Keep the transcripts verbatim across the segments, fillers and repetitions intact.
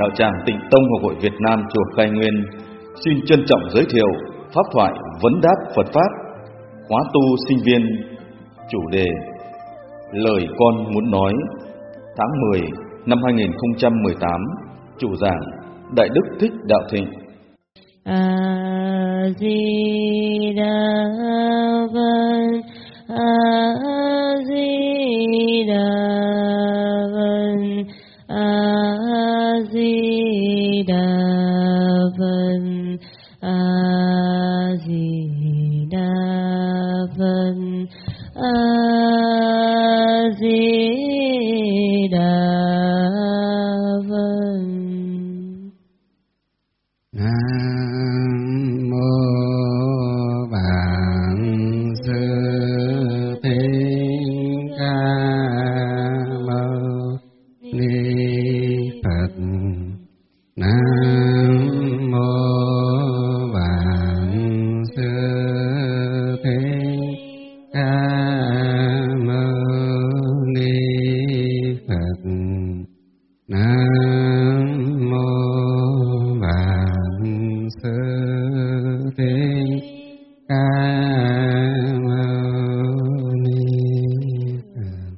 đạo tràng Tịnh Tông Học hội Việt Nam chùa Khai Nguyên xin trân trọng giới thiệu pháp thoại vấn đáp Phật pháp khóa tu sinh viên, chủ đề lời con muốn nói, tháng mười năm hai nghìn không trăm mười tám, chủ giảng Đại Đức Thích Đạo Thịnh. A Di Đà Phật, A Di Đà Phật, A Di Đà Phật, A Di Đà Phật, A Di Đà Phật. Nam mô Bổn Sư Thích Ca Mâu Ni Phật. Nam mô Bổn Sư Thích Ca Mâu Ni Phật. Nam mô Bổn Sư Thích Ca Mâu Ni Phật.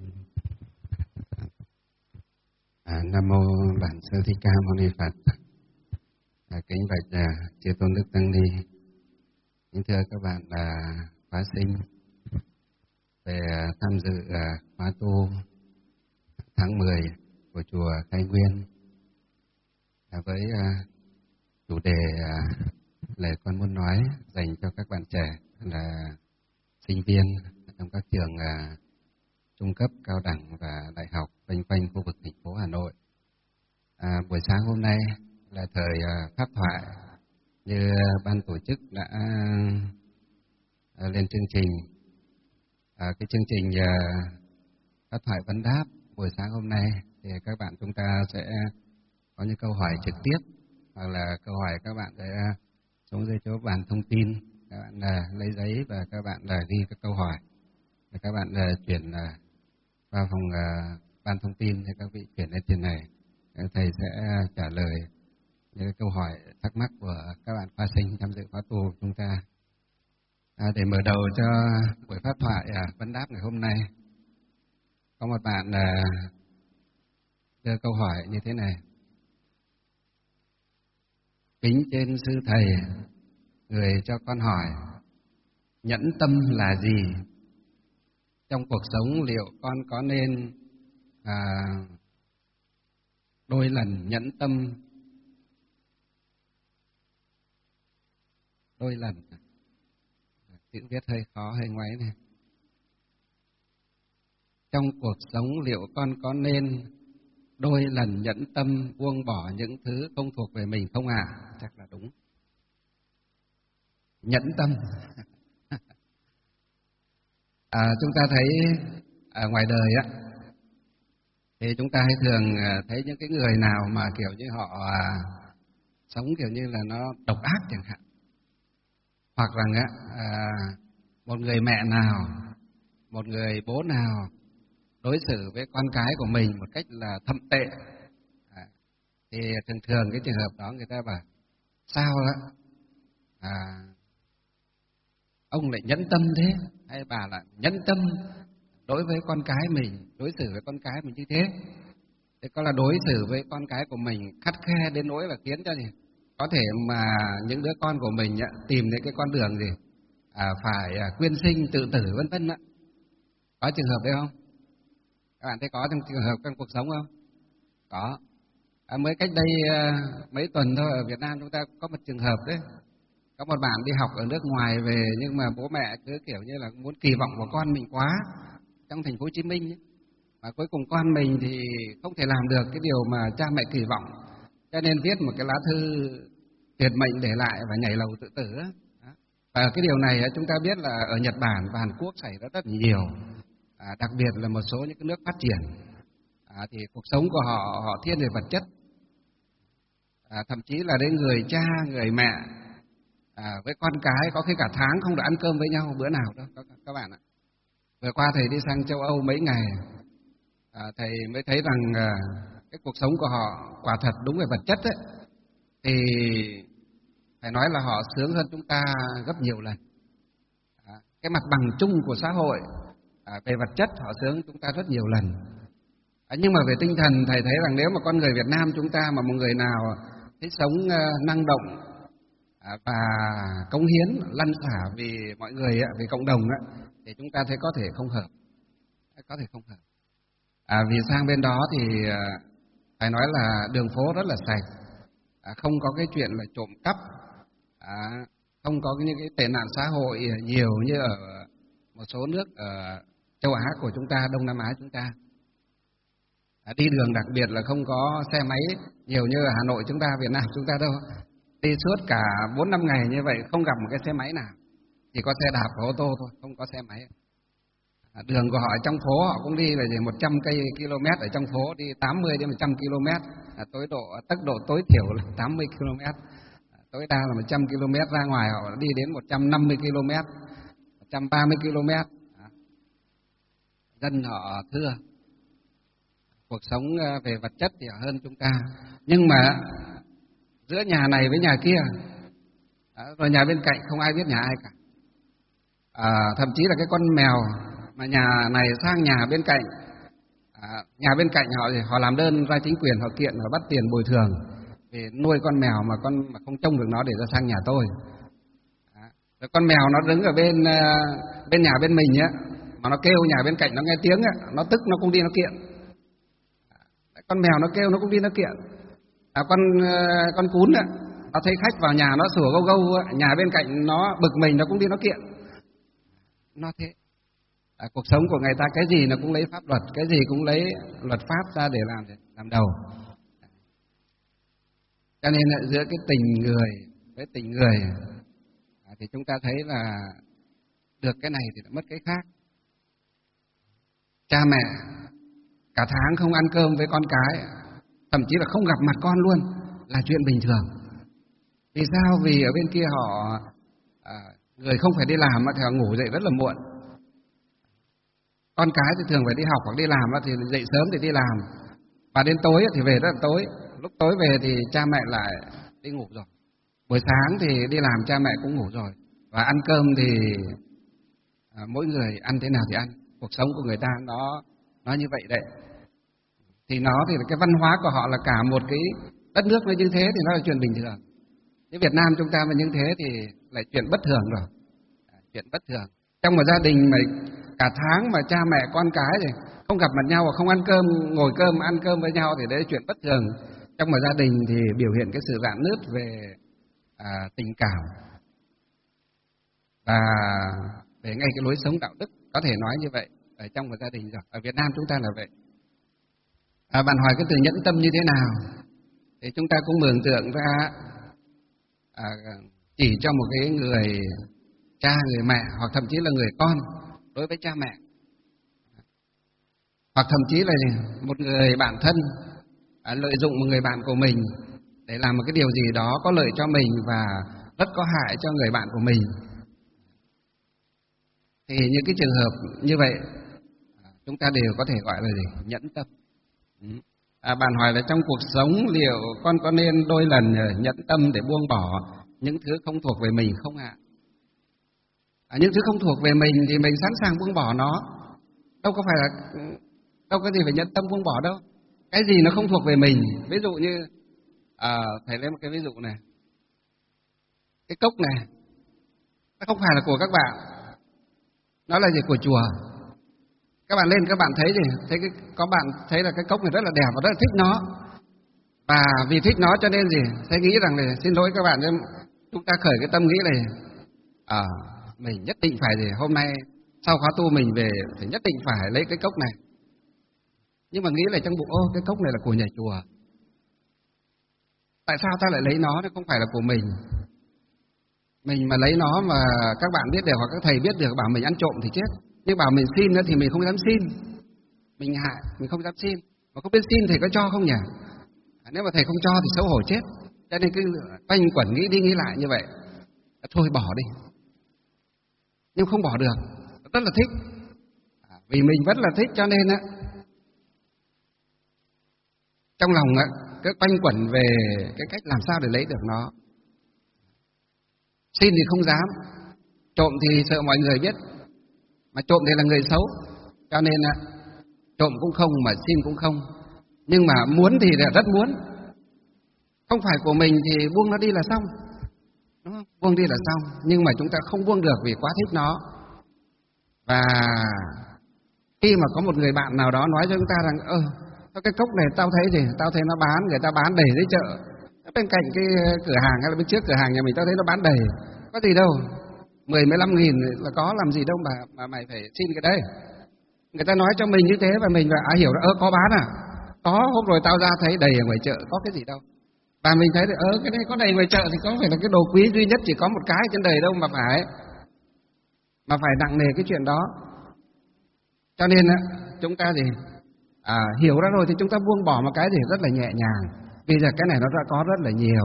À, Nam mô Bổn Sư Thích Ca Mâu Ni Phật. À, kính bạch à, chư tôn đức tăng ni, kính thưa các bạn là khóa sinh về tham dự à, khóa tu tháng mười của chùa Khai Nguyên à, với à, chủ đề à, lời con muốn nói dành cho các bạn trẻ là sinh viên trong các trường à, trung cấp, cao đẳng và đại học quanh quanh khu vực thành phố Hà Nội. À, buổi sáng hôm nay là thời à, pháp thoại như ban tổ chức đã à, lên chương trình. À, cái chương trình à, pháp thoại vấn đáp buổi sáng hôm nay thì các bạn chúng ta sẽ có những câu hỏi trực tiếp, hoặc là câu hỏi các bạn sẽ xuống dưới chỗ bàn thông tin, các bạn là lấy giấy và các bạn là ghi các câu hỏi, và các bạn là chuyển là vào phòng uh, ban thông tin, thì các vị chuyển lên trên này, thầy sẽ trả lời những câu hỏi thắc mắc của các bạn khóa sinh tham dự khóa tu của chúng ta. À, để mở đầu cho buổi pháp thoại à, vấn đáp ngày hôm nay, có một bạn là đưa câu hỏi như thế này: kính trên sư thầy, người cho con hỏi, nhẫn tâm là gì? Trong cuộc sống liệu con có nên à, đôi lần nhẫn tâm? Đôi lần, chữ viết hơi khó, hơi ngoáy này. Trong cuộc sống liệu con có nên đôi lần nhẫn tâm buông bỏ những thứ không thuộc về mình không ạ? À? Chắc là đúng. Nhẫn tâm. à, chúng ta thấy à, ngoài đời á, thì chúng ta hay thường thấy những cái người nào mà kiểu như họ à, sống kiểu như là nó độc ác chẳng hạn, hoặc rằng á à, một người mẹ nào, một người bố nào đối xử với con cái của mình một cách là thậm tệ, à, thì thường thường cái trường hợp đó người ta bảo sao đó à, ông lại nhẫn tâm thế, hay bà là nhẫn tâm đối với con cái mình, đối xử với con cái mình như thế. Thế có là đối xử với con cái của mình khắt khe đến nỗi là khiến cho gì có thể mà những đứa con của mình á, tìm đến cái con đường gì à, phải à, quyên sinh tự tử vân vân á. Có trường hợp đấy không? Các bạn thấy có trong trường hợp trong cuộc sống không? Có. À, mới cách đây à, mấy tuần thôi, ở Việt Nam chúng ta có một trường hợp đấy. Có một bạn đi học ở nước ngoài về, nhưng mà bố mẹ cứ kiểu như là muốn kỳ vọng vào con mình quá, trong thành phố Hồ Chí Minh ấy. Mà cuối cùng con mình thì không thể làm được cái điều mà cha mẹ kỳ vọng, cho nên viết một cái lá thư tuyệt mệnh để lại và nhảy lầu tự tử. Và cái điều này chúng ta biết là ở Nhật Bản và Hàn Quốc xảy ra rất nhiều, à, đặc biệt là một số những cái nước phát triển, à, thì cuộc sống của họ họ thiên về vật chất, à, thậm chí là đến người cha, người mẹ à, với con cái có khi cả tháng không được ăn cơm với nhau bữa nào đâu các, các bạn ạ. Vừa qua thầy đi sang châu Âu mấy ngày, à, thầy mới thấy rằng à, cái cuộc sống của họ quả thật đúng về vật chất ấy, thì phải nói là họ sướng hơn chúng ta gấp nhiều lần. À, cái mặt bằng chung của xã hội à, về vật chất họ sướng chúng ta rất nhiều lần. À, nhưng mà về tinh thần thầy thấy rằng nếu mà con người Việt Nam chúng ta mà một người nào thích sống uh, năng động à, và cống hiến lăn xả vì mọi người, vì cộng đồng á, thì chúng ta thấy có thể không hợp, có thể không hợp. À, vì sang bên đó thì à, phải nói là đường phố rất là sạch, à, không có cái chuyện là trộm cắp, à, không có những cái tệ nạn xã hội nhiều như ở một số nước ở châu Á của chúng ta, Đông Nam Á chúng ta. À, đi đường đặc biệt là không có xe máy nhiều như ở Hà Nội chúng ta, Việt Nam chúng ta đâu. Đi suốt cả bốn năm ngày như vậy không gặp một cái xe máy nào, chỉ có xe đạp và ô tô thôi, không có xe máy. À, đường của họ ở trong phố họ cũng đi về một trăm cây km ở trong phố, đi tám mươi đến một trăm km, à, tối độ tốc độ tối thiểu là tám mươi km, à, tối đa là một trăm km, ra ngoài họ đi đến một trăm năm mươi km, một trăm ba mươi km. À, dân họ thưa, cuộc sống về vật chất thì hơn chúng ta, nhưng mà giữa nhà này với nhà kia, à, rồi nhà bên cạnh không ai biết nhà ai cả. À, thậm chí là cái con mèo mà nhà này sang nhà bên cạnh, à, nhà bên cạnh họ thì họ làm đơn ra chính quyền, họ kiện, họ bắt tiền bồi thường vì nuôi con mèo mà con mà không trông được nó để ra sang nhà tôi. À, rồi con mèo nó đứng ở bên uh, bên nhà bên mình á, mà nó kêu nhà bên cạnh nó nghe tiếng á, nó tức nó cũng đi nó kiện. À, con mèo nó kêu nó cũng đi nó kiện. À, con uh, con cún á, nó thấy khách vào nhà nó sủa gâu gâu á, nhà bên cạnh nó bực mình nó cũng đi nó kiện. Nó thế. À, cuộc sống của người ta cái gì nó cũng lấy pháp luật, cái gì cũng lấy luật pháp ra để làm làm đầu. Cho nên là giữa cái tình người với tình người, à, thì chúng ta thấy là được cái này thì mất cái khác. Cha mẹ cả tháng không ăn cơm với con cái, thậm chí là không gặp mặt con luôn là chuyện bình thường. Vì sao? Vì ở bên kia họ à, người không phải đi làm mà thì họ ngủ dậy rất là muộn. Con cái thì thường phải đi học hoặc đi làm thì dậy sớm thì đi làm, và đến tối thì về rất là tối. Lúc tối về thì cha mẹ lại đi ngủ rồi. Buổi sáng thì đi làm cha mẹ cũng ngủ rồi. Và ăn cơm thì à, mỗi người ăn thế nào thì ăn. Cuộc sống của người ta nó nó như vậy đấy. Thì nó thì cái văn hóa của họ là cả một cái đất nước nó như thế thì nó là chuyện bình thường. Nếu Việt Nam chúng ta mà như thế thì lại chuyện bất thường rồi. À, chuyện bất thường. Trong một gia đình mà cả tháng mà cha mẹ con cái thì không gặp mặt nhau và không ăn cơm, ngồi cơm ăn cơm với nhau thì đấy là chuyện bất thường. Trong một gia đình thì biểu hiện cái sự rạn nứt về à, tình cảm và về ngay cái lối sống đạo đức, có thể nói như vậy ở trong một gia đình rồi. Ở Việt Nam chúng ta là vậy. À, bạn hỏi cái từ nhẫn tâm như thế nào thì chúng ta cũng mường tượng ra à, chỉ cho một cái người cha, người mẹ hoặc thậm chí là người con đối với cha mẹ, hoặc thậm chí là một người bạn thân à, lợi dụng một người bạn của mình để làm một cái điều gì đó có lợi cho mình và rất có hại cho người bạn của mình. Thì những cái trường hợp như vậy chúng ta đều có thể gọi là gì? Nhẫn tâm. À, bạn hỏi là trong cuộc sống liệu con có nên đôi lần nhẫn tâm để buông bỏ những thứ không thuộc về mình không ạ? À, những thứ không thuộc về mình thì mình sẵn sàng buông bỏ nó. Đâu có phải là đâu có gì phải nhẫn tâm buông bỏ đâu. Cái gì nó không thuộc về mình, ví dụ như à, thầy lấy một cái ví dụ này. Cái cốc này nó không phải là của các bạn, nó là gì? Của chùa. Các bạn lên các bạn thấy gì? Thấy cái, có bạn thấy là cái cốc này rất là đẹp và rất là thích nó. Và vì thích nó cho nên gì? Thầy nghĩ rằng này, xin lỗi các bạn, chúng ta khởi cái tâm nghĩ này, à, mình nhất định phải gì? Hôm nay sau khóa tu mình về thì nhất định phải lấy cái cốc này. Nhưng mà nghĩ là trong bụng, ô cái cốc này là của nhà chùa. Tại sao ta lại lấy nó? Nó không phải là của mình. Mình mà lấy nó mà các bạn biết được hoặc các thầy biết được bảo mình ăn trộm thì chết. Nhưng bảo mình xin nữa thì mình không dám xin. Mình hại, mình không dám xin. Mà không biết xin thầy có cho không nhỉ? À, nếu mà thầy không cho thì xấu hổ chết. Cho nên cứ quanh quẩn nghĩ đi nghĩ lại như vậy. À, thôi bỏ đi. Nhưng không bỏ được. Rất là thích. À, vì mình rất là thích cho nên á, trong lòng á, cứ quanh quẩn về cái cách làm sao để lấy được nó. Xin thì không dám, trộm thì sợ mọi người biết, mà trộm thì là người xấu, cho nên á, trộm cũng không mà xin cũng không. Nhưng mà muốn thì là rất muốn, không phải của mình thì buông nó đi là xong, đúng không? Buông đi là xong, nhưng mà chúng ta không buông được vì quá thích nó. Và khi mà có một người bạn nào đó nói cho chúng ta rằng ơ cái cốc này tao thấy gì, tao thấy nó bán, người ta bán đầy dưới chợ, bên cạnh cái cửa hàng hay là bên trước cửa hàng nhà mình tao thấy nó bán đầy, có gì đâu, mười mười lăm nghìn là có, làm gì đâu mà mà mày phải xin cái đấy. Người ta nói cho mình như thế và mình à hiểu là ơ có bán à, có, hôm rồi tao ra thấy đầy ở ngoài chợ, có cái gì đâu. Và mình thấy ơ cái này có đầy ngoài chợ thì có phải là cái đồ quý duy nhất chỉ có một cái trên đời đâu mà phải mà phải nặng nề cái chuyện đó. Cho nên á, chúng ta gì à, hiểu ra rồi thì chúng ta buông bỏ một cái gì rất là nhẹ nhàng, vì giờ cái này nó đã có rất là nhiều.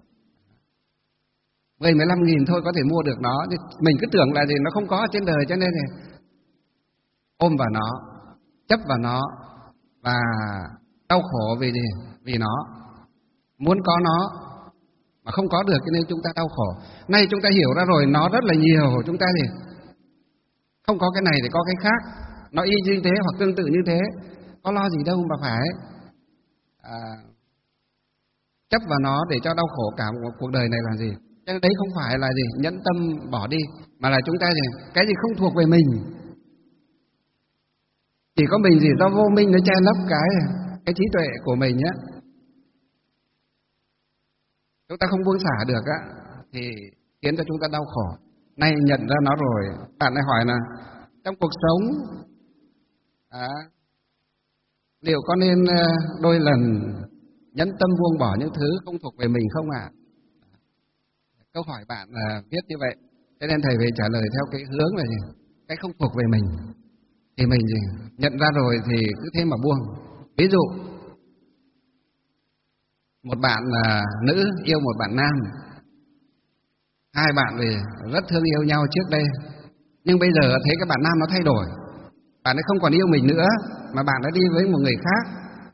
Mười mười lăm nghìn thôi có thể mua được nó, mình cứ tưởng là gì nó không có ở trên đời, cho nên thì ôm vào nó, chấp vào nó và đau khổ vì gì? Vì nó muốn có nó mà không có được, cho nên chúng ta đau khổ. Nay chúng ta hiểu ra rồi, nó rất là nhiều, chúng ta thì không có cái này thì có cái khác, nó y như thế hoặc tương tự như thế, có lo gì đâu mà phải à, chấp vào nó để cho đau khổ cả một cuộc đời này là gì? Cho nên đấy không phải là gì nhẫn tâm bỏ đi, mà là chúng ta gì cái gì không thuộc về mình, chỉ có mình gì do vô minh nó che lấp cái cái trí tuệ của mình nhé. Chúng ta không buông xả được á thì khiến cho chúng ta đau khổ. Nay nhận ra nó rồi, bạn lại hỏi là trong cuộc sống à, liệu có nên đôi lần nhẫn tâm buông bỏ những thứ không thuộc về mình không ạ? À? Câu hỏi bạn là viết như vậy, cho nên thầy về trả lời theo cái hướng là gì? Cái không thuộc về mình thì mình gì nhận ra rồi thì cứ thế mà buông. Ví dụ một bạn là nữ yêu một bạn nam, hai bạn thì rất thương yêu nhau trước đây, nhưng bây giờ thấy cái bạn nam nó thay đổi, bạn ấy không còn yêu mình nữa mà bạn đã đi với một người khác.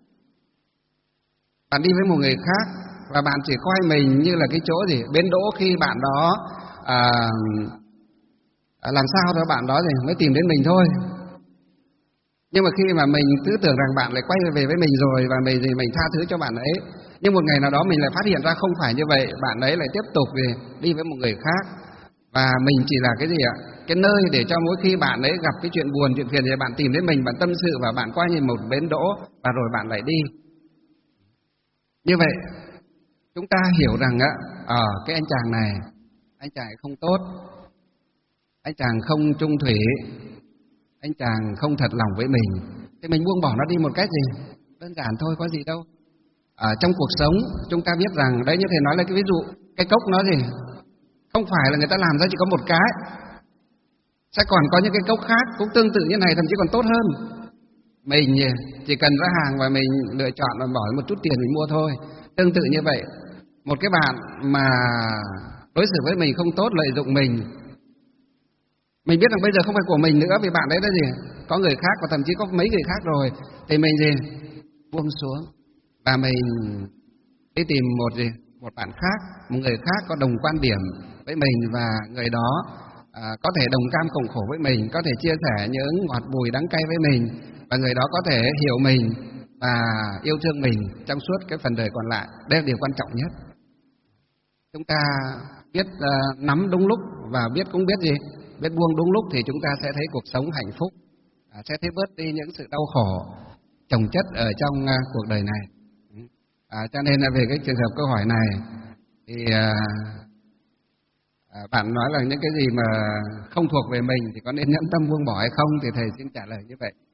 Bạn đi với một người khác và bạn chỉ coi mình như là cái chỗ gì bến đỗ khi bạn đó à, làm sao đó bạn đó thì mới tìm đến mình thôi. Nhưng mà khi mà mình cứ tưởng rằng bạn lại quay về với mình rồi và mình thì mình tha thứ cho bạn ấy, nhưng một ngày nào đó mình lại phát hiện ra không phải như vậy, bạn ấy lại tiếp tục đi, đi với một người khác, và mình chỉ là cái gì ạ? Cái nơi để cho mỗi khi bạn ấy gặp cái chuyện buồn, chuyện phiền thì bạn tìm đến mình, bạn tâm sự và bạn coi như một bến đỗ và rồi bạn lại đi. Như vậy chúng ta hiểu rằng á, ở à, cái anh chàng này, anh chàng không tốt, anh chàng không trung thủy, anh chàng không thật lòng với mình, thì mình buông bỏ nó đi một cách gì đơn giản thôi, có gì đâu. Ở trong cuộc sống chúng ta biết rằng đấy, như thầy nói là cái ví dụ cái cốc nó gì không phải là người ta làm ra chỉ có một cái, sẽ còn có những cái cốc khác cũng tương tự như này, thậm chí còn tốt hơn. Mình chỉ cần ra hàng và mình lựa chọn và bỏ một chút tiền mình mua thôi. Tương tự như vậy, một cái bạn mà đối xử với mình không tốt, lợi dụng mình, mình biết rằng bây giờ không phải của mình nữa vì bạn đấy là gì có người khác và thậm chí có mấy người khác rồi, thì mình gì buông xuống và mình đi tìm một gì một bạn khác, một người khác có đồng quan điểm với mình, và người đó à, có thể đồng cam cộng khổ với mình, có thể chia sẻ những ngọt bùi đắng cay với mình, và người đó có thể hiểu mình và yêu thương mình trong suốt cái phần đời còn lại. Đây là điều quan trọng nhất. Chúng ta biết uh, nắm đúng lúc và biết cũng biết gì biết buông đúng lúc thì chúng ta sẽ thấy cuộc sống hạnh phúc, à, sẽ thấy bớt đi những sự đau khổ chồng chất ở trong uh, cuộc đời này. À, cho nên là về cái trường hợp câu hỏi này thì à, à, bạn nói là những cái gì mà không thuộc về mình thì có nên nhẫn tâm buông bỏ hay không, thì thầy xin trả lời như vậy.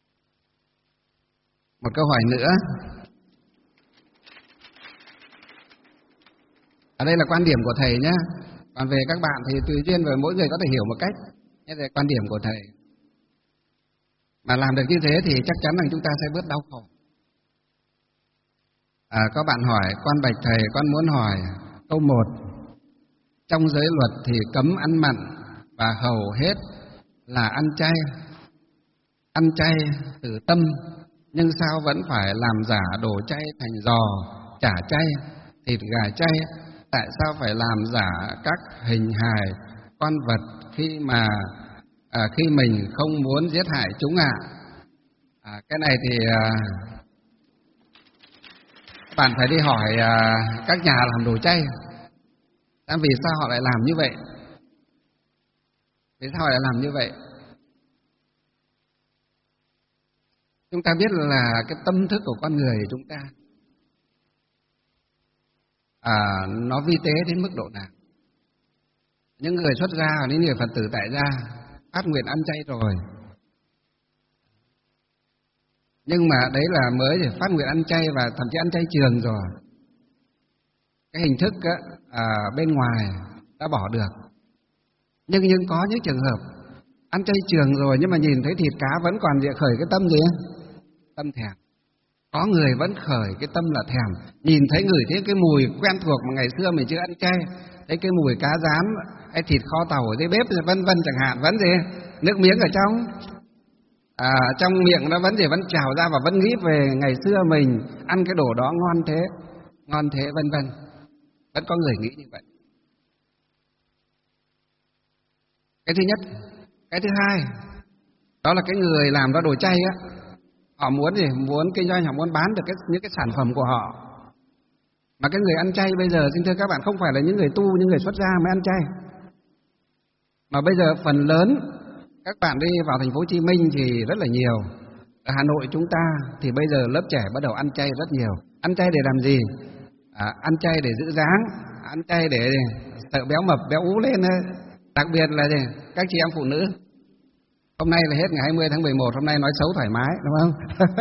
Một câu hỏi nữa, ở đây là quan điểm của thầy nhé, còn về các bạn thì tùy duyên và mỗi người có thể hiểu một cách, nhưng là quan điểm của thầy. Mà làm được như thế thì chắc chắn rằng chúng ta sẽ bớt đau khổ. À, có bạn hỏi, con bạch thầy, con muốn hỏi câu một, trong giới luật thì cấm ăn mặn và hầu hết là ăn chay, ăn chay từ tâm nhưng sao vẫn phải làm giả đồ chay thành giò, chả chay, thịt gà chay? Tại sao phải làm giả các hình hài con vật khi mà à, khi mình không muốn giết hại chúng ạ? À? À, cái này thì à, bạn phải đi hỏi à, các nhà làm đồ chay, à, vì sao họ lại làm như vậy? Vì sao họ lại làm như vậy? Chúng ta biết là cái tâm thức của con người chúng ta à, nó vi tế đến mức độ nào. Những người xuất gia hoặc những người Phật tử tại gia phát nguyện ăn chay rồi, nhưng mà đấy là mới để phát nguyện ăn chay và thậm chí ăn chay trường rồi. Cái hình thức á, à, bên ngoài đã bỏ được. Nhưng nhưng có những trường hợp ăn chay trường rồi nhưng mà nhìn thấy thịt cá vẫn còn khởi cái tâm gì? Tâm thèm. Có người vẫn khởi cái tâm là thèm, nhìn thấy ngửi thấy cái mùi quen thuộc mà ngày xưa mình chưa ăn chay, thấy cái mùi cá rán hay thịt kho tàu ở dưới bếp vân vân chẳng hạn, vẫn gì nước miếng ở trong à, trong miệng nó vẫn gì vẫn trào ra và vẫn nghĩ về ngày xưa mình ăn cái đồ đó ngon thế, ngon thế vân vân. Vẫn có người nghĩ như vậy. Cái thứ nhất. Cái thứ hai, đó là cái người làm ra đồ chay á, họ muốn gì? Muốn kinh doanh, họ muốn bán được cái, những cái sản phẩm của họ. Mà cái người ăn chay bây giờ, xin thưa các bạn, không phải là những người tu, những người xuất gia mới ăn chay. Mà bây giờ phần lớn các bạn đi vào thành phố Hồ Chí Minh thì rất là nhiều. Ở Hà Nội chúng ta thì bây giờ lớp trẻ bắt đầu ăn chay rất nhiều. Ăn chay để làm gì? À, ăn chay để giữ dáng, ăn chay để sợ béo mập, béo ú lên. Đặc biệt là gì? Các chị em phụ nữ. Hôm nay là hết ngày hai mươi tháng mười một, hôm nay nói xấu thoải mái, đúng không?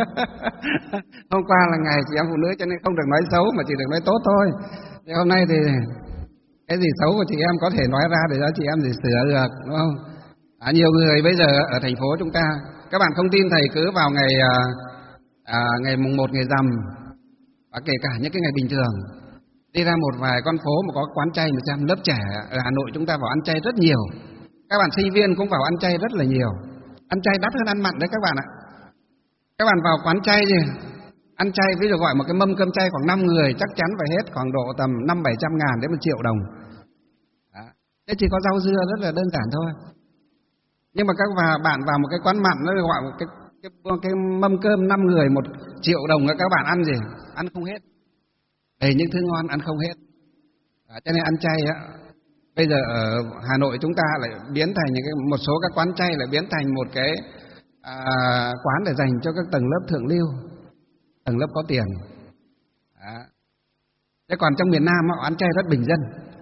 Hôm qua là ngày chị em phụ nữ cho nên không được nói xấu mà chỉ được nói tốt thôi. Nhưng hôm nay thì cái gì xấu của chị em có thể nói ra để cho chị em gì sửa được, đúng không? À, nhiều người bây giờ ở thành phố chúng ta, các bạn không tin thầy cứ vào ngày à, à, ngày mùng một ngày rằm, và kể cả những cái ngày bình thường, đi ra một vài con phố mà có quán chay mà xem, lớp trẻ ở Hà Nội chúng ta vào ăn chay rất nhiều. Các bạn sinh viên cũng vào ăn chay rất là nhiều. Ăn chay đắt hơn ăn mặn đấy các bạn ạ. Các bạn vào quán chay gì, ăn chay ví dụ gọi một cái mâm cơm chay khoảng năm người chắc chắn phải hết khoảng độ tầm năm bảy trăm ngàn đến một triệu đồng. Đó. Thế chỉ có rau dưa rất là đơn giản thôi. Nhưng mà các bạn vào một cái quán mặn nó gọi một cái cái, cái mâm cơm năm người một triệu đồng, các bạn ăn gì? Ăn không hết. Đầy những thứ ngon ăn không hết. Đó. Cho nên ăn chay á, bây giờ ở Hà Nội chúng ta lại biến thành những cái, một số các quán chay lại biến thành một cái à, quán để dành cho các tầng lớp thượng lưu, tầng lớp có tiền. Đó. Thế còn trong miền Nam họ ăn chay rất bình dân,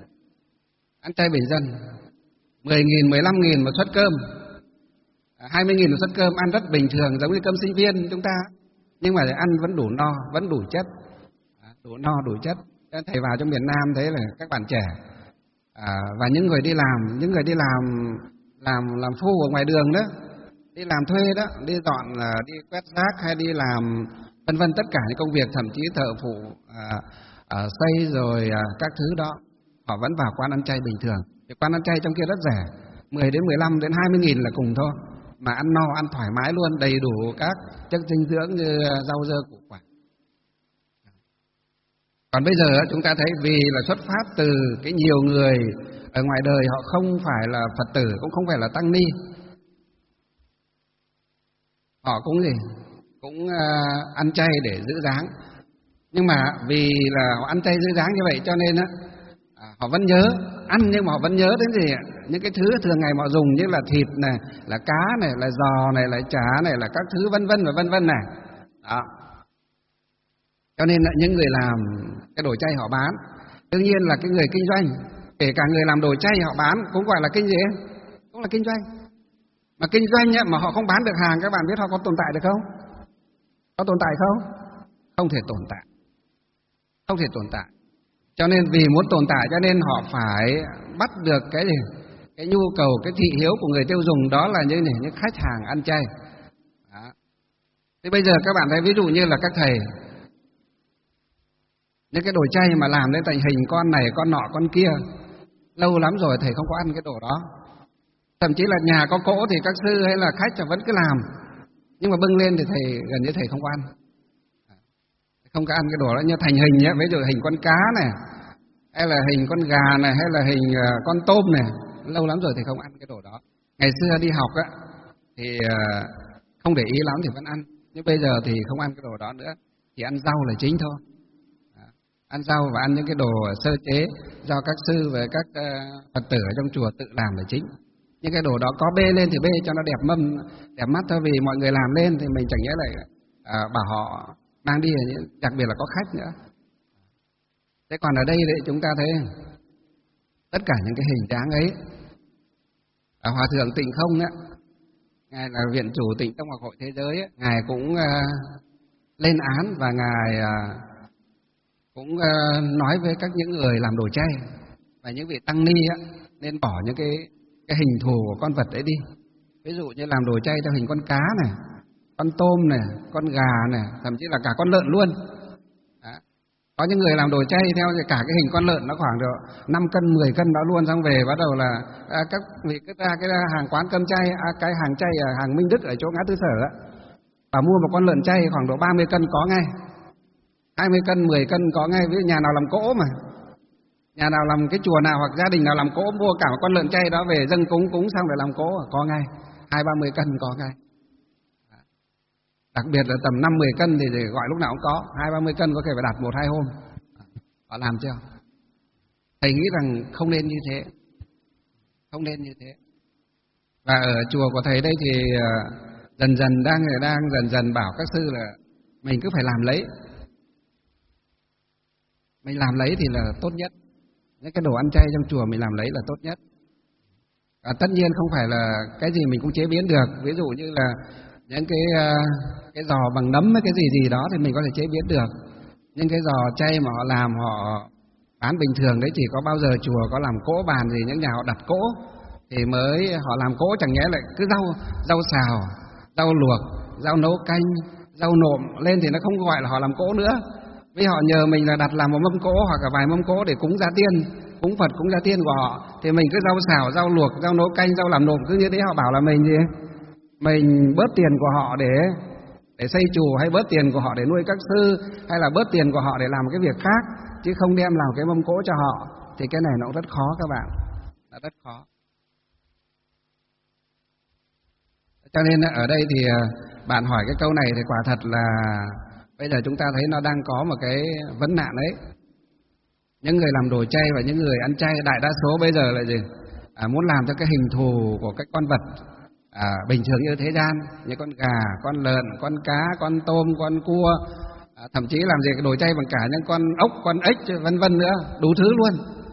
ăn chay bình dân, mười nghìn, mười lăm nghìn một suất cơm, hai mươi nghìn một suất cơm, ăn rất bình thường giống như cơm sinh viên chúng ta, nhưng mà ăn vẫn đủ no, vẫn đủ chất, đủ no đủ chất. Thầy vào trong miền Nam thấy là các bạn trẻ à, và những người đi làm, những người đi làm làm làm phu ở ngoài đường đó, đi làm thuê đó, đi dọn, đi quét rác hay đi làm vân vân, tất cả những công việc, thậm chí thợ phụ à, à, xây rồi à, các thứ đó, họ vẫn vào quán ăn chay bình thường. Thì quán ăn chay trong kia rất rẻ, mười đến mười lăm đến hai mươi nghìn là cùng thôi, mà ăn no, ăn thoải mái luôn, đầy đủ các chất dinh dưỡng như rau dưa củ quả. Còn bây giờ chúng ta thấy vì là xuất phát từ cái nhiều người ở ngoài đời, họ không phải là Phật tử, cũng không phải là tăng ni, họ cũng gì cũng uh, ăn chay để giữ dáng. Nhưng mà vì là họ ăn chay giữ dáng như vậy cho nên á, họ vẫn nhớ ăn, nhưng mà họ vẫn nhớ đến gì? Những cái thứ thường ngày họ dùng như là thịt này, là cá này, là giò này, là chả này, là các thứ vân vân và vân vân này. Đó. Cho nên là những người làm cái đồ chay họ bán. Đương nhiên là cái người kinh doanh, kể cả người làm đồ chay họ bán cũng gọi là kinh gì? Cũng là kinh doanh. Mà kinh doanh ấy, mà họ không bán được hàng, các bạn biết họ có tồn tại được không? Có tồn tại không? Không thể tồn tại. Không thể tồn tại. Cho nên vì muốn tồn tại cho nên họ phải bắt được cái gì? Cái nhu cầu, cái thị hiếu của người tiêu dùng, đó là như này, những khách hàng ăn chay. Đó. Thế bây giờ các bạn thấy ví dụ như là các thầy, những cái đồ chay mà làm lên thành hình con này, con nọ, con kia, lâu lắm rồi thầy không có ăn cái đồ đó. Thậm chí là nhà có cỗ thì các sư hay là khách vẫn cứ làm. Nhưng mà bưng lên thì thầy gần như thầy không có ăn. Không có ăn cái đồ đó như thành hình nhé, ví dụ hình con cá này, hay là hình con gà này, hay là hình con tôm này. Lâu lắm rồi thì không ăn cái đồ đó. Ngày xưa đi học á thì không để ý lắm thì vẫn ăn, nhưng bây giờ thì không ăn cái đồ đó nữa, chỉ ăn rau là chính thôi. Ăn rau và ăn những cái đồ sơ chế do các sư và các Phật tử ở trong chùa tự làm là chính. Những cái đồ đó có bê lên thì bê cho nó đẹp mâm, đẹp mắt thôi, vì mọi người làm lên thì mình chẳng nhẽ lại à, bảo họ mang đi, đặc biệt là có khách nữa. Thế còn ở đây đấy chúng ta thấy tất cả những cái hình dáng ấy, à, Hòa thượng Tịnh Không đấy, ngài là viện chủ Tịnh Tông Học Hội Thế Giới ấy, ngài cũng uh, lên án và ngài uh, cũng uh, nói với các những người làm đồ chay và những vị tăng ni á, nên bỏ những cái cái hình thù của con vật đấy đi. Ví dụ như làm đồ chay theo hình con cá này, con tôm này, con gà này, thậm chí là cả con lợn luôn. Đó. Có những người làm đồ chay theo cả cái hình con lợn nó khoảng được năm cân, mười cân đó luôn, xong về bắt đầu là à, các vị cứ ra cái hàng quán cơm chay, à, cái hàng chay ở hàng Minh Đức ở chỗ ngã tư Sở á, và mua một con lợn chay khoảng độ ba mươi cân có ngay, hai mươi cân, mười cân có ngay. Ví dụ nhà nào làm cỗ mà, nhà nào làm cái chùa nào hoặc gia đình nào làm cỗ mua cả một con lợn chay đó về dâng cúng, cúng xong rồi làm cỗ có ngay, hai ba mươi cân có ngay. Đặc biệt là tầm năm mười cân thì gọi lúc nào cũng có, hai ba mươi cân có thể phải đặt một hai hôm. Họ làm chưa? Thầy nghĩ rằng không nên như thế, không nên như thế. Và ở chùa của thầy đây thì dần dần đang đang dần dần bảo các sư là mình cứ phải làm lấy, mình làm lấy thì là tốt nhất. Những cái đồ ăn chay trong chùa mình làm lấy là tốt nhất. À, tất nhiên không phải là cái gì mình cũng chế biến được. Ví dụ như là những cái cái giò bằng nấm hay cái gì gì đó thì mình có thể chế biến được. Nhưng cái giò chay mà họ làm, họ bán bình thường đấy, chỉ có bao giờ chùa có làm cỗ bàn gì, những nhà họ đặt cỗ thì mới họ làm cỗ, chẳng nhẽ lại cứ rau rau xào, rau luộc, rau nấu canh, rau nộm lên thì nó không gọi là họ làm cỗ nữa. Vì họ nhờ mình là đặt làm một mâm cỗ hoặc là vài mâm cỗ để cúng gia tiên, cúng Phật, cúng gia tiên của họ, thì mình cứ rau xào, rau luộc, rau nấu canh, rau làm nộm cứ như thế, họ bảo là mình gì mình bớt tiền của họ để để xây chùa, hay bớt tiền của họ để nuôi các sư, hay là bớt tiền của họ để làm cái việc khác, chứ không đem làm cái mâm cỗ cho họ. Thì cái này nó cũng rất khó các bạn, là rất khó. Cho nên ở đây thì bạn hỏi cái câu này thì quả thật là bây giờ chúng ta thấy nó đang có một cái vấn nạn ấy. Những người làm đồ chay và những người ăn chay đại đa số bây giờ là gì? À, muốn làm cho cái hình thù của cái con vật à, bình thường như thế gian, như con gà, con lợn, con cá, con tôm, con cua, à, thậm chí làm gì cái đồ chay bằng cả những con ốc, con ếch, vân vân nữa, đủ thứ luôn.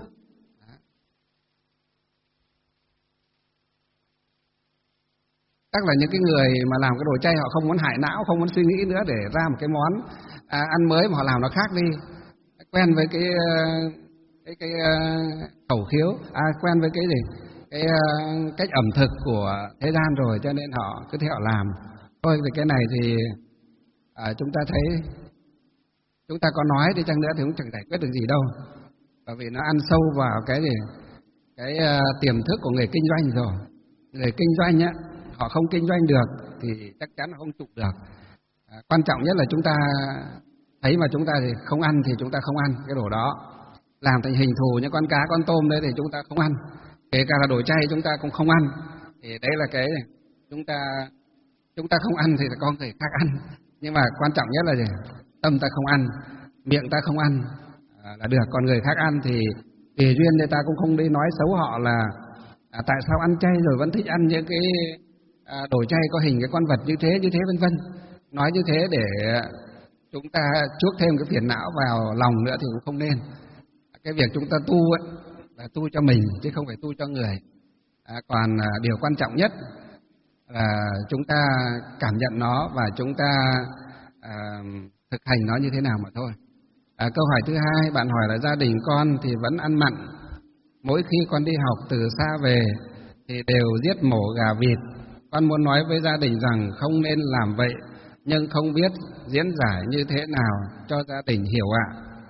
Chắc là những cái người mà làm cái đồ chay họ không muốn hại não, không muốn suy nghĩ nữa để ra một cái món à, ăn mới mà họ làm nó khác đi. Quen với cái cái cái uh, khẩu khiếu, à, quen với cái gì, cái uh, cách ẩm thực của thế gian rồi, cho nên họ cứ thế họ làm thôi. Thì cái này thì à, chúng ta thấy, chúng ta có nói đi chăng nữa thì cũng chẳng giải quyết được gì đâu, bởi vì nó ăn sâu vào cái gì, cái uh, tiềm thức của người kinh doanh rồi. Người kinh doanh á, họ không kinh doanh được thì chắc chắn là không trụ được. À, quan trọng nhất là chúng ta thấy mà chúng ta thì không ăn thì chúng ta không ăn cái đồ đó, làm thành hình thù những con cá, con tôm đấy thì chúng ta không ăn. Kể cả là đồ chay chúng ta cũng không ăn. Thì đấy là cái này. Chúng ta chúng ta không ăn thì có người khác ăn. Nhưng mà quan trọng nhất là gì? Tâm ta không ăn, miệng ta không ăn à, là được. Còn người khác ăn thì tùy duyên, người ta cũng không đi nói xấu họ là à, tại sao ăn chay rồi vẫn thích ăn những cái à, đồ chay có hình cái con vật như thế, như thế vân vân. Nói như thế để chúng ta chuốc thêm cái phiền não vào lòng nữa thì cũng không nên. Cái việc chúng ta tu ấy, là tu cho mình chứ không phải tu cho người. À, còn à, điều quan trọng nhất là chúng ta cảm nhận nó và chúng ta à, thực hành nó như thế nào mà thôi. À, câu hỏi thứ hai, bạn hỏi là gia đình con thì vẫn ăn mặn. Mỗi khi con đi học từ xa về thì đều giết mổ gà vịt. Con muốn nói với gia đình rằng không nên làm vậy, nhưng không biết diễn giải như thế nào cho gia đình hiểu ạ.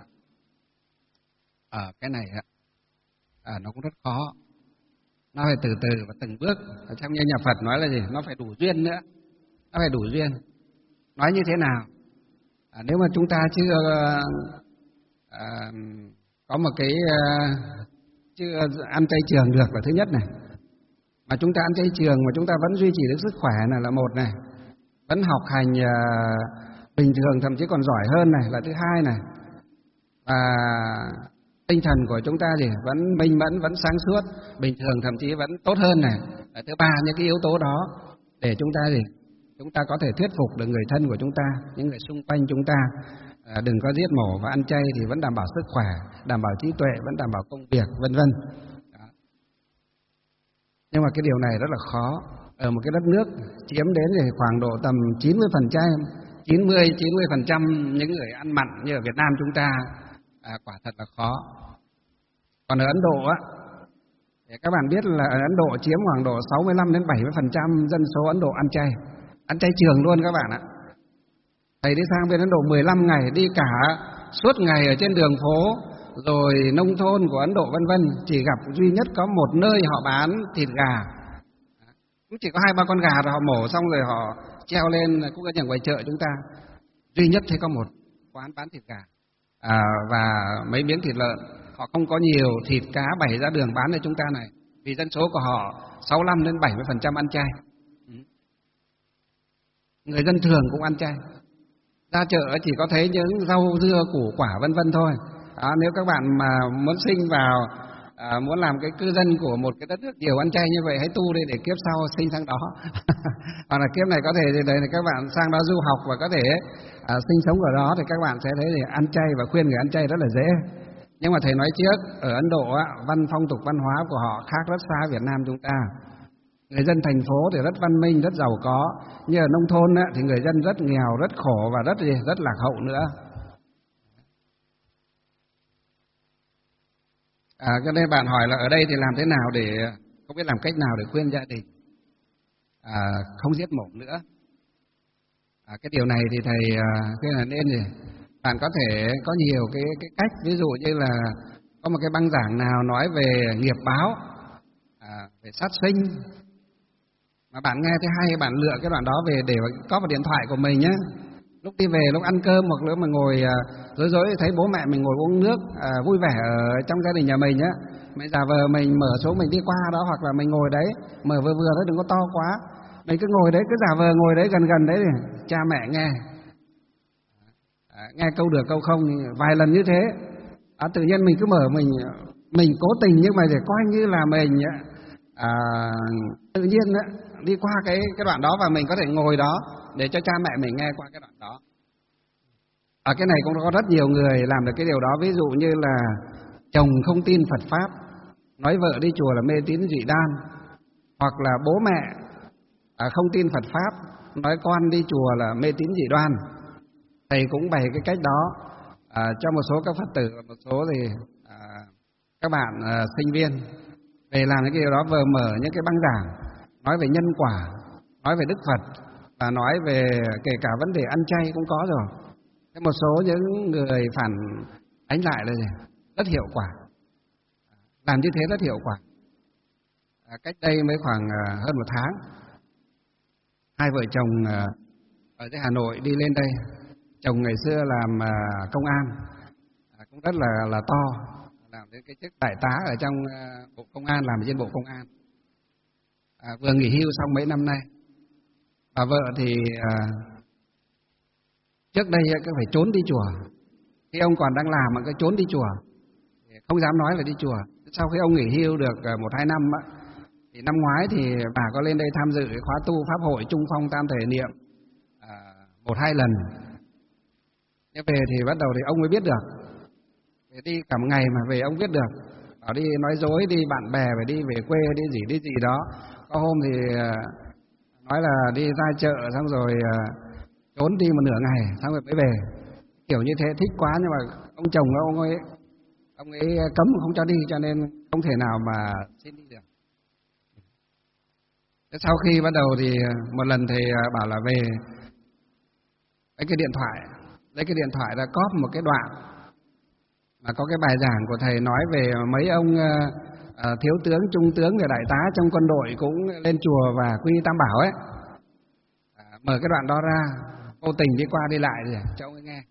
Ở à, cái này à, nó cũng rất khó. Nó phải từ từ và từng bước. Trong như nhà Phật nói là gì? Nó phải đủ duyên nữa. ta phải đủ duyên. Nói như thế nào? À, nếu mà chúng ta chưa à, có một cái à, chưa ăn chay trường được là thứ nhất này, mà chúng ta ăn chay trường mà chúng ta vẫn duy trì được sức khỏe này là một này, vẫn học hành à, bình thường thậm chí còn giỏi hơn này là thứ hai này, và tinh thần của chúng ta gì vẫn minh mẫn, vẫn sáng suốt, bình thường thậm chí vẫn tốt hơn này là thứ ba. Những cái yếu tố đó để chúng ta gì chúng ta có thể thuyết phục được người thân của chúng ta, những người xung quanh chúng ta à, đừng có giết mổ và ăn chay thì vẫn đảm bảo sức khỏe, đảm bảo trí tuệ, vẫn đảm bảo công việc, vân vân. Nhưng mà cái điều này rất là khó ở một cái đất nước chiếm đến thì khoảng độ tầm chín mươi phần trăm, chín mươi chín mươi phần trăm những người ăn mặn như ở Việt Nam chúng ta, à, quả thật là khó. Còn ở Ấn Độ á, thì các bạn biết là ở Ấn Độ chiếm khoảng độ sáu mươi lăm đến bảy mươi phần trăm dân số Ấn Độ ăn chay, ăn chay trường luôn các bạn ạ. Thầy đi sang bên Ấn Độ mười lăm ngày, đi cả suốt ngày ở trên đường phố, rồi nông thôn của Ấn Độ vân vân, chỉ gặp duy nhất có một nơi họ bán thịt gà, cũng chỉ có hai ba con gà rồi họ mổ xong rồi họ treo lên, cũng ở nhà ngoài chợ chúng ta duy nhất thấy có một quán bán thịt gà à, và mấy miếng thịt lợn. Họ không có nhiều thịt cá bày ra đường bán cho chúng ta này, vì dân số của họ sáu mươi lăm đến bảy mươi phần trăm ăn chay. Người dân thường cũng ăn chay, ra chợ chỉ có thấy những rau dưa củ quả vân vân thôi. À, nếu các bạn mà muốn sinh vào à, muốn làm cái cư dân của một cái đất nước nhiều ăn chay như vậy, hãy tu đi để kiếp sau sinh sang đó. Hoặc là kiếp này có thể thì đấy là các bạn sang đó du học và có thể à, sinh sống ở đó, thì các bạn sẽ thấy thì ăn chay và khuyên người ăn chay rất là dễ. Nhưng mà thầy nói trước, ở Ấn Độ á, văn phong tục văn hóa của họ khác rất xa Việt Nam chúng ta. Người dân thành phố thì rất văn minh, rất giàu có, nhưng ở nông thôn á, thì người dân rất nghèo, rất khổ và rất rất lạc hậu nữa. À, cho nên bạn hỏi là ở đây thì làm thế nào để, không biết làm cách nào để khuyên gia đình à, không giết mổ nữa. À, cái điều này thì thầy à, khuyên là nên gì? Bạn có thể có nhiều cái, cái cách, ví dụ như là có một cái băng giảng nào nói về nghiệp báo, à, về sát sinh, mà bạn nghe thấy hay, bạn lựa cái đoạn đó về để có vào điện thoại của mình nhé. Lúc đi về, lúc ăn cơm hoặc lúc mà ngồi à, rối rối thấy bố mẹ mình ngồi uống nước à, vui vẻ ở trong gia đình nhà mình á, mẹ giả vờ mình mở xuống mình đi qua đó, hoặc là mình ngồi đấy, mở vừa vừa thôi, đừng có to quá, mình cứ ngồi đấy, cứ giả vờ ngồi đấy gần gần đấy để cha mẹ nghe. À, nghe câu được câu không, vài lần như thế, à, tự nhiên mình cứ mở, mình mình cố tình nhưng mà để coi như là mình à, tự nhiên á, đi qua cái cái đoạn đó và mình có thể ngồi đó để cho cha mẹ mình nghe qua cái đoạn đó. Ở à, cái này cũng có rất nhiều người làm được cái điều đó, ví dụ như là chồng không tin Phật pháp, nói vợ đi chùa là mê tín dị đoan, hoặc là bố mẹ à, không tin Phật pháp, nói con đi chùa là mê tín dị đoan. Thầy cũng bày cái cách đó à, cho một số các Phật tử, một số thì à, các bạn à, sinh viên về làm cái điều đó, vừa mở những cái băng giảng nói về nhân quả, nói về Đức Phật và nói về kể cả vấn đề ăn chay cũng có rồi. Thế một số những người phản ánh lại là gì? Rất hiệu quả, làm như thế rất hiệu quả. À, cách đây mới khoảng à, hơn một tháng, hai vợ chồng à, ở dưới Hà Nội đi lên đây. Chồng ngày xưa làm à, công an, à, cũng rất là là to, làm đến cái chức đại tá ở trong à, bộ công an, làm trên bộ công an. À, vừa nghỉ hưu xong mấy năm nay. Bà vợ thì à, trước đây cứ phải trốn đi chùa, khi ông còn đang làm mà cứ trốn đi chùa, không dám nói là đi chùa. Sau khi ông nghỉ hưu được một hai năm á, thì năm ngoái thì bà có lên đây tham dự cái khóa tu pháp hội Trung Phong Tam Thể Niệm à, một hai lần. Thế về thì bắt đầu thì ông mới biết được, về đi cả một ngày mà về ông biết được, bảo đi nói dối, đi bạn bè, phải đi về quê, đi gì đi gì đó. Có hôm thì nói là đi ra chợ xong rồi trốn đi một nửa ngày, xong rồi mới về, kiểu như thế thích quá. Nhưng mà ông chồng ông ấy ông ấy cấm không cho đi, cho nên không thể nào mà xin đi được. Thế sau khi bắt đầu thì một lần thầy bảo là về lấy cái điện thoại, lấy cái điện thoại ra cóp một cái đoạn mà có cái bài giảng của thầy nói về mấy ông uh, thiếu tướng, trung tướng và đại tá trong quân đội cũng lên chùa và quy tam bảo ấy. À, mở cái đoạn đó ra, vô tình đi qua đi lại rồi cho ông ấy nghe.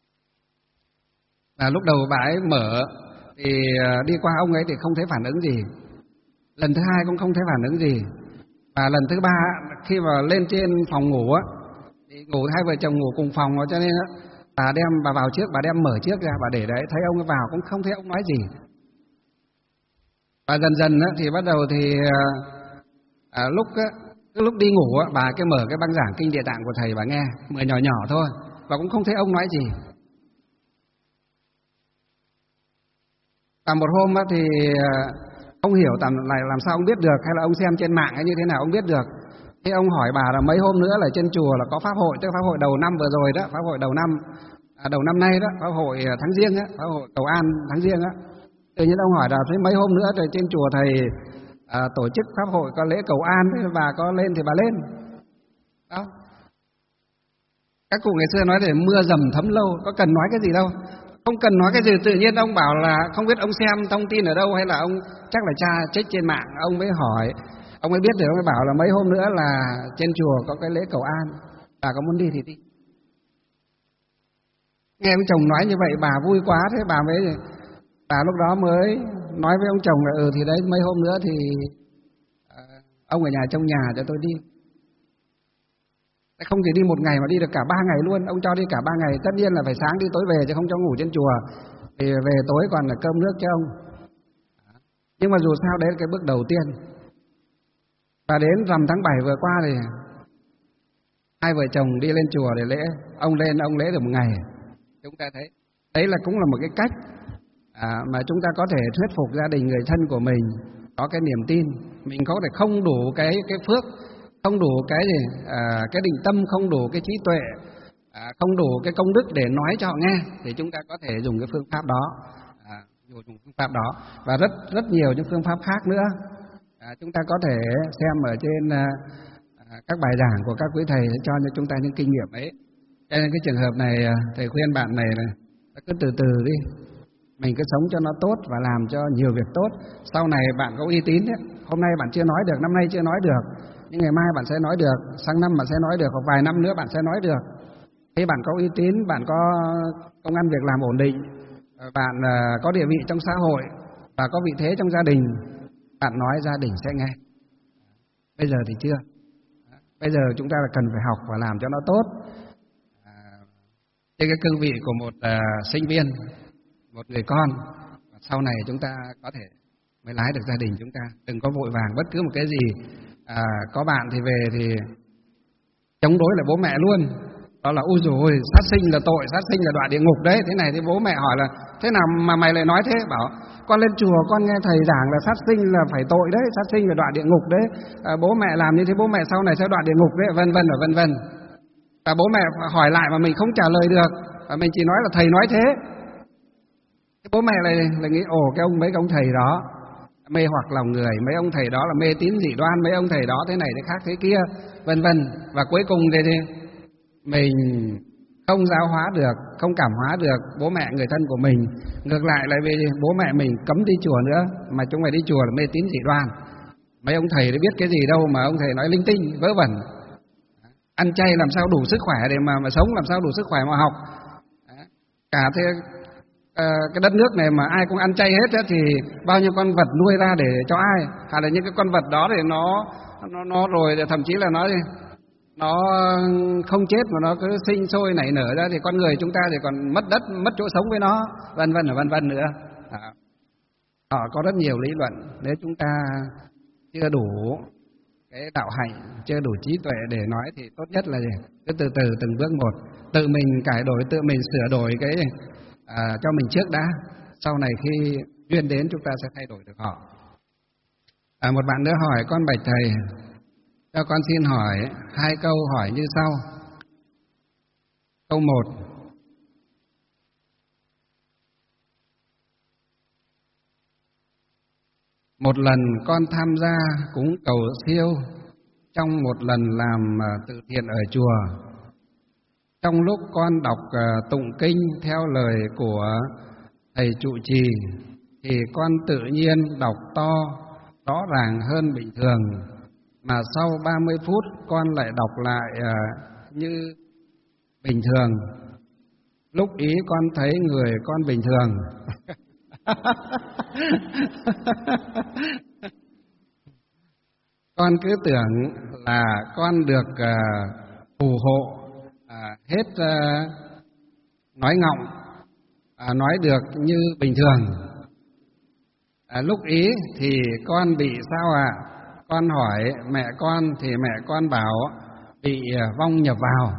Và lúc đầu bà ấy mở thì đi qua ông ấy thì không thấy phản ứng gì, lần thứ hai cũng không thấy phản ứng gì, và lần thứ ba khi mà lên trên phòng ngủ á, thì ngủ hai vợ chồng ngủ cùng phòng, cho nên á, bà đem bà vào trước, bà đem mở trước ra, bà để đấy, thấy ông ấy vào cũng không thấy ông nói gì. Và dần dần á, thì bắt đầu thì à, lúc á, cái lúc đi ngủ á, bà cái mở cái băng giảng kinh Địa Tạng của thầy bà nghe, mở nhỏ nhỏ thôi, và cũng không thấy ông nói gì. Và một hôm á, thì ông hiểu tạm lại làm sao ông biết được, hay là ông xem trên mạng hay như thế nào ông biết được. Thế ông hỏi bà là mấy hôm nữa là trên chùa là có pháp hội, tức pháp hội đầu năm vừa rồi đó, pháp hội đầu năm, à, đầu năm nay đó, pháp hội tháng Giêng á, pháp hội cầu an tháng Giêng á. Tự nhiên ông hỏi là thế mấy hôm nữa rồi trên chùa thầy à, tổ chức pháp hội có lễ cầu an, thế bà có lên thì bà lên. Đó. Các cụ ngày xưa nói để mưa dầm thấm lâu, có cần nói cái gì đâu. Không cần nói cái gì, tự nhiên ông bảo là không biết ông xem thông tin ở đâu hay là ông chắc là tra check trên mạng, ông mới hỏi, ông mới biết được, ông mới bảo là mấy hôm nữa là trên chùa có cái lễ cầu an, bà có muốn đi thì đi. Nghe ông chồng nói như vậy bà vui quá, thế bà mới bà lúc đó mới nói với ông chồng là ừ thì đấy mấy hôm nữa thì à, ông ở nhà trong nhà cho tôi đi. Không chỉ đi một ngày mà đi được cả ba ngày luôn, ông cho đi cả ba ngày, tất nhiên là phải sáng đi tối về chứ không cho ngủ trên chùa, thì về tối còn là cơm nước cho ông. Nhưng mà dù sao đấy là cái bước đầu tiên. Và đến rằm tháng bảy vừa qua thì hai vợ chồng đi lên chùa để lễ, ông lên ông lễ được một ngày. Chúng ta thấy đấy là cũng là một cái cách à, mà chúng ta có thể thuyết phục gia đình người thân của mình có cái niềm tin. Mình có thể không đủ cái cái phước, không đủ cái gì à, cái định tâm, không đủ cái trí tuệ, à, không đủ cái công đức để nói cho họ nghe, thì chúng ta có thể dùng cái phương pháp đó, à, dùng phương pháp đó và rất rất nhiều những phương pháp khác nữa. À, chúng ta có thể xem ở trên à, các bài giảng của các quý thầy để cho cho chúng ta những kinh nghiệm ấy. Cho nên cái trường hợp này thầy khuyên bạn này là cứ từ từ đi, mình cứ sống cho nó tốt và làm cho nhiều việc tốt. Sau này bạn có uy tín ấy. Hôm nay bạn chưa nói được, năm nay chưa nói được, nhưng ngày mai bạn sẽ nói được, sang năm bạn sẽ nói được, hoặc vài năm nữa bạn sẽ nói được. Khi bạn có uy tín, bạn có công ăn việc làm ổn định, bạn có địa vị trong xã hội và có vị thế trong gia đình, bạn nói gia đình sẽ nghe. Bây giờ thì chưa. Bây giờ chúng ta là cần phải học và làm cho nó tốt. À, trên cái cương vị của một uh, sinh viên, một người con, sau này chúng ta có thể mới lái được gia đình chúng ta. Đừng có vội vàng bất cứ một cái gì. À, có bạn thì về thì chống đối lại bố mẹ luôn. Đó là ui dồi ôi, sát sinh là tội, sát sinh là đọa địa ngục đấy. Thế này thì bố mẹ hỏi là thế nào mà mày lại nói thế? Bảo con lên chùa con nghe thầy giảng là sát sinh là phải tội đấy, sát sinh là đọa địa ngục đấy. À, bố mẹ làm như thế bố mẹ sau này sẽ đọa địa ngục đấy, vân vân và vân vân. Và bố mẹ hỏi lại mà mình không trả lời được, và mình chỉ nói là thầy nói thế. Thế bố mẹ lại lại nghĩ ồ cái ông mấy cái ông thầy đó mê hoặc lòng người, mấy ông thầy đó là mê tín dị đoan, mấy ông thầy đó thế này thế khác thế kia, vân vân. Và cuối cùng thì, thì mình không giáo hóa được, không cảm hóa được bố mẹ người thân của mình. Ngược lại lại vì bố mẹ mình cấm đi chùa nữa, mà chúng mày đi chùa là mê tín dị đoan. Mấy ông thầy đã biết cái gì đâu mà ông thầy nói linh tinh, vớ vẩn. Ăn chay làm sao đủ sức khỏe để mà, mà sống, làm sao đủ sức khỏe mà học. Cả thế cái đất nước này mà ai cũng ăn chay hết thì bao nhiêu con vật nuôi ra để cho ai? Hay là những cái con vật đó thì nó nó nó rồi thậm chí là nó nó không chết mà nó cứ sinh sôi nảy nở ra, thì con người chúng ta thì còn mất đất, mất chỗ sống với nó, vân vân và vân vân nữa. À, họ có rất nhiều lý luận. Nếu chúng ta chưa đủ cái đạo hạnh, chưa đủ trí tuệ để nói thì tốt nhất là gì? Cứ từ từ từng bước một, tự mình cải đổi, tự mình sửa đổi cái à, cho mình trước đã. Sau này khi duyên đến chúng ta sẽ thay đổi được họ. À, một bạn nữa hỏi con bạch thầy, cho con xin hỏi hai câu hỏi như sau. Câu một: một lần con tham gia cúng cầu siêu trong một lần làm từ thiện ở chùa. Trong lúc con đọc tụng kinh theo lời của thầy trụ trì thì con tự nhiên đọc to, rõ ràng hơn bình thường, mà sau ba mươi phút con lại đọc lại à, như bình thường. Lúc ý con thấy người con bình thường. Con cứ tưởng là con được à, phù hộ à, hết à, nói ngọng, à, nói được như bình thường. À, lúc ý thì con bị sao ạ? À? Con hỏi mẹ con thì mẹ con bảo bị vong nhập vào.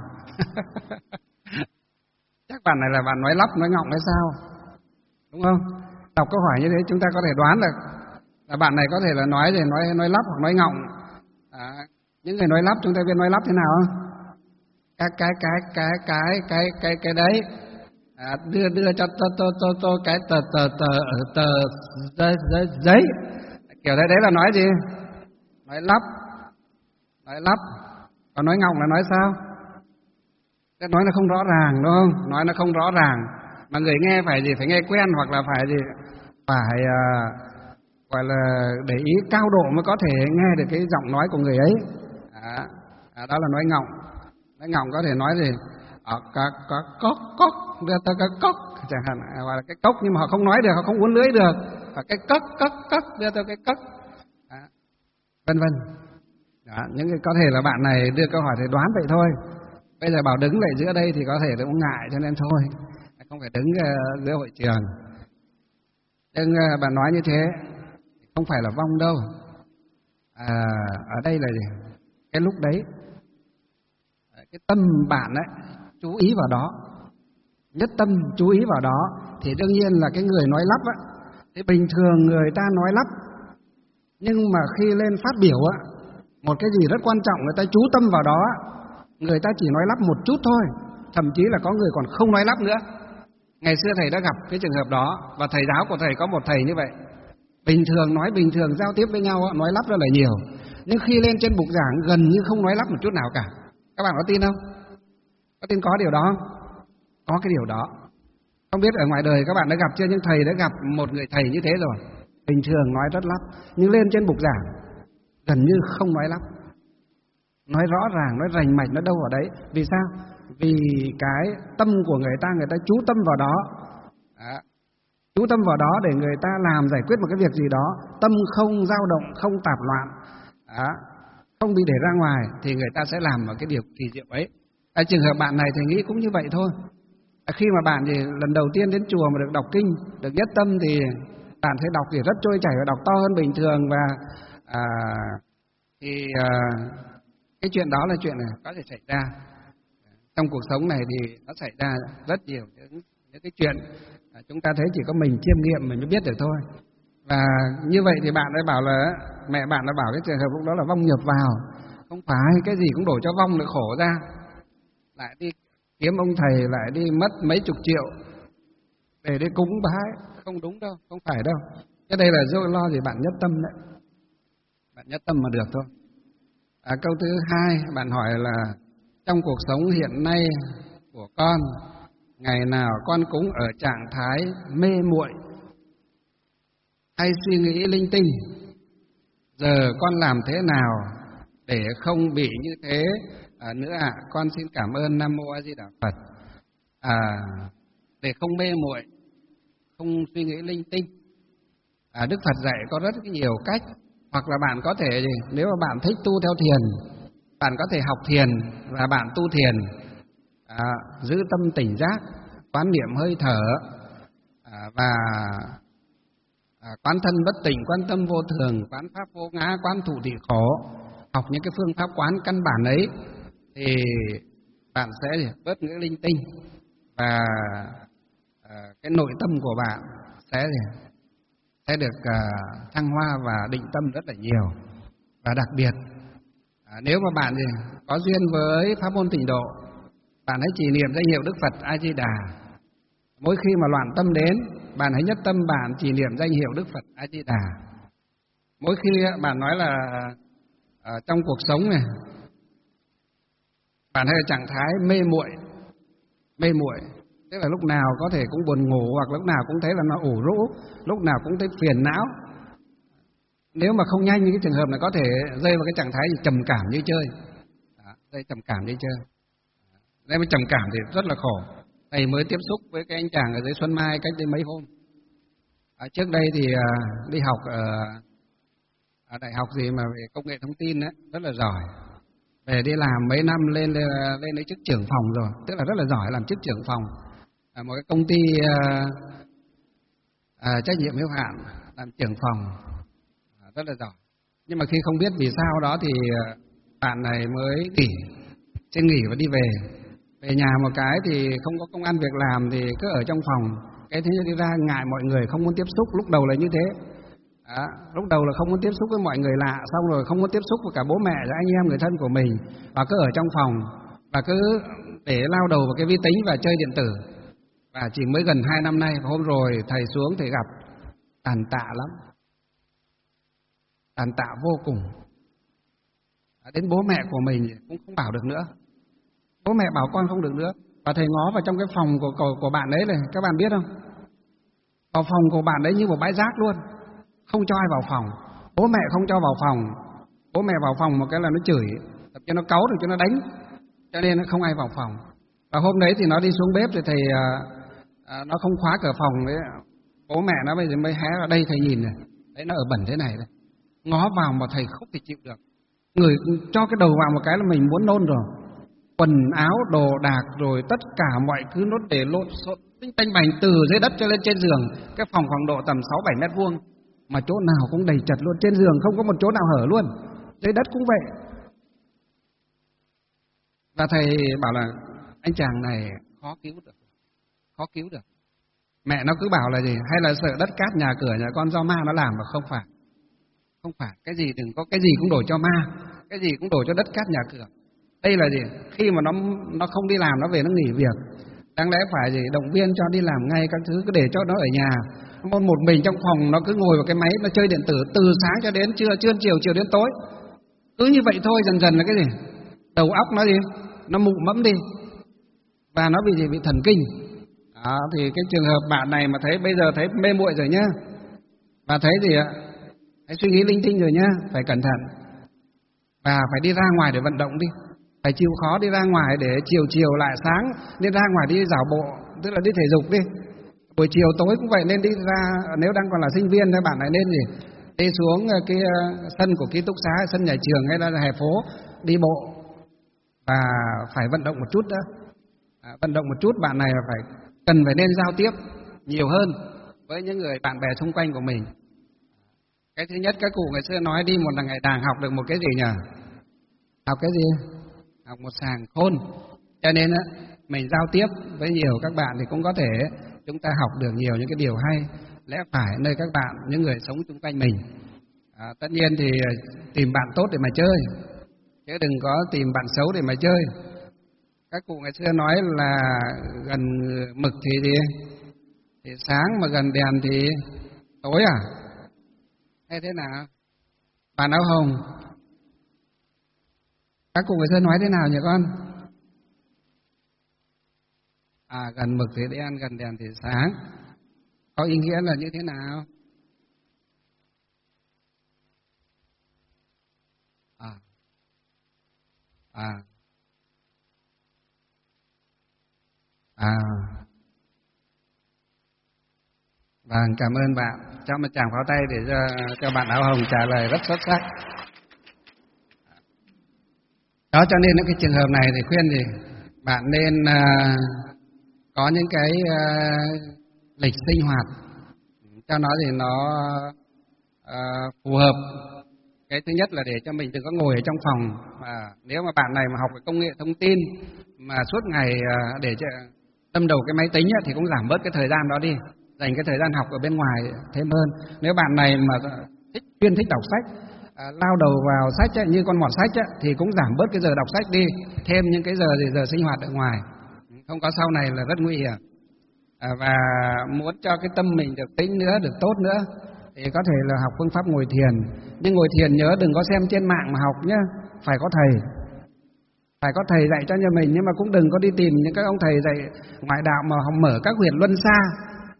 Chắc bạn này là bạn nói lắp nói ngọng hay sao, đúng không? Đọc câu hỏi như thế chúng ta có thể đoán được là bạn này có thể là nói thì nói nói lắp hoặc nói ngọng. À, những người nói lắp chúng ta biết nói lắp thế nào không? Cái cái cái cái cái cái cái cái đấy à, đưa đưa cho tôi tôi tôi tôi cái tờ tờ tờ tờ giấy giấy giấy kiểu đấy, đấy là nói gì? Nói lắp, nói lắp. Còn nói ngọng là nói sao? Cái nói nó không rõ ràng, đúng không? Nói nó không rõ ràng mà người nghe phải gì? Phải nghe quen hoặc là phải gì? Phải uh, gọi là để ý cao độ mới có thể nghe được cái giọng nói của người ấy. À, à, đó là nói ngọng. Nói ngọng có thể nói gì? Ở các các cốc cốc đưa tới cái cốc chẳng hạn, gọi là cái cốc nhưng mà họ không nói được, họ không uốn lưỡi được. Và cái cốc cốc cốc đưa tới cái cốc. À, vân vân. Đó, những cái có thể là bạn này đưa câu hỏi thì đoán vậy thôi. Bây giờ bảo đứng lại giữa đây thì có thể cũng ngại cho nên thôi, không phải đứng uh, giữa hội trường. Nhưng uh, bạn nói như thế không phải là vong đâu. À, ở đây là gì? Cái lúc đấy cái tâm bạn ấy chú ý vào đó, nhất tâm chú ý vào đó thì đương nhiên là cái người nói lắp á, thì bình thường người ta nói lắp, nhưng mà khi lên phát biểu á, một cái gì rất quan trọng người ta chú tâm vào đó, người ta chỉ nói lắp một chút thôi, thậm chí là có người còn không nói lắp nữa. Ngày xưa thầy đã gặp cái trường hợp đó, và thầy giáo của thầy có một thầy như vậy. Bình thường nói bình thường giao tiếp với nhau nói lắp rất là nhiều, nhưng khi lên trên bục giảng gần như không nói lắp một chút nào cả. Các bạn có tin không? Có tin có điều đó không? Có cái điều đó. Không biết ở ngoài đời các bạn đã gặp chưa, nhưng thầy đã gặp một người thầy như thế rồi. Bình thường nói rất lắp, nhưng lên trên bục giảng gần như không nói lắp. Nói rõ ràng, nói rành mạch, nó đâu ở đấy. Vì sao? Vì cái tâm của người ta, người ta chú tâm vào đó. Đó. Chú tâm vào đó để người ta làm giải quyết một cái việc gì đó, tâm không dao động, không tạp loạn, đó, không bị để ra ngoài, thì người ta sẽ làm một cái điều kỳ diệu ấy. À, trường hợp bạn này thì nghĩ cũng như vậy thôi. À, khi mà bạn thì lần đầu tiên đến chùa mà được đọc kinh, được nhất tâm thì bạn sẽ đọc thì rất trôi chảy và đọc to hơn bình thường, và à, thì à, cái chuyện đó là chuyện này có thể xảy ra trong cuộc sống này, thì nó xảy ra rất nhiều những, những cái chuyện à, chúng ta thấy chỉ có mình chiêm nghiệm mình mới biết được thôi. Và như vậy thì bạn đã bảo là mẹ bạn đã bảo cái trường hợp lúc đó là vong nhập vào. Không phải cái gì cũng đổ cho vong, được khổ ra, lại đi kiếm ông thầy, lại đi mất mấy chục triệu để đi cúng bái. Không đúng đâu, không phải đâu. Cái đây là do lo gì bạn nhất tâm đấy, bạn nhất tâm mà được thôi. À, câu thứ hai bạn hỏi là trong cuộc sống hiện nay của con, ngày nào con cũng ở trạng thái mê muội hay suy nghĩ linh tinh, giờ con làm thế nào để không bị như thế à, nữa ạ? À, con xin cảm ơn. Nam Mô A Di Đà Phật. À, để không mê muội, không suy nghĩ linh tinh, à, Đức Phật dạy có rất nhiều cách. Hoặc là bạn có thể gì, nếu mà bạn thích tu theo thiền, bạn có thể học thiền và bạn tu thiền, à, giữ tâm tỉnh giác, quán niệm hơi thở, à, và à, quán thân bất tỉnh, quán tâm vô thường, quán pháp vô ngã, quán thụ thị khổ. Học những cái phương pháp quán căn bản ấy thì bạn sẽ bớt những linh tinh, và à, cái nội tâm của bạn sẽ sẽ được uh, thăng hoa và định tâm rất là nhiều. Và đặc biệt à, nếu mà bạn gì, có duyên với pháp môn tịnh độ, bạn hãy chỉ niệm danh hiệu Đức Phật A Di Đà. Mỗi khi mà loạn tâm đến, bạn hãy nhất tâm bạn chỉ niệm danh hiệu Đức Phật A Di Đà. Mỗi khi bạn nói là à, trong cuộc sống này bạn hay ở trạng thái mê muội, mê muội tức là lúc nào có thể cũng buồn ngủ, hoặc lúc nào cũng thấy là nó ủ rũ, lúc nào cũng thấy phiền não. nếu mà không nhanh, những cái trường hợp này có thể rơi vào cái trạng thái trầm cảm như chơi. Đó, rơi trầm cảm như chơi. Nếu mà trầm cảm thì rất là khổ. Thầy mới tiếp xúc với cái anh chàng ở dưới Xuân Mai cách đây mấy hôm. À, trước đây thì à, đi học ở, ở đại học gì mà về công nghệ thông tin ấy, rất là giỏi. Về đi làm mấy năm lên lên lấy chức trưởng phòng rồi, tức là rất là giỏi làm chức trưởng phòng. À, một cái công ty à, à, trách nhiệm hữu hạn làm trưởng phòng, à, rất là giỏi. Nhưng mà khi không biết vì sao đó thì bạn này mới nghỉ, xin nghỉ và đi về. Về nhà một cái thì không có công ăn việc làm thì cứ ở trong phòng. Cái thứ đi ra ngại mọi người, không muốn tiếp xúc, lúc đầu là như thế. Đó, lúc đầu là không muốn tiếp xúc với mọi người lạ, xong rồi không muốn tiếp xúc với cả bố mẹ, anh em, người thân của mình, và cứ ở trong phòng và cứ để lao đầu vào cái vi tính và chơi điện tử. Và chỉ mới gần hai năm nay, hôm rồi thầy xuống thầy gặp, tàn tạ lắm, tàn tạ vô cùng. Đến bố mẹ của mình cũng không bảo được nữa, bố mẹ bảo con không được nữa. Và thầy ngó vào trong cái phòng của, của, của bạn ấy này, các bạn biết không? Vào phòng của bạn ấy như một bãi rác luôn, không cho ai vào phòng. Bố mẹ không cho vào phòng, bố mẹ vào phòng một cái là nó chửi, tập cho nó cáu rồi cho nó đánh, cho nên nó không ai vào phòng. Và hôm đấy thì nó đi xuống bếp thì thầy à, à, nó không khóa cửa phòng đấy, bố mẹ nó bây giờ mới hé vào đây, thầy nhìn này, đấy nó ở bẩn thế này đây. Ngó vào mà thầy không thể chịu được, người cho cái đầu vào một cái là mình muốn nôn rồi. Quần áo, đồ đạc rồi tất cả mọi thứ nó để lộn xộn tinh tanh bành từ dưới đất cho lên trên giường. Cái phòng khoảng độ tầm sáu bảy mét vuông mà chỗ nào cũng đầy chật luôn, trên giường không có một chỗ nào hở luôn, dưới đất cũng vậy. Và thầy bảo là anh chàng này khó cứu được, khó cứu được. Mẹ nó cứ bảo là gì, hay là sợ đất cát nhà cửa nhà con do ma nó làm, mà không phải. Không phải, cái gì đừng có cái gì cũng đổ cho ma, cái gì cũng đổ cho đất cát nhà cửa. Đây là gì? Khi mà nó nó không đi làm, nó về nó nghỉ việc, đáng lẽ phải gì động viên cho đi làm ngay các thứ, cứ để cho nó ở nhà. Một, một mình trong phòng nó cứ ngồi vào cái máy, nó chơi điện tử từ sáng cho đến trưa, trưa chiều, chiều đến tối. Cứ như vậy thôi, dần dần là cái gì? Đầu óc nó gì? Nó mụ mẫm đi. Và nó bị gì? Bị thần kinh. Đó, thì cái trường hợp bạn này mà thấy bây giờ thấy mê muội rồi nhá. Và thấy gì ạ? Hãy suy nghĩ linh tinh rồi nhá, phải cẩn thận. Và phải đi ra ngoài để vận động đi. Phải chịu khó đi ra ngoài để chiều chiều lại sáng nên ra ngoài đi dạo bộ, tức là đi thể dục đi. Buổi chiều tối cũng vậy, nên đi ra, nếu đang còn là sinh viên thì bạn lại nên gì? Đi xuống cái sân của ký túc xá, sân nhà trường hay là hè phố, đi bộ. Và phải vận động một chút nữa. À, vận động một chút, bạn này phải cần phải nên giao tiếp nhiều hơn với những người bạn bè xung quanh của mình. Cái thứ nhất, các cụ ngày xưa nói đi một ngày đàng học được một cái gì nhỉ? Học cái gì? Học một sàng khôn. Cho nên á, mình giao tiếp với nhiều các bạn thì cũng có thể chúng ta học được nhiều những cái điều hay, lẽ phải nơi các bạn, những người sống xung quanh mình. À, tất nhiên thì tìm bạn tốt để mà chơi, chứ đừng có tìm bạn xấu để mà chơi. Các cụ ngày xưa nói là gần mực thì gì? Thì sáng, mà gần đèn thì tối à? Hay thế nào? Bạn áo hồng, các cụ người xưa nói thế nào nhỉ con? À, gần mực thì đen, gần đèn thì sáng. Có ý nghĩa là như thế nào? À, à, à. Vâng, cảm ơn bạn. Cho một tràng pháo tay để cho, cho bạn áo hồng trả lời rất xuất sắc. Đó, cho nên cái trường hợp này thì khuyên gì bạn nên uh, có những cái uh, lịch sinh hoạt cho nó thì nó uh, phù hợp. Cái thứ nhất là để cho mình đừng có ngồi ở trong phòng. À, nếu mà bạn này mà học về công nghệ thông tin mà suốt ngày uh, để cho đâm đầu cái máy tính ấy, thì cũng giảm bớt cái thời gian đó đi, dành cái thời gian học ở bên ngoài thêm hơn. Nếu bạn này mà thích chuyên thích đọc sách, à, lao đầu vào sách ấy, như con mọt sách ấy, thì cũng giảm bớt cái giờ đọc sách đi, thêm những cái giờ thì giờ sinh hoạt ở ngoài, không có sau này là rất nguy hiểm. À, và muốn cho cái tâm mình được tĩnh nữa, được tốt nữa, thì có thể là học phương pháp ngồi thiền. Nhưng ngồi thiền nhớ đừng có xem trên mạng mà học nhé, phải có thầy, phải có thầy dạy cho nhà mình, nhưng mà cũng đừng có đi tìm những các ông thầy dạy ngoại đạo mà họ mở các huyệt luân xa.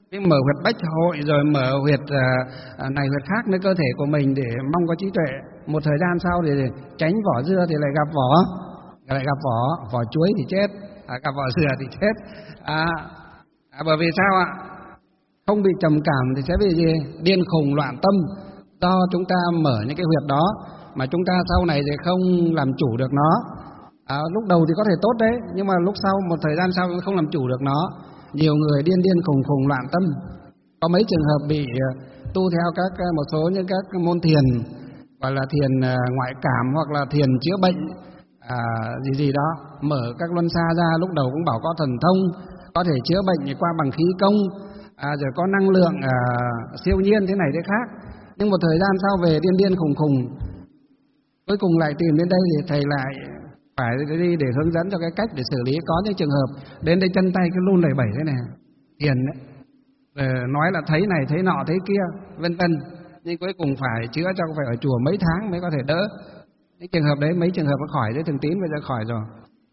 cái mở huyệt bách hội rồi mở huyệt uh, này huyệt khác nơi cơ thể của mình để mong có trí tuệ. Một thời gian sau thì tránh vỏ dưa thì lại gặp vỏ, lại gặp vỏ, vỏ chuối thì chết, à, gặp vỏ dừa thì chết. À, à, bởi vì sao ạ? Không bị trầm cảm thì sẽ bị gì? Điên khùng loạn tâm. Do chúng ta mở những cái huyệt đó mà chúng ta sau này thì không làm chủ được nó. À, lúc đầu thì có thể tốt đấy, nhưng mà lúc sau một thời gian sau không làm chủ được nó. Nhiều người điên điên khùng khùng loạn tâm. Có mấy trường hợp bị tu theo các một số những các môn thiền, gọi là thiền ngoại cảm hoặc là thiền chữa bệnh à, gì gì đó, mở các luân xa ra, lúc đầu cũng bảo có thần thông, có thể chữa bệnh qua bằng khí công, à, rồi có năng lượng à, siêu nhiên thế này thế khác. Nhưng một thời gian sau về điên điên khùng khùng, cuối cùng lại tìm đến đây thì thầy lại phải đi để hướng dẫn cho cái cách để xử lý. Có những trường hợp đến đây chân tay cứ run lẩy bẩy thế này, thiền đấy, rồi nói là thấy này thấy nọ thấy kia vân vân, nhưng cuối cùng phải chữa cho phải ở chùa mấy tháng mới có thể đỡ. Những trường hợp đấy mấy trường hợp nó khỏi đấy, thường tín bây giờ khỏi rồi.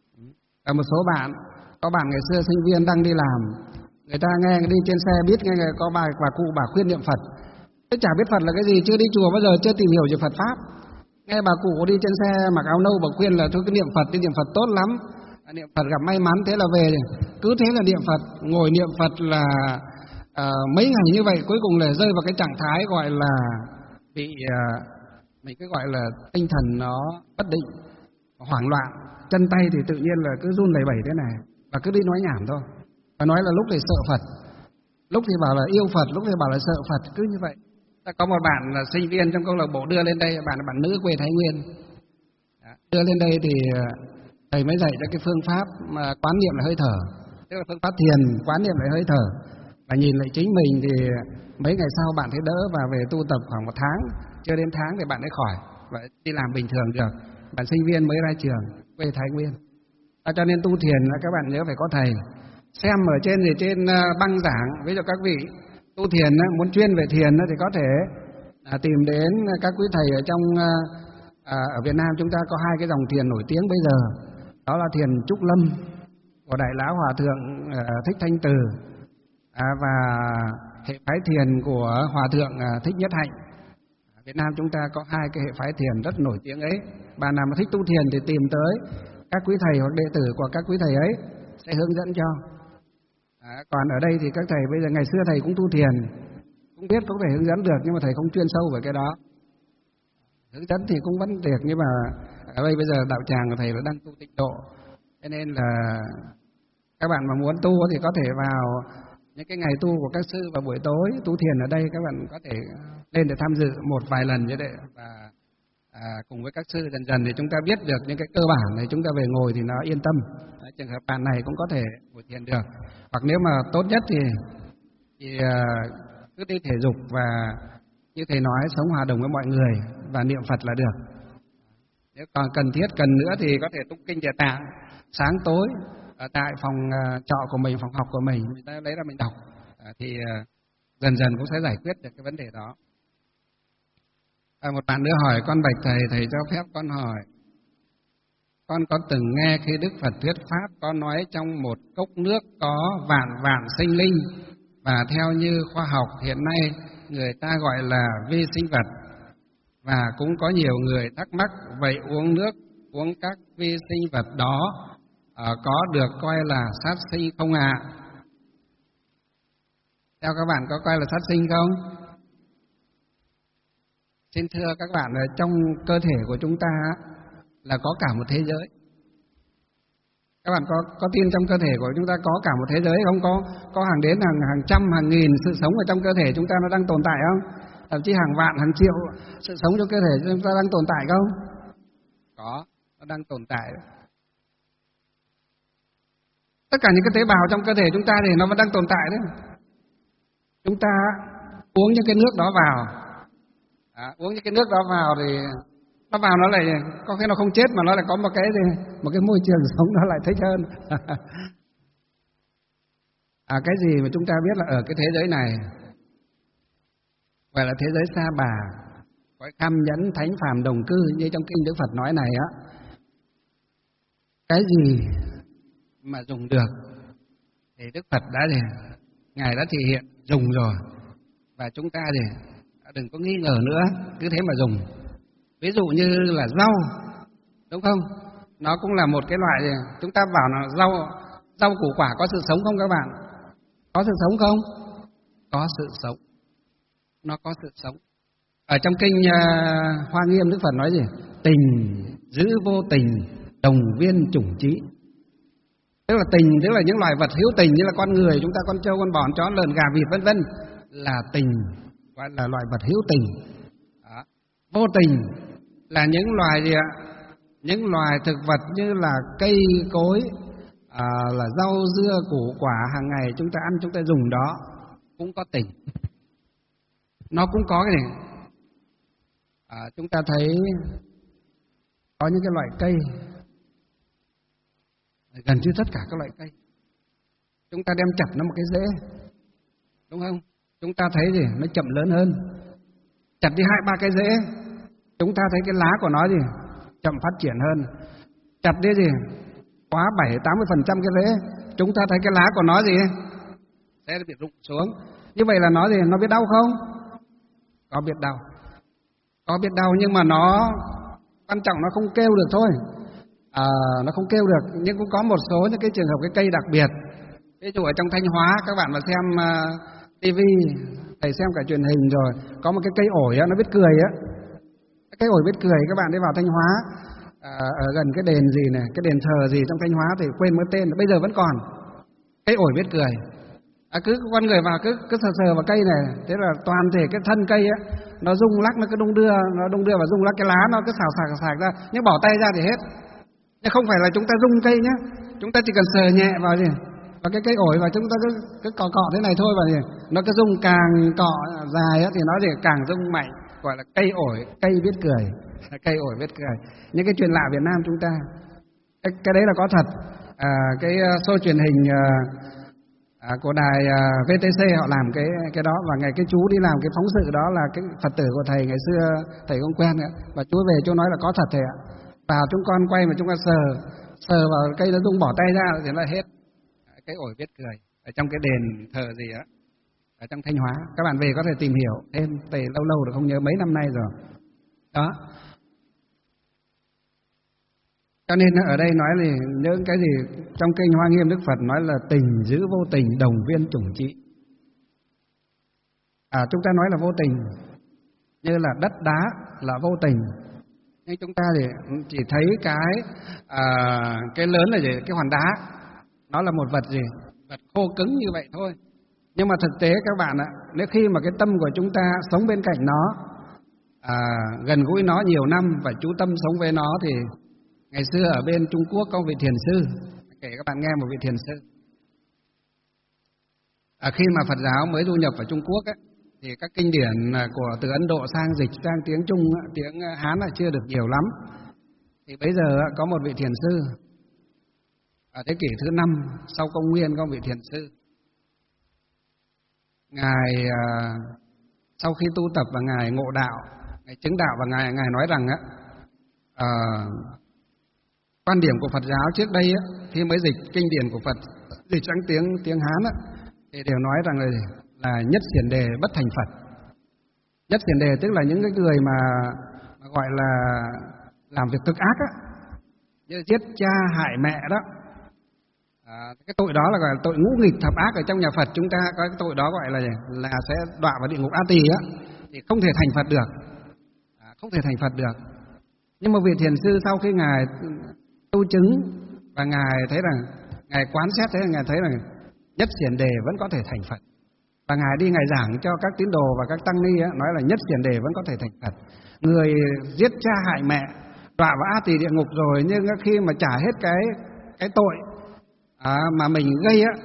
Ở một số bạn, có bạn ngày xưa sinh viên đang đi làm, người ta nghe đi trên xe biết nghe có bà bà cụ bà khuyên niệm Phật, tôi chả biết Phật là cái gì, chưa đi chùa bao giờ, chưa tìm hiểu về Phật pháp. Nghe bà cụ đi trên xe mặc áo nâu bà khuyên là thôi cứ niệm Phật, đi niệm Phật tốt lắm, niệm Phật gặp may mắn, thế là về, cứ thế là niệm Phật, ngồi niệm Phật là à, mấy ngày như vậy, cuối cùng là rơi vào cái trạng thái gọi là bị à, mình cứ gọi là tinh thần nó bất định, hoảng loạn, chân tay thì tự nhiên là cứ run lẩy bẩy thế này, và cứ đi nói nhảm thôi, và nói là lúc thì sợ Phật, lúc thì bảo là yêu Phật, lúc thì bảo là sợ Phật, cứ như vậy. Ta có một bạn là sinh viên trong câu lạc bộ đưa lên đây, bạn là bạn nữ quê Thái Nguyên, đưa lên đây thì thầy mới dạy cho cái phương pháp mà quán niệm lại hơi thở, tức là phương pháp thiền quán niệm lại hơi thở, và nhìn lại chính mình thì mấy ngày sau bạn thấy đỡ và về tu tập khoảng một tháng, chưa đến tháng thì bạn ấy khỏi và đi làm bình thường được. Bạn sinh viên mới ra trường quê Thái Nguyên. À, cho nên tu thiền là các bạn nhớ phải có thầy. Xem ở trên thì trên băng giảng, ví dụ các vị tu thiền muốn chuyên về thiền thì có thể à, tìm đến các quý thầy ở trong à, ở Việt Nam chúng ta có hai cái dòng thiền nổi tiếng bây giờ, đó là thiền Trúc Lâm của Đại Lão Hòa Thượng à, Thích Thanh Từ à, và hệ phái thiền của Hòa Thượng à, Thích Nhất Hạnh. Ở Việt Nam chúng ta có hai cái hệ phái thiền rất nổi tiếng ấy. Bạn nào mà thích tu thiền thì tìm tới các quý thầy hoặc đệ tử của các quý thầy ấy sẽ hướng dẫn cho. À, còn ở đây thì các thầy bây giờ, ngày xưa thầy cũng tu thiền, cũng biết có thể hướng dẫn được, nhưng mà thầy không chuyên sâu về cái đó. Hướng dẫn thì cũng vẫn được, nhưng mà ở đây bây giờ đạo tràng của thầy là đang tu tịnh độ, cho nên là các bạn mà muốn tu thì có thể vào những cái ngày tu của các sư vào buổi tối tu thiền ở đây, các bạn có thể lên để tham dự một vài lần như vậy, và à, cùng với các sư dần dần thì chúng ta biết được những cái cơ bản này, chúng ta về ngồi thì nó yên tâm. Đấy, trường hợp bạn này cũng có thể ngồi thiền được, hoặc nếu mà tốt nhất thì, thì à, cứ đi thể dục và như thầy nói sống hòa đồng với mọi người và niệm Phật là được. Nếu còn cần thiết cần nữa thì có thể tụng kinh Địa Tạng sáng tối ở tại phòng uh, trọ của mình, phòng học của mình, mình ta lấy ra mình đọc, à, thì uh, dần dần cũng sẽ giải quyết được cái vấn đề đó. À, một bạn nữa hỏi con bạch thầy, thầy cho phép con hỏi, con có từng nghe khi Đức Phật thuyết pháp có nói trong một cốc nước có vạn vạn sinh linh, và theo như khoa học hiện nay người ta gọi là vi sinh vật, và cũng có nhiều người thắc mắc vậy uống nước, uống các vi sinh vật đó à, có được coi là sát sinh không ạ? À? Theo các bạn có coi là sát sinh không? Xin thưa các bạn, ở trong cơ thể của chúng ta là có cả một thế giới. Các bạn có có tin trong cơ thể của chúng ta có cả một thế giới không? Có có hàng đến hàng hàng trăm hàng nghìn sự sống ở trong cơ thể chúng ta nó đang tồn tại không? Thậm chí hàng vạn hàng triệu sự sống trong cơ thể chúng ta đang tồn tại không? Có, nó đang tồn tại. Tất cả những cái tế bào trong cơ thể chúng ta thì nó vẫn đang tồn tại đấy. Chúng ta uống những cái nước đó vào, à, uống những cái nước đó vào thì nó vào nó lại có khi nó không chết mà nó lại có một cái gì, một cái môi trường sống nó lại thích hơn. À, cái gì mà chúng ta biết là ở cái thế giới này gọi là thế giới sa bà, cõi kham nhẫn thánh phàm đồng cư như trong kinh Đức Phật nói này á. Cái gì mà dùng được thì Đức Phật đã gì Ngài đã thể hiện dùng rồi, và chúng ta thì đừng có nghi ngờ nữa, cứ thế mà dùng. Ví dụ như là rau, đúng không? Nó cũng là một cái loại gì? Chúng ta bảo là rau rau củ quả có sự sống không các bạn? Có sự sống không? Có sự sống. Nó có sự sống. Ở trong kinh uh, Hoa Nghiêm, Đức Phật nói gì? Tình giữ vô tình, đồng viên chủng trí. Tức là tình, tức là những loài vật hữu tình như là con người, chúng ta, con trâu, con bò, con chó, lợn, gà, vịt vân vân, là tình, gọi là loài vật hữu tình. Đó. Vô tình là những loài gì ạ? Những loài thực vật như là cây cối, à, là rau dưa củ quả hàng ngày chúng ta ăn, chúng ta dùng đó cũng có tình. Nó cũng có cái này. À, chúng ta thấy có những cái loại cây, gần như tất cả các loại cây, chúng ta đem chặt nó một cái rễ, đúng không? Chúng ta thấy gì? Nó chậm lớn hơn. Chặt đi hai ba cái rễ, chúng ta thấy cái lá của nó gì? Chậm phát triển hơn. Chặt đi gì? Quá bảy tám mươi phần trăm cái rễ, chúng ta thấy cái lá của nó gì? Sẽ bị rụng xuống. Như vậy là nó gì? Nó biết đau không? Có biết đau. Có biết đau, nhưng mà nó quan trọng nó không kêu được thôi. À, nó không kêu được, nhưng cũng có một số những cái trường hợp cái cây đặc biệt. Ví dụ ở trong Thanh Hóa, các bạn mà xem uh, tivi, thầy xem cả truyền hình rồi, có một cái cây ổi á, nó biết cười á. Cái ổi biết cười, các bạn đi vào Thanh Hóa, à, ở gần cái đền gì này, cái đền thờ gì trong Thanh Hóa thì quên mất tên, bây giờ vẫn còn. Cây ổi biết cười. À, cứ con người vào cứ cứ sờ sờ vào cây này, thế là toàn thể cái thân cây á, nó rung lắc, nó cứ đung đưa, nó đung đưa và rung lắc, cái lá nó cứ xào xạc xạc ra, nhưng bỏ tay ra thì hết. Nhưng không phải là chúng ta rung cây nhé, chúng ta chỉ cần sờ nhẹ vào gì, vào cái cây ổi và chúng ta cứ cứ cọ cọ thế này thôi và gì, nó cứ rung càng cọ dài á thì nó thì càng rung mạnh, gọi là cây ổi, cây biết cười, cây ổi biết cười. Những cái chuyện lạ Việt Nam chúng ta, cái, cái đấy là có thật. À, cái show truyền hình à, của đài à, vê tê xê họ làm cái cái đó, và ngày cái chú đi làm cái phóng sự đó là cái Phật tử của thầy ngày xưa, thầy không quen nữa, và chú về chú nói là có thật thầy ạ. Vào chúng con quay mà chúng ta sờ sờ vào cây nó rung bỏ tay ra thì là hết. Cái ổi biết cười ở trong cái đền thờ gì á ở trong Thanh Hóa, các bạn về có thể tìm hiểu thêm, thầy lâu lâu rồi không nhớ mấy năm nay rồi đó. Cho nên ở đây nói là những cái gì trong kinh Hoa Nghiêm, Đức Phật nói là tình giữ vô tình, đồng viên chủng trị. À, chúng ta nói là vô tình, như là đất đá là vô tình, nhưng chúng ta thì chỉ thấy cái à, cái lớn là gì? Cái hòn đá, nó là một vật gì? Vật khô cứng như vậy thôi. Nhưng mà thực tế các bạn ạ, nếu khi mà cái tâm của chúng ta sống bên cạnh nó, à, gần gũi nó nhiều năm và chú tâm sống với nó, thì ngày xưa ở bên Trung Quốc có vị thiền sư, kể các bạn nghe một vị thiền sư. À, khi mà Phật giáo mới du nhập vào Trung Quốc ấy, thì các kinh điển của từ Ấn Độ sang dịch sang tiếng Trung, tiếng Hán là chưa được nhiều lắm. Thì bây giờ có một vị thiền sư ở thế kỷ thứ năm sau công nguyên, có vị thiền sư. Ngài sau khi tu tập và ngài ngộ đạo, ngài chứng đạo, và ngài ngài nói rằng á, à, quan điểm của Phật giáo trước đây á, khi mới dịch kinh điển của Phật dịch sang tiếng tiếng Hán á, thì đều nói rằng là là nhất xiển đề bất thành Phật. Nhất xiển đề tức là những cái người mà, mà gọi là làm việc cực ác á, như giết cha hại mẹ đó. À, cái tội đó là gọi là tội ngũ nghịch thập ác. Ở trong nhà Phật chúng ta có cái tội đó gọi là là sẽ đọa vào địa ngục A Tỳ á, thì không thể thành Phật được, à, không thể thành Phật được. Nhưng mà vị thiền sư sau khi ngài tu chứng và ngài thấy rằng, ngài quán xét thế, ngài thấy rằng nhất xiển đề vẫn có thể thành Phật, và ngài đi ngài giảng cho các tín đồ và các tăng ni á, nói là nhất xiển đề vẫn có thể thành Phật. Người giết cha hại mẹ đọa vào A Tỳ địa ngục rồi, nhưng khi mà trả hết cái cái tội à, mà mình gây á,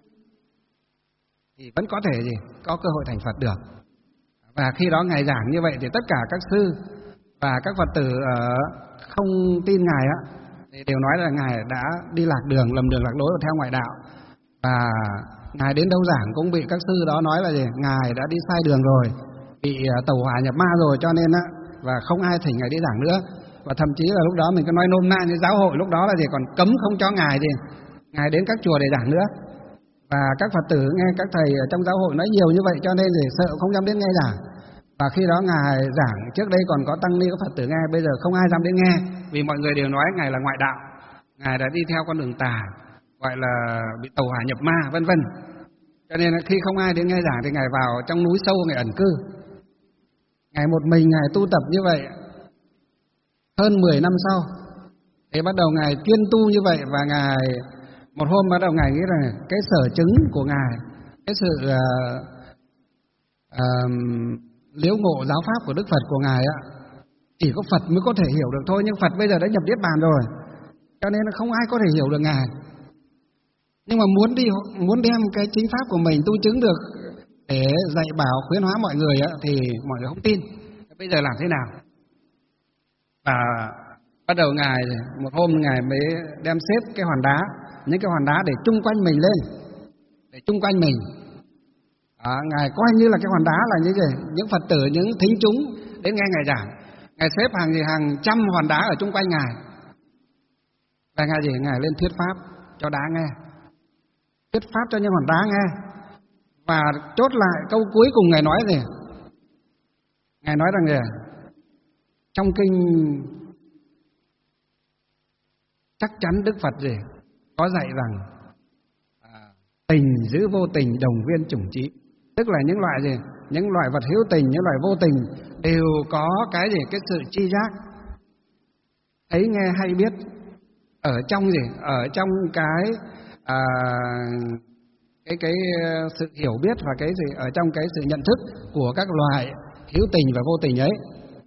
thì vẫn có thể gì có cơ hội thành Phật được. Và khi đó ngài giảng như vậy thì tất cả các sư và các Phật tử ở không tin ngài á, thì đều nói là ngài đã đi lạc đường, lầm đường lạc lối và theo ngoại đạo. Và ngài đến đâu giảng cũng bị các sư đó nói là gì? Ngài đã đi sai đường rồi, bị tẩu hỏa nhập ma rồi, cho nên á, và không ai thỉnh ngài đi giảng nữa. Và thậm chí là lúc đó mình có nói nôm na như giáo hội lúc đó là gì, còn cấm không cho ngài gì ngài đến các chùa để giảng nữa. Và các Phật tử nghe các thầy ở trong giáo hội nói nhiều như vậy cho nên thì sợ không dám đến nghe giảng. Và khi đó Ngài giảng, trước đây còn có tăng ni có Phật tử nghe, bây giờ không ai dám đến nghe, vì mọi người đều nói Ngài là ngoại đạo, Ngài đã đi theo con đường tà, gọi là bị tàu hỏa nhập ma, vân vân. Cho nên khi không ai đến nghe giảng thì Ngài vào trong núi sâu, Ngài ẩn cư. Ngài một mình Ngài tu tập như vậy hơn mười năm sau, thì bắt đầu Ngài chuyên tu như vậy. Và Ngài một hôm bắt đầu Ngài nghĩ rằng cái sở chứng của Ngài, cái sự uh, uh, liễu ngộ giáo pháp của Đức Phật của Ngài á, chỉ có Phật mới có thể hiểu được thôi. Nhưng Phật bây giờ đã nhập Niết Bàn rồi, cho nên không ai có thể hiểu được Ngài. Nhưng mà muốn đi muốn đem cái chính pháp của mình tu chứng được để dạy bảo khuyến hóa mọi người á, thì mọi người không tin. Bây giờ làm thế nào? Và bắt đầu Ngài một hôm Ngài mới đem xếp cái hòn đá, những cái hòn đá để chung quanh mình lên, để chung quanh mình. À, Ngài coi như là cái hòn đá là như vậy, những Phật tử, những thính chúng đến nghe Ngài giảng. Ngài xếp hàng gì hàng trăm hòn đá ở chung quanh Ngài. Và Ngài gì? Ngài lên thuyết pháp cho đá nghe, thuyết pháp cho những hòn đá nghe. Và chốt lại câu cuối cùng Ngài nói gì? Ngài nói rằng gì? Trong kinh chắc chắn Đức Phật gì có dạy rằng tình giữ vô tình đồng viên chủng trí. Tức là những loại gì? Những loại vật hữu tình, những loại vô tình đều có cái gì? Cái sự tri giác, thấy nghe hay biết ở trong gì? Ở trong cái à, cái cái sự hiểu biết và cái gì? Ở trong cái sự nhận thức của các loại hữu tình và vô tình ấy.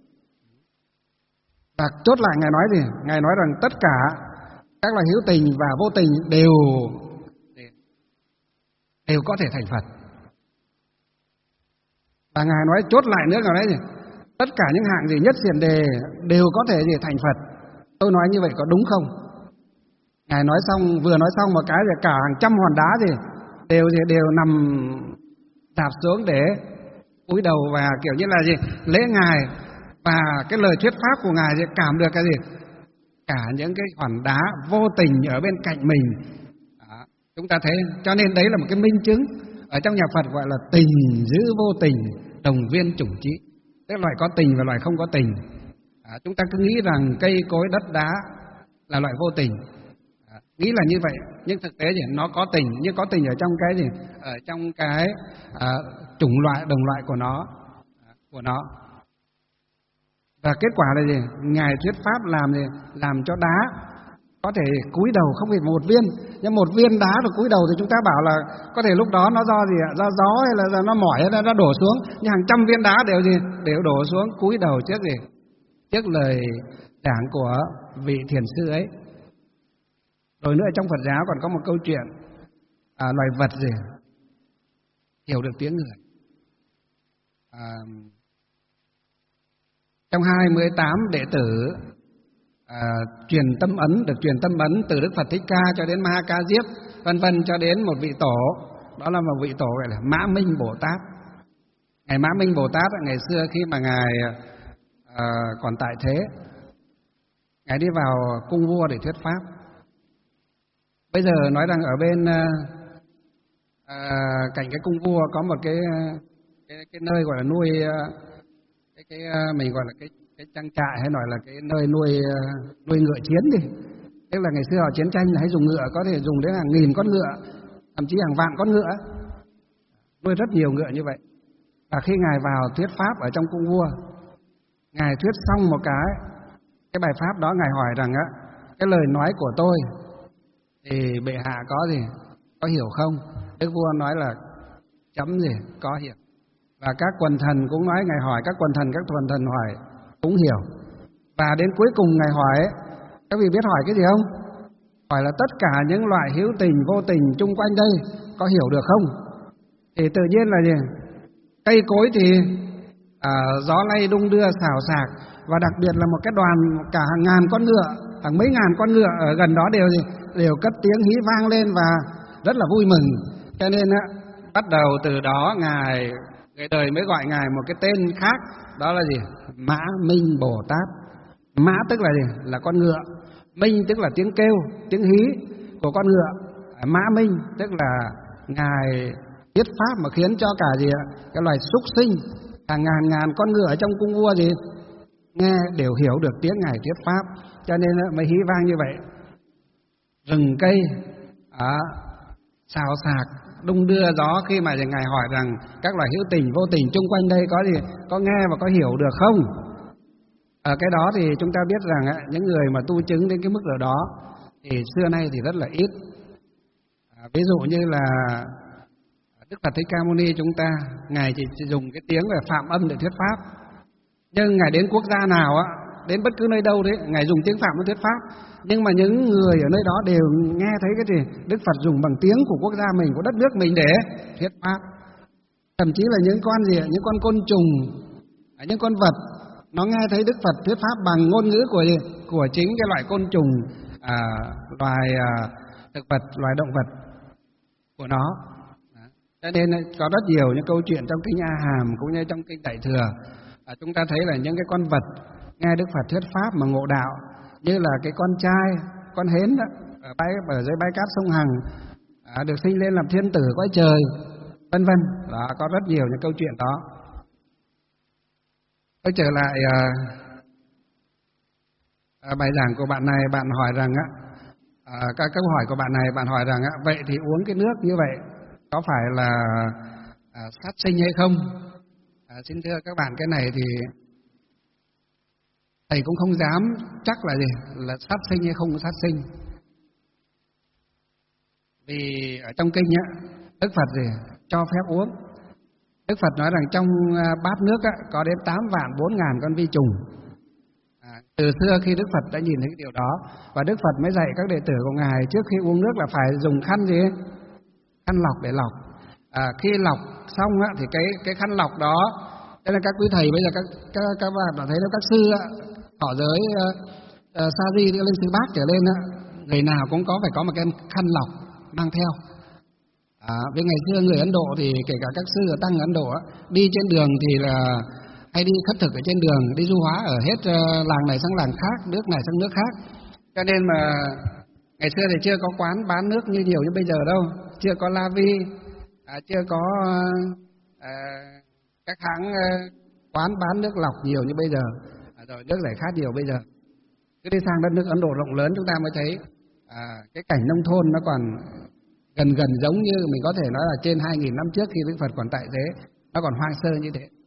Và chốt lại Ngài nói gì? Ngài nói rằng tất cả các loại hữu tình và vô tình đều đều có thể thành Phật. Và Ngài nói chốt lại nữa, Ngài nói gì? Tất cả những hạng gì nhất xiển đề đều có thể gì thành Phật. Tôi nói như vậy có đúng không? Ngài nói xong, vừa nói xong một cái thì cả hàng trăm hòn đá gì đều gì đều nằm đạp xuống để cúi đầu và kiểu như là gì lễ Ngài. Và cái lời thuyết pháp của Ngài thì cảm được cái gì? Cả những cái hòn đá vô tình ở bên cạnh mình. Đó, chúng ta thấy, cho nên đấy là một cái minh chứng. Ở trong nhà Phật gọi là tình giữ vô tình, đồng viên chủng trí. Tức là loại có tình và loại không có tình. Đó, chúng ta cứ nghĩ rằng cây cối đất đá là loại vô tình. Đó, nghĩ là như vậy, nhưng thực tế thì nó có tình, nhưng có tình ở trong cái gì? Ở trong cái à, chủng loại, đồng loại của nó, của nó. Và kết quả là gì? Ngài thuyết pháp làm gì? Làm cho đá có thể cúi đầu, không phải một viên, nhưng một viên đá được cúi đầu thì chúng ta bảo là có thể lúc đó nó do gì ạ? Do gió hay là do nó mỏi hay là nó đổ xuống, nhưng hàng trăm viên đá đều gì? Đều đổ xuống cúi đầu trước gì? Trước lời giảng của vị thiền sư ấy. Rồi nữa trong Phật giáo còn có một câu chuyện à, loài vật gì hiểu được tiếng người. À, trong hai mươi tám đệ tử à, truyền tâm ấn, được truyền tâm ấn từ Đức Phật Thích Ca cho đến Ma Ha Ca Diếp, vân vân, cho đến một vị tổ, đó là một vị tổ gọi là Mã Minh Bồ Tát. Ngài Mã Minh Bồ Tát ngày xưa khi mà ngài à, còn tại thế, ngài đi vào cung vua để thuyết pháp. Bây giờ nói rằng ở bên à, à, cạnh cái cung vua có một cái cái, cái nơi gọi là nuôi cái cái mình gọi là cái cái trang trại, hay nói là cái nơi nuôi nuôi ngựa chiến đi. Tức là ngày xưa họ chiến tranh hay dùng ngựa, có thể dùng đến hàng nghìn con ngựa, thậm chí hàng vạn con ngựa, nuôi rất nhiều ngựa như vậy. Và khi ngài vào thuyết pháp ở trong cung vua, ngài thuyết xong một cái cái bài pháp đó, ngài hỏi rằng á, cái lời nói của tôi thì bệ hạ có gì có hiểu không? Đức vua nói là chấm gì có hiểu. Và các quần thần cũng nói, ngài hỏi các quần thần, các quần thần hỏi cũng hiểu. Và đến cuối cùng ngài hỏi, các vị biết hỏi cái gì không? Hỏi là tất cả những loại hữu tình, vô tình chung quanh đây có hiểu được không? Thì tự nhiên là gì? Cây cối thì à, gió lay đung đưa xào xạc, và đặc biệt là một cái đoàn cả hàng ngàn con ngựa, hàng mấy ngàn con ngựa ở gần đó đều gì? Đều cất tiếng hí vang lên và rất là vui mừng. Cho nên á, bắt đầu từ đó ngài người đời mới gọi ngài một cái tên khác, đó là gì? Mã Minh Bồ Tát. Mã tức là gì? Là con ngựa. Minh tức là tiếng kêu, tiếng hí của con ngựa. Mã Minh tức là Ngài thuyết pháp mà khiến cho cả gì ạ? Cái loài súc sinh, hàng ngàn ngàn con ngựa ở trong cung vua gì nghe đều hiểu được tiếng Ngài thuyết pháp, cho nên mới hí vang như vậy. Rừng cây à, xào xạc đung đưa gió khi mà Ngài hỏi rằng các loài hữu tình vô tình chung quanh đây có gì có nghe và có hiểu được không? Ở cái đó thì chúng ta biết rằng những người mà tu chứng đến cái mức độ đó thì xưa nay thì rất là ít. À, ví dụ như là Đức Phật Thích Ca Mâu Ni chúng ta, Ngài chỉ dùng cái tiếng về phạm âm để thuyết pháp. Nhưng Ngài đến quốc gia nào á, đến bất cứ nơi đâu đấy, Ngài dùng tiếng phạm để thuyết pháp. Nhưng mà những người ở nơi đó đều nghe thấy cái gì Đức Phật dùng bằng tiếng của quốc gia mình, của đất nước mình để thuyết pháp. Thậm chí là những con gì, những con côn trùng, những con vật, nó nghe thấy Đức Phật thuyết pháp bằng ngôn ngữ của gì? Của chính cái loại côn trùng, à, loài à, thực vật, loài động vật của nó. Cho nên có rất nhiều những câu chuyện trong kinh A Hàm cũng như trong kinh Đại Thừa, à, chúng ta thấy là những cái con vật nghe Đức Phật thuyết pháp mà ngộ đạo, như là cái con trai, con hến đó, ở, bãi, ở dưới bãi cát sông Hằng, à, được sinh lên làm thiên tử cõi trời, vân vân. Đó, có rất nhiều những câu chuyện đó. Tôi trở lại à, à, bài giảng của bạn này, bạn hỏi rằng á, à, các câu hỏi của bạn này, bạn hỏi rằng á, vậy thì uống cái nước như vậy có phải là à, sát sinh hay không? À, xin thưa các bạn, cái này thì thầy cũng không dám chắc là gì, là sát sinh hay không sát sinh. Vì ở trong kinh á, Đức Phật gì cho phép uống. Đức Phật nói rằng trong bát nước á, có đến tám vạn bốn ngàn con vi trùng. À, từ xưa khi Đức Phật đã nhìn thấy cái điều đó, và Đức Phật mới dạy các đệ tử của Ngài trước khi uống nước là phải dùng khăn gì? Khăn lọc để lọc. À, khi lọc xong á, thì cái cái khăn lọc đó, cho nên các quý thầy bây giờ các các các bạn đã thấy đó, các sư á, họ giới uh, uh, sa di lên sư bác trở lên á, người nào cũng có phải có một cái khăn lọc mang theo. À, với ngày xưa người Ấn Độ thì kể cả các sư ở tăng Ấn Độ á, đi trên đường thì là hay đi khất thực ở trên đường, đi du hóa ở hết uh, làng này sang làng khác, nước này sang nước khác. Cho nên mà ngày xưa thì chưa có quán bán nước như nhiều như bây giờ đâu, chưa có La Vi, à, chưa có à, các hãng à, quán bán nước lọc nhiều như bây giờ, à, rồi nước giải khát nhiều bây giờ. Cứ đi sang đất nước Ấn Độ rộng lớn chúng ta mới thấy à, cái cảnh nông thôn nó còn gần gần giống như mình có thể nói là trên hai nghìn năm trước khi Đức Phật còn tại thế, nó còn hoang sơ như thế.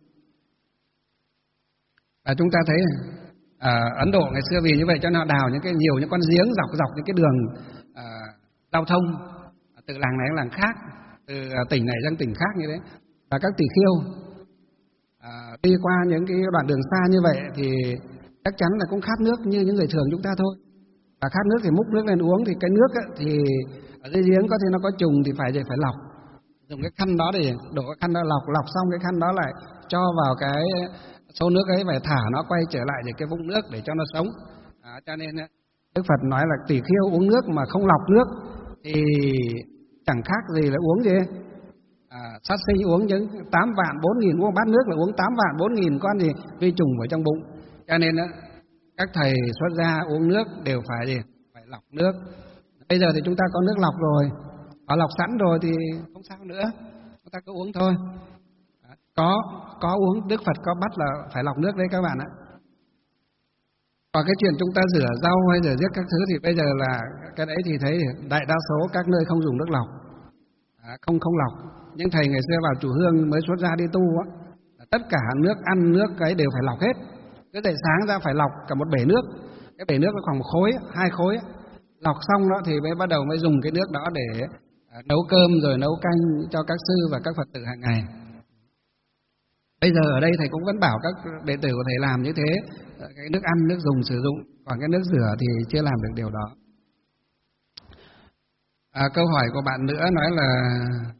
À, chúng ta thấy à, Ấn Độ ngày xưa vì như vậy cho nó đào những cái nhiều những con giếng dọc dọc những cái đường à, giao thông từ làng này sang làng khác, từ tỉnh này sang tỉnh khác như thế. Và các tỳ kheo à, đi qua những cái đoạn đường xa như vậy thì chắc chắn là cũng khát nước như những người thường chúng ta thôi. Và khát nước thì múc nước lên uống, thì cái nước ấy, thì ở dưới giếng có thể nó có trùng thì phải phải lọc, dùng cái khăn đó để đổ cái khăn đó lọc, lọc xong cái khăn đó lại cho vào cái số nước ấy và thả nó quay trở lại để cái vũng nước để cho nó sống. À, cho nên Đức Phật nói là tỳ kheo uống nước mà không lọc nước thì chẳng khác gì là uống gì à, sát sinh uống những tám vạn bốn nghìn, uống bát nước là uống tám vạn bốn nghìn con gì vi trùng ở trong bụng. Cho nên đó, các thầy xuất gia uống nước đều phải gì phải lọc nước. Bây giờ thì chúng ta có nước lọc rồi, họ lọc sẵn rồi thì không sao nữa, chúng ta cứ uống thôi. Có có uống, Đức Phật có bắt là phải lọc nước đấy các bạn ạ. Còn cái chuyện chúng ta rửa rau hay rửa giết các thứ thì bây giờ là cái đấy thì thấy đại đa số các nơi không dùng nước lọc, à, không không lọc. Nhưng thầy ngày xưa vào chùa Hương mới xuất gia đi tu á, tất cả nước ăn nước cái đều phải lọc hết. Cứ dậy sáng ra phải lọc cả một bể nước, cái bể nước nó khoảng một khối, hai khối. Lọc xong đó thì mới bắt đầu mới dùng cái nước đó để à, nấu cơm rồi nấu canh cho các sư và các Phật tử hàng ngày. Bây giờ ở đây thầy cũng vẫn bảo các đệ tử của thầy làm như thế, cái nước ăn, nước dùng sử dụng, còn cái nước rửa thì chưa làm được điều đó. À, câu hỏi của bạn nữa nói là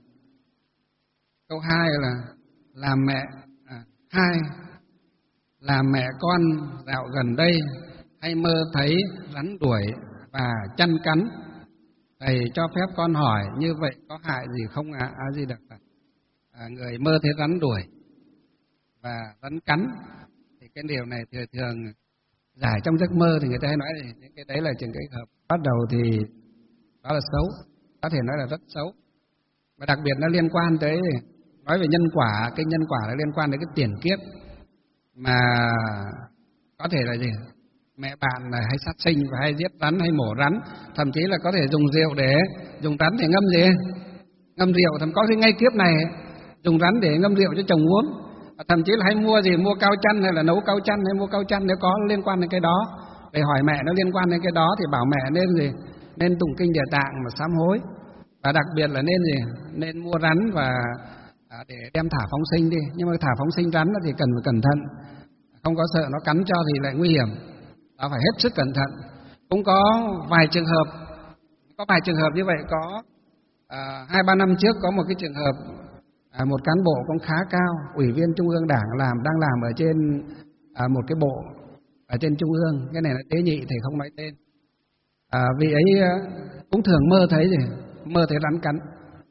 câu hai là làm mẹ à, hai làm mẹ con dạo gần đây hay mơ thấy rắn đuổi và chăn cắn, thầy cho phép con hỏi như vậy có hại gì không ạ? À? A Di Đà Phật. À, người mơ thấy rắn đuổi và rắn cắn thì cái điều này thường thường giải trong giấc mơ thì người ta hay nói là những cái đấy là trường cái hợp bắt đầu thì đó là xấu, có thể nói là rất xấu. Và đặc biệt nó liên quan tới, nói về nhân quả, cái nhân quả nó liên quan đến cái tiền kiếp mà có thể là gì? Mẹ bạn là hay sát sinh và hay giết rắn hay mổ rắn, thậm chí là có thể dùng rượu để dùng rắn để ngâm gì? Ngâm rượu, thậm có khi ngay kiếp này dùng rắn để ngâm rượu cho chồng uống. Thậm chí là hay mua gì, mua cao chăn hay là nấu cao chăn hay mua cao chăn, nếu có liên quan đến cái đó, để hỏi mẹ nó liên quan đến cái đó thì bảo mẹ nên gì? Nên tụng kinh Địa Tạng mà sám hối. Và đặc biệt là nên gì? Nên mua rắn và à, để đem thả phóng sinh đi. Nhưng mà thả phóng sinh rắn thì cần phải cẩn thận, không có sợ nó cắn cho thì lại nguy hiểm. Đó phải hết sức cẩn thận. Cũng có vài trường hợp, có vài trường hợp như vậy. Có à, hai ba năm trước có một cái trường hợp à, một cán bộ cũng khá cao, ủy viên Trung ương Đảng làm đang làm ở trên à, một cái bộ ở trên Trung ương, cái này là tế nhị thì không nói tên. À, vị ấy cũng thường mơ thấy gì, mơ thấy rắn cắn.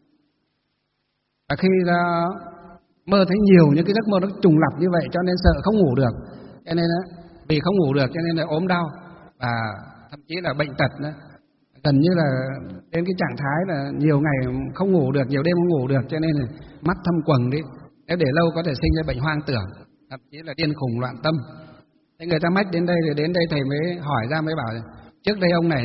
Và khi ra mơ thấy nhiều những cái giấc mơ nó trùng lặp như vậy, cho nên sợ không ngủ được, cho nên vì không ngủ được cho nên là ốm đau và thậm chí là bệnh tật nữa. Gần như là đến cái trạng thái là nhiều ngày không ngủ được, nhiều đêm không ngủ được, cho nên là mắt thâm quầng đi. Nếu để lâu có thể sinh ra bệnh hoang tưởng, thậm chí là điên khùng loạn tâm. Thế người ta mách đến đây thì đến đây thầy mới hỏi ra mới bảo trước đây ông này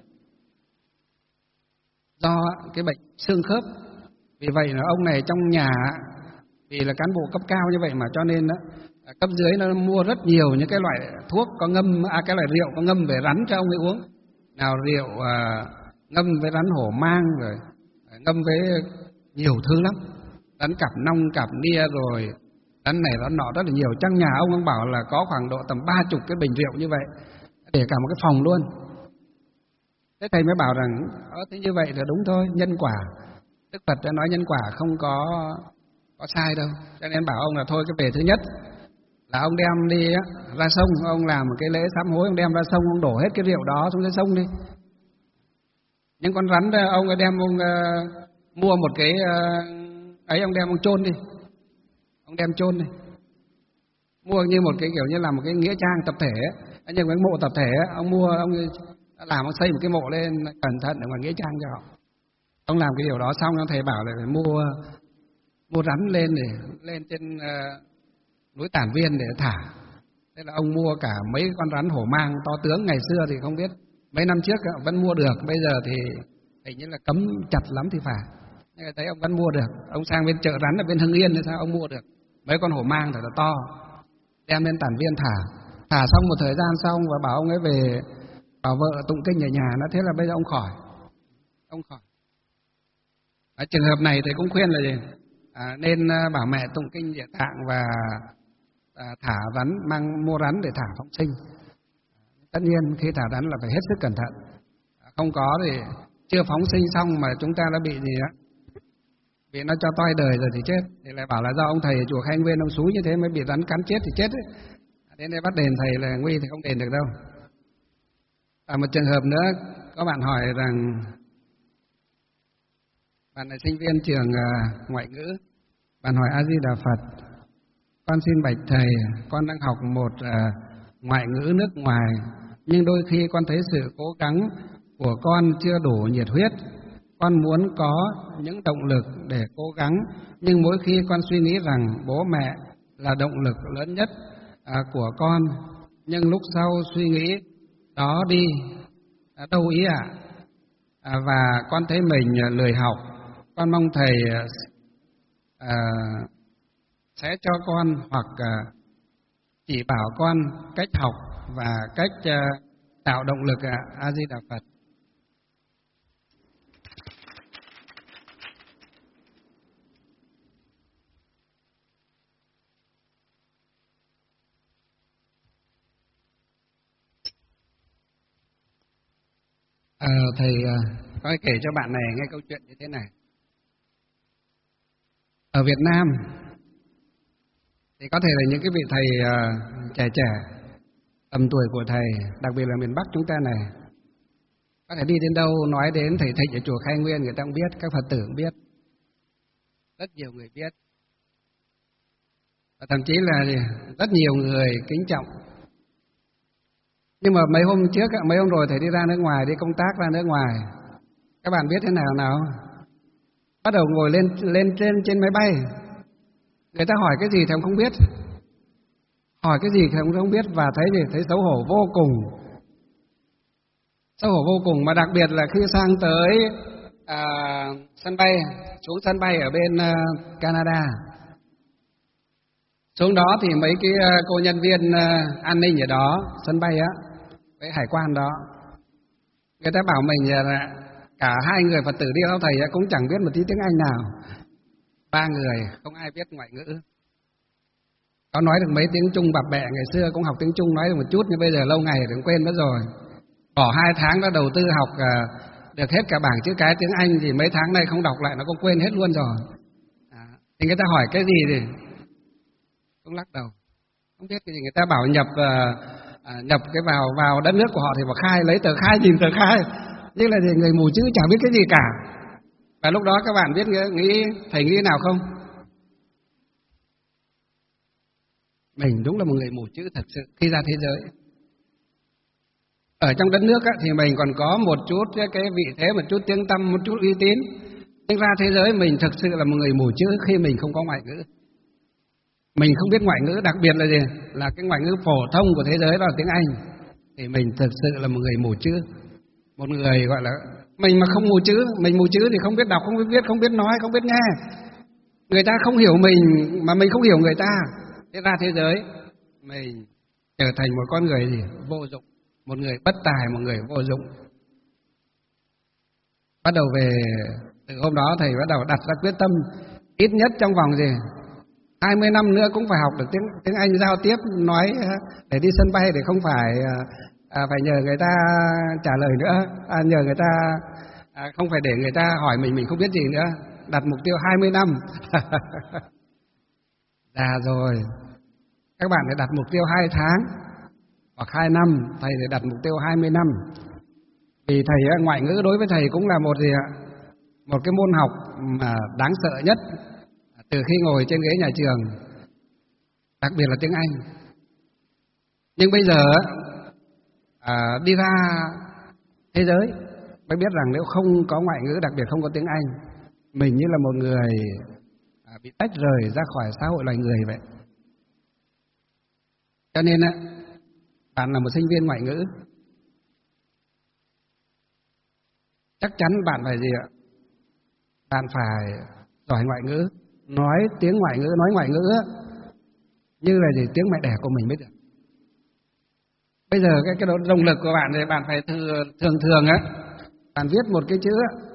do cái bệnh xương khớp, vì vậy là ông này trong nhà vì là cán bộ cấp cao như vậy mà cho nên đó, cấp dưới nó mua rất nhiều những cái loại thuốc có ngâm, à cái loại rượu có ngâm về rắn cho ông ấy uống. Nào rượu à, ngâm với rắn hổ mang, rồi ngâm với nhiều thứ lắm, rắn cặp nong, cặp nia, rồi rắn này rắn nọ rất là nhiều. Trong nhà ông ông bảo là có khoảng độ tầm ba chục cái bình rượu như vậy, để cả một cái phòng luôn. Thế thầy mới bảo rằng ờ, thế như vậy là đúng thôi, nhân quả. Đức Phật đã nói nhân quả không có có sai đâu. Cho nên bảo ông là thôi cái về thứ nhất là ông đem đi á, ra sông, ông làm một cái lễ sám hối, ông đem ra sông, ông đổ hết cái rượu đó xuống dưới sông đi. Những con rắn đó, ông đem ông uh, mua một cái uh, ấy, ông đem ông chôn đi, ông đem chôn đi, mua như một cái kiểu như là một cái nghĩa trang tập thể ấy. Nhưng cái mộ tập thể ấy, ông mua, ông làm, ông xây một cái mộ lên cẩn thận ở ngoài nghĩa trang cho họ. Ông làm cái điều đó xong, ông thầy bảo là phải mua mua rắn lên để lên trên uh, núi Tản Viên để thả. Thế là ông mua cả mấy con rắn hổ mang to tướng, ngày xưa thì không biết, mấy năm trước vẫn mua được, bây giờ thì hình như là cấm chặt lắm thì phải. Nhưng mà thấy ông vẫn mua được. Ông sang bên chợ rắn ở bên Hưng Yên thì sao ông mua được mấy con hổ mang thật là to, đem lên Tản Viên thả. Thả xong một thời gian xong và bảo ông ấy về bảo vợ tụng kinh ở nhà, nó thế là bây giờ ông khỏi, ông khỏi. Ở trường hợp này thì cũng khuyên là gì? À, nên bảo mẹ tụng kinh Địa Tạng và à, thả rắn, mang mua rắn để thả phóng sinh. Tất nhiên khi thả rắn là phải hết sức cẩn thận, không có thì chưa phóng sinh xong mà chúng ta đã bị gì đó, bị nó cho toi đời rồi thì chết, thì lại bảo là do ông thầy ở chùa Khai Nguyên ông xúi như thế mới bị rắn cắn chết thì chết ấy. Đến đây bắt đền thầy là nguy thì không đền được đâu. À, một trường hợp nữa, có bạn hỏi rằng bạn là sinh viên trường uh, ngoại ngữ, bạn hỏi A Di Đà Phật, con xin bạch thầy, con đang học một uh, ngoại ngữ nước ngoài, nhưng đôi khi con thấy sự cố gắng của con chưa đủ nhiệt huyết. Con muốn có những động lực để cố gắng, nhưng mỗi khi con suy nghĩ rằng bố mẹ là động lực lớn nhất uh, của con, nhưng lúc sau suy nghĩ đó đi, uh, đâu ý ạ, à? uh, và con thấy mình uh, lười học. Con mong thầy à, sẽ cho con hoặc à, chỉ bảo con cách học và cách à, tạo động lực ạ. A Di Đà Phật. À, thầy à, có kể cho bạn này nghe câu chuyện như thế này. Ở Việt Nam thì có thể là những cái vị thầy uh, trẻ trẻ tầm tuổi của thầy, đặc biệt là miền Bắc chúng ta này, có thể đi đến đâu nói đến thầy Thịnh ở chùa Khai Nguyên, người ta cũng biết, các Phật tử cũng biết, rất nhiều người biết, và thậm chí là rất nhiều người kính trọng. Nhưng mà mấy hôm trước, mấy hôm rồi thầy đi ra nước ngoài, đi công tác ra nước ngoài, các bạn biết thế nào nào? bắt đầu ngồi lên lên trên trên máy bay. Người ta hỏi cái gì thì ông không biết, hỏi cái gì thì ông không biết, và thấy gì thấy xấu hổ vô cùng, xấu hổ vô cùng. Mà đặc biệt là khi sang tới à, sân bay, xuống sân bay ở bên uh, Canada, xuống đó thì mấy cái uh, cô nhân viên uh, an ninh ở đó sân bay á, với hải quan đó, người ta bảo mình là cả hai người Phật tử đi theo thầy cũng chẳng biết một tí tiếng Anh nào, ba người không ai biết ngoại ngữ. Có nói được mấy tiếng Trung bập bẹ, ngày xưa cũng học tiếng Trung nói được một chút, nhưng bây giờ lâu ngày thì cũng quên mất rồi. Bỏ hai tháng đã đầu tư học uh, được hết cả bảng chữ cái tiếng Anh, thì mấy tháng nay không đọc lại nó cũng quên hết luôn rồi. À, thì người ta hỏi cái gì thì cũng lắc đầu, không biết cái gì. Người ta bảo nhập uh, uh, nhập cái vào vào đất nước của họ thì vào khai, lấy tờ khai, nhìn tờ khai, nhưng là thì người mù chữ chẳng biết cái gì cả. Và lúc đó các bạn biết nghĩ thầy nghĩ nào không? Mình đúng là một người mù chữ thật sự. Khi ra thế giới, ở trong đất nước á, thì mình còn có một chút cái vị thế, một chút tiếng tăm, một chút uy tín. Nhưng ra thế giới mình thực sự là một người mù chữ khi mình không có ngoại ngữ. Mình không biết ngoại ngữ, đặc biệt là gì? Là cái ngoại ngữ phổ thông của thế giới đó là tiếng Anh. Thì mình thực sự là một người mù chữ. Một người gọi là mình mà không mù chữ, mình mù chữ thì không biết đọc, không biết viết, không biết nói, không biết nghe. Người ta không hiểu mình mà mình không hiểu người ta. Thế ra thế giới mình trở thành một con người gì? Vô dụng, một người bất tài, một người vô dụng. Bắt đầu về từ hôm đó thầy bắt đầu đặt ra quyết tâm ít nhất trong vòng gì hai mươi năm nữa cũng phải học được tiếng tiếng Anh giao tiếp nói, để đi sân bay để không phải à, phải nhờ người ta trả lời nữa, à, nhờ người ta à, không phải để người ta hỏi mình mình không biết gì nữa. Đặt mục tiêu hai mươi năm. Già rồi, các bạn phải đặt mục tiêu hai tháng hoặc hai năm, thầy phải đặt mục tiêu hai mươi năm. Vì thầy ngoại ngữ đối với thầy cũng là một gì ạ? Một cái môn học mà đáng sợ nhất từ khi ngồi trên ghế nhà trường, đặc biệt là tiếng Anh. Nhưng bây giờ à, đi ra thế giới mới biết rằng nếu không có ngoại ngữ, đặc biệt không có tiếng Anh, mình như là một người à, bị tách rời ra khỏi xã hội loài người vậy. Cho nên á, bạn là một sinh viên ngoại ngữ, chắc chắn bạn phải gì ạ? Bạn phải giỏi ngoại ngữ, nói tiếng ngoại ngữ, nói ngoại ngữ như là gì? Tiếng mẹ đẻ của mình mới được. Bây giờ cái cái động lực của bạn thì bạn phải thường thường thường á, bạn viết một cái chữ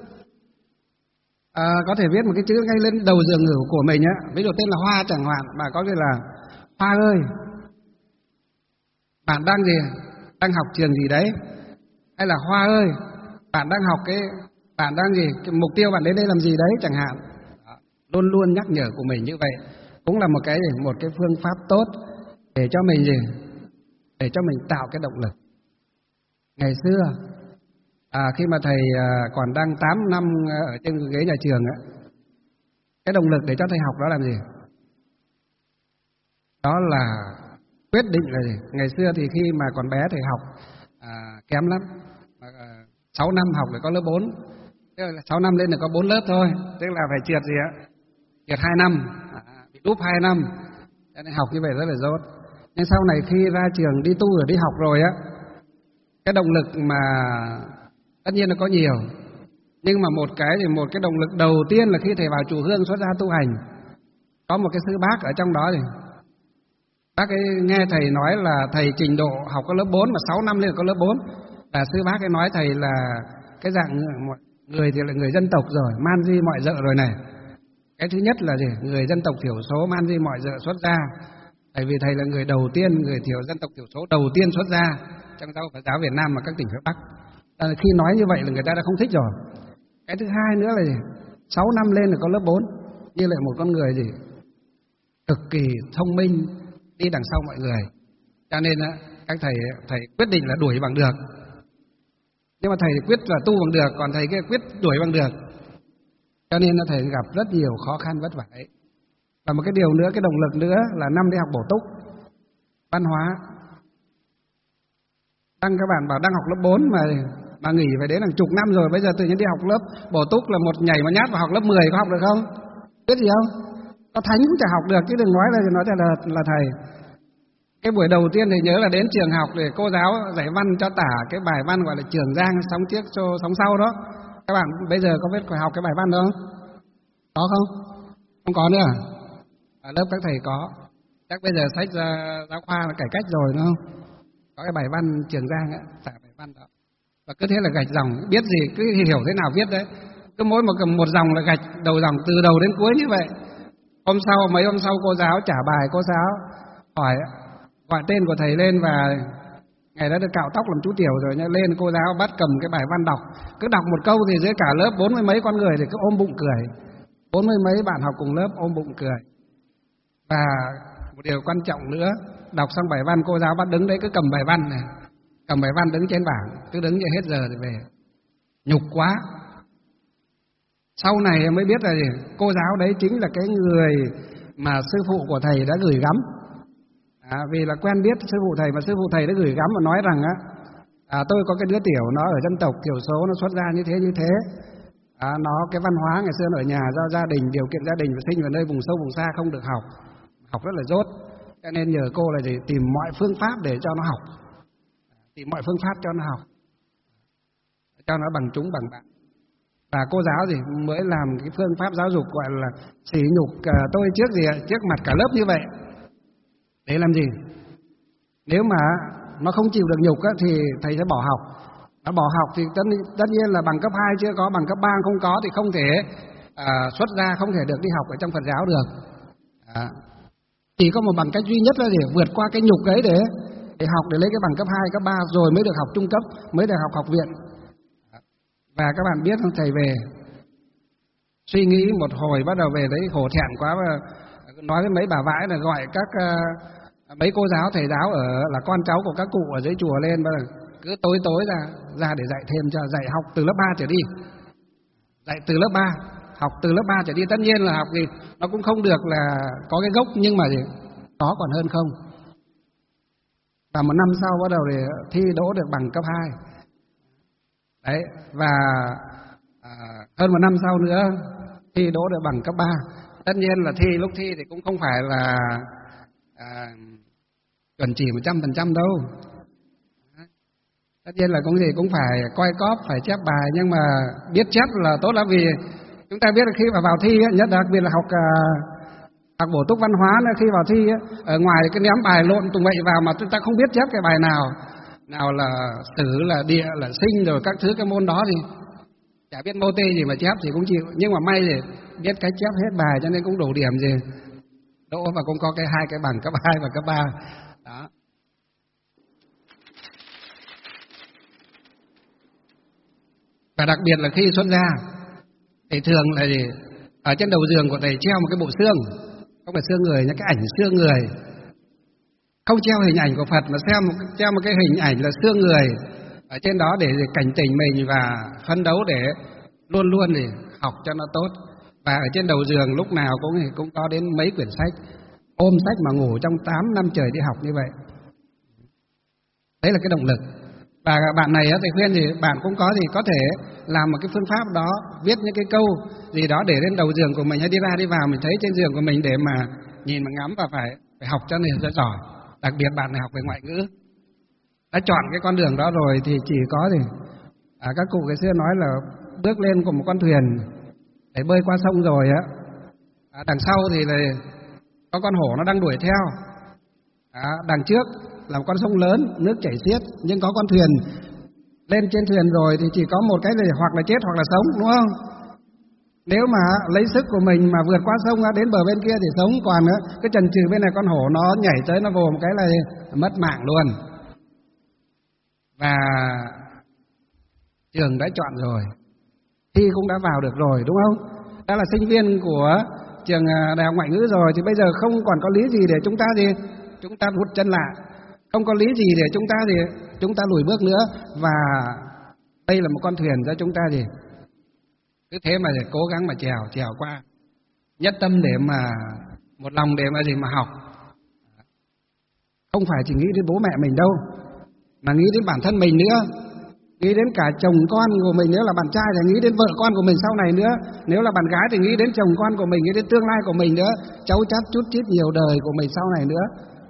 à, có thể viết một cái chữ ngay lên đầu giường ngủ của mình á, ví dụ tên là Hoa chẳng hạn, mà có nghĩa là Hoa ơi, bạn đang gì? Đang học trường gì đấy? Hay là Hoa ơi, bạn đang học cái, bạn đang gì? Cái mục tiêu bạn đến đây làm gì đấy chẳng hạn. Luôn luôn nhắc nhở của mình như vậy cũng là một cái một cái phương pháp tốt để cho mình gì? Để cho mình tạo cái động lực. Ngày xưa à, khi mà thầy à, còn đang tám năm ở trên ghế nhà trường á, cái động lực để cho thầy học đó làm gì? Đó là quyết định là gì? Ngày xưa thì khi mà còn bé thầy học à, kém lắm, à, sáu năm học để có lớp bốn, sáu năm lên là có bốn lớp thôi, tức là phải trượt gì ạ? Trượt hai năm, à, bị đúp hai năm, cho nên học như vậy rất là dốt. Nhưng sau này khi ra trường đi tu rồi đi học rồi á, cái động lực mà tất nhiên nó có nhiều, nhưng mà một cái thì một cái động lực đầu tiên là khi thầy vào chùa Hương xuất gia tu hành, có một cái sư bác ở trong đó thì bác ấy nghe thầy nói là thầy trình độ học có lớp bốn mà sáu năm lên có lớp bốn, và sư bác ấy nói thầy là cái dạng người thì là người dân tộc rồi, man di mọi dợ rồi này. Cái thứ nhất là gì? Người dân tộc thiểu số man di mọi dợ xuất gia. Tại vì thầy là người đầu tiên, người thiểu dân tộc thiểu số đầu tiên xuất gia trong giáo Phật giáo Việt Nam và các tỉnh phía Bắc. À, khi nói như vậy là người ta đã không thích rồi. Cái thứ hai nữa là gì? sáu năm lên là có lớp bốn, như là một con người gì? Cực kỳ thông minh, đi đằng sau mọi người. Cho nên các thầy thầy quyết định là đuổi bằng được. Nhưng mà thầy quyết là tu bằng được, còn thầy kia quyết đuổi bằng được. Cho nên thầy gặp rất nhiều khó khăn vất vả ấy. Và một cái điều nữa, cái động lực nữa là năm đi học bổ túc văn hóa. Đang các bạn bảo đang học lớp bốn mà mà nghỉ phải đến hàng chục năm rồi, bây giờ tự nhiên đi học lớp bổ túc là một nhảy mà nhát vào học lớp mười, có học được không? Biết gì không? Có thánh cũng chả học được, chứ đừng nói là nói là, là thầy. Cái buổi đầu tiên thì nhớ là đến trường học để cô giáo giải văn cho tả cái bài văn gọi là Trường Giang sóng trước sóng sau đó. Các bạn bây giờ có biết phải học cái bài văn đó không? Có không? Không có nữa à? Ở lớp các thầy có. Chắc bây giờ sách ra giáo khoa là cải cách rồi đúng không? Có cái bài văn Trường Giang á, tả bài văn đó. Và cứ thế là gạch dòng, biết gì cứ hiểu thế nào viết đấy. Cứ mỗi một một dòng là gạch đầu dòng từ đầu đến cuối như vậy. Hôm sau mấy hôm sau cô giáo trả bài, cô giáo hỏi gọi tên của thầy lên và ngày đó được cạo tóc làm chú tiểu rồi nhá, lên cô giáo bắt cầm cái bài văn đọc, cứ đọc một câu thì dưới cả lớp bốn mươi mấy con người thì cứ ôm bụng cười, bốn mươi mấy bạn học cùng lớp ôm bụng cười. Và một điều quan trọng nữa, đọc xong bài văn cô giáo bắt đứng đấy cứ cầm bài văn này, cầm bài văn đứng trên bảng, cứ đứng như hết giờ thì về, nhục quá. Sau này mới biết là gì? Cô giáo đấy chính là cái người mà sư phụ của thầy đã gửi gắm. À, vì là quen biết sư phụ thầy, mà sư phụ thầy đã gửi gắm và nói rằng á, à, tôi có cái đứa tiểu nó ở dân tộc thiểu số, nó xuất ra như thế như thế, à, nó cái văn hóa ngày xưa nó ở nhà do gia đình điều kiện gia đình và sinh vào nơi vùng sâu vùng xa không được học, học rất là dốt, cho nên nhờ cô là gì? Tìm mọi phương pháp để cho nó học, tìm mọi phương pháp cho nó học, cho nó bằng chúng bằng bạn. Và cô giáo gì mới làm cái phương pháp giáo dục gọi là sỉ nhục uh, tôi trước gì trước mặt cả lớp như vậy. Để làm gì? Nếu mà nó không chịu được nhục á, thì thầy sẽ bỏ học. Nó bỏ học thì tất, tất nhiên là bằng cấp hai chưa có, bằng cấp ba không có thì không thể à, xuất ra, không thể được đi học ở trong Phật giáo được. À, chỉ có một bằng cách duy nhất là để vượt qua cái nhục ấy để, để học, để lấy cái bằng cấp hai, cấp ba rồi mới được học trung cấp, mới được học học viện. Và các bạn biết không, thầy về suy nghĩ một hồi, bắt đầu về đấy hổ thẹn quá và nói với mấy bà vãi là gọi các uh, mấy cô giáo thầy giáo ở là con cháu của các cụ ở dưới chùa lên, và cứ tối tối ra ra để dạy thêm cho, dạy học từ lớp ba trở đi, dạy từ lớp ba, học từ lớp ba trở đi. Tất nhiên là học thì nó cũng không được là có cái gốc, nhưng mà gì có còn hơn không. Và một năm sau bắt đầu để thi đỗ được bằng cấp hai đấy, và à, hơn một năm sau nữa thi đỗ được bằng cấp ba. Tất nhiên là thi lúc thi thì cũng không phải là à, chuẩn chỉ một trăm phần trăm đâu. Tất nhiên là cũng gì cũng phải coi cóp, phải chép bài, nhưng mà biết chép là tốt lắm, vì chúng ta biết là khi mà vào thi, nhất đặc biệt là học à, học bổ túc văn hóa, khi vào thi ở ngoài cái ném bài lộn tùng bậy vào mà chúng ta không biết chép cái bài nào, nào là sử, là địa, là sinh rồi các thứ cái môn đó thì chả biết mô tê gì mà chép thì cũng chịu. Nhưng mà may thì biết cách chép hết bài cho nên cũng đủ điểm gì đỗ, và cũng có cái hai cái bằng cấp hai và cấp ba đó. Và đặc biệt là khi xuất gia thì thường là gì? Ở trên đầu giường của thầy treo một cái bộ xương, không phải xương người nhá, cái ảnh xương người, không treo hình ảnh của Phật mà treo một, treo một cái hình ảnh là xương người ở trên đó để cảnh tỉnh mình và phấn đấu để luôn luôn để học cho nó tốt. Và ở trên đầu giường lúc nào cũng cũng có đến mấy quyển sách, ôm sách mà ngủ trong tám năm trời đi học như vậy. Đấy là cái động lực. Và bạn này thầy khuyên thì bạn cũng có thì có thể làm một cái phương pháp đó, viết những cái câu gì đó để lên đầu giường của mình, hay đi ra đi vào mình thấy trên giường của mình để mà nhìn mà ngắm, và phải phải học cho nên rất giỏi. Đặc biệt bạn này học về ngoại ngữ, đã chọn cái con đường đó rồi thì chỉ có gì à, các cụ ngày xưa nói là bước lên của một con thuyền để bơi qua sông rồi á, à, đằng sau thì là có con hổ nó đang đuổi theo, à, đằng trước là một con sông lớn nước chảy xiết, nhưng có con thuyền lên trên thuyền rồi thì chỉ có một cái là hoặc là chết hoặc là sống, đúng không? Nếu mà lấy sức của mình mà vượt qua sông đến bờ bên kia thì sống, còn cái chần chừ bên này con hổ nó nhảy tới nó vồ một cái là mất mạng luôn. Và trường đã chọn rồi, thi cũng đã vào được rồi, đúng không? Đã là sinh viên của trường Đại học Ngoại ngữ rồi thì bây giờ không còn có lý gì để chúng ta gì chúng ta hụt chân lại, không có lý gì để chúng ta gì chúng ta lùi bước nữa. Và đây là một con thuyền cho chúng ta gì cứ thế mà để cố gắng mà trèo trèo qua, nhất tâm để mà một lòng để mà gì mà học, không phải chỉ nghĩ đến bố mẹ mình đâu, mà nghĩ đến bản thân mình nữa. nghĩ đến cả chồng con của mình, nếu là bạn trai thì nghĩ đến vợ con của mình sau này nữa, nếu là bạn gái thì nghĩ đến chồng con của mình, nghĩ đến tương lai của mình nữa, cháu chắt chút chít nhiều đời của mình sau này nữa.